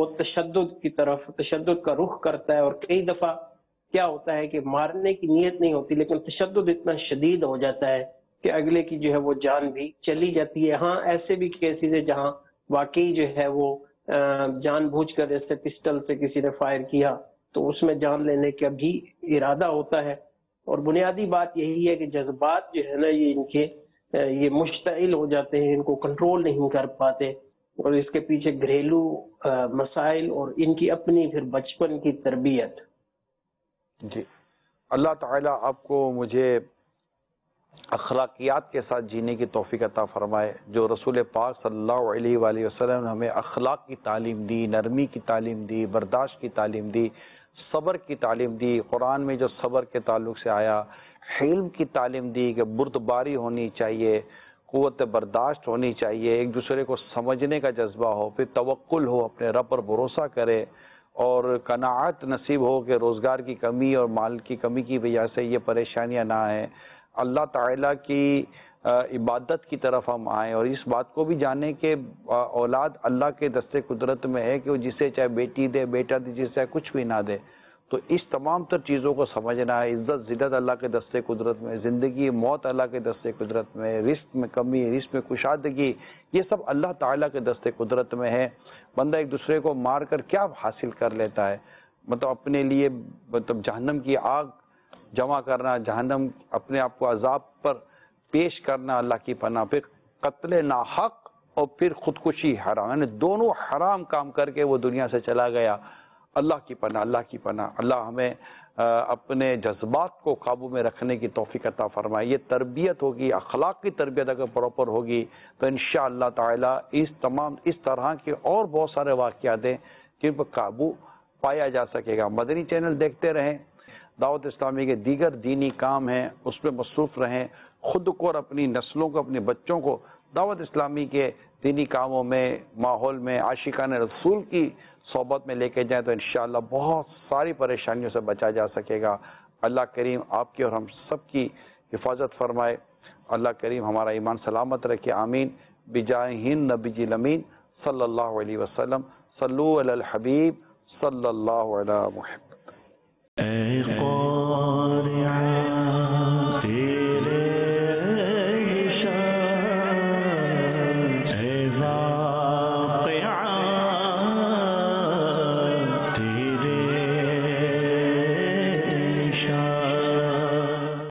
Speaker 9: تشدد کا رخ کرتا ہے، اور کئی دفعہ کیا ہوتا ہے کہ مارنے کی نیت نہیں ہوتی لیکن تشدد اتنا شدید ہو جاتا ہے کہ اگلے کی جو ہے وہ جان بھی چلی جاتی ہے۔ ہاں، ایسے بھی کیسز ہیں جہاں واقعی جو ہے وہ جان بوجھ کر جیسے پسٹل سے کسی نے فائر کیا تو اس میں جان لینے کا بھی ارادہ ہوتا ہے، اور بنیادی بات یہی ہے کہ جذبات جو ہے نا یہ ان کے یہ مشتعل ہو جاتے ہیں، ان کو کنٹرول نہیں کر پاتے، اور اس کے پیچھے گھریلو مسائل اور ان کی اپنی پھر بچپن کی تربیت۔
Speaker 1: جی، اللہ تعالیٰ آپ کو مجھے اخلاقیات کے ساتھ جینے کی توفیق عطا فرمائے، جو رسول پاک صلی اللہ علیہ وآلہ وسلم نے ہمیں اخلاق کی تعلیم دی، نرمی کی تعلیم دی، برداشت کی تعلیم دی، صبر کی تعلیم دی۔ قرآن میں جو صبر کے تعلق سے آیا، حلم کی تعلیم دی کہ بردباری ہونی چاہیے، قوت برداشت ہونی چاہیے، ایک دوسرے کو سمجھنے کا جذبہ ہو، پھر توکل ہو، اپنے رب پر بھروسہ کرے، اور قناعت نصیب ہو کہ روزگار کی کمی اور مال کی کمی کی وجہ سے یہ پریشانیاں نہ آئیں، اللہ تعالیٰ کی عبادت کی طرف ہم آئیں، اور اس بات کو بھی جانیں کہ اولاد اللہ کے دستے قدرت میں ہے کہ وہ جسے چاہے بیٹی دے، بیٹا دے، جسے چاہے کچھ بھی نہ دے۔ تو اس تمام تر چیزوں کو سمجھنا ہے، عزت ذلت اللہ کے دستے قدرت میں، زندگی موت اللہ کے دستے قدرت میں، رزق میں کمی، رزق میں کشادگی، یہ سب اللہ تعالیٰ کے دستے قدرت میں ہے۔ بندہ ایک دوسرے کو مار کر کیا حاصل کر لیتا ہے؟ مطلب اپنے لیے جہنم کی آگ جمع کرنا، جہنم اپنے آپ کو عذاب پر پیش کرنا، اللہ کی پناہ، پھر قتل ناحق اور پھر خودکشی حرام، یعنی دونوں حرام کام کر کے وہ دنیا سے چلا گیا۔ اللہ کی پناہ، اللہ کی پناہ، اللہ ہمیں اپنے جذبات کو قابو میں رکھنے کی توفیق عطا فرمائے۔ یہ تربیت ہوگی، اخلاق کی تربیت اگر پراپر ہوگی تو انشاءاللہ تعالی اس طرح کے اور بہت سارے واقعات ہیں جن پر قابو پایا جا سکے گا۔ مدنی چینل دیکھتے رہیں، دعوت اسلامی کے دیگر دینی کام ہیں اس میں مصروف رہیں، خود کو اور اپنی نسلوں کو، اپنے بچوں کو دعوت اسلامی کے دینی کاموں میں، ماحول میں، عاشقان رسول کی صحبت میں لے کے جائیں تو انشاءاللہ بہت ساری پریشانیوں سے بچا جا سکے گا۔ اللہ کریم آپ کی اور ہم سب کی حفاظت فرمائے، اللہ کریم ہمارا ایمان سلامت رکھے، آمین۔ بجاہ نبی الامین صلی اللہ علیہ وسلم، صلو علی الحبیب صلی اللہ علی محمد۔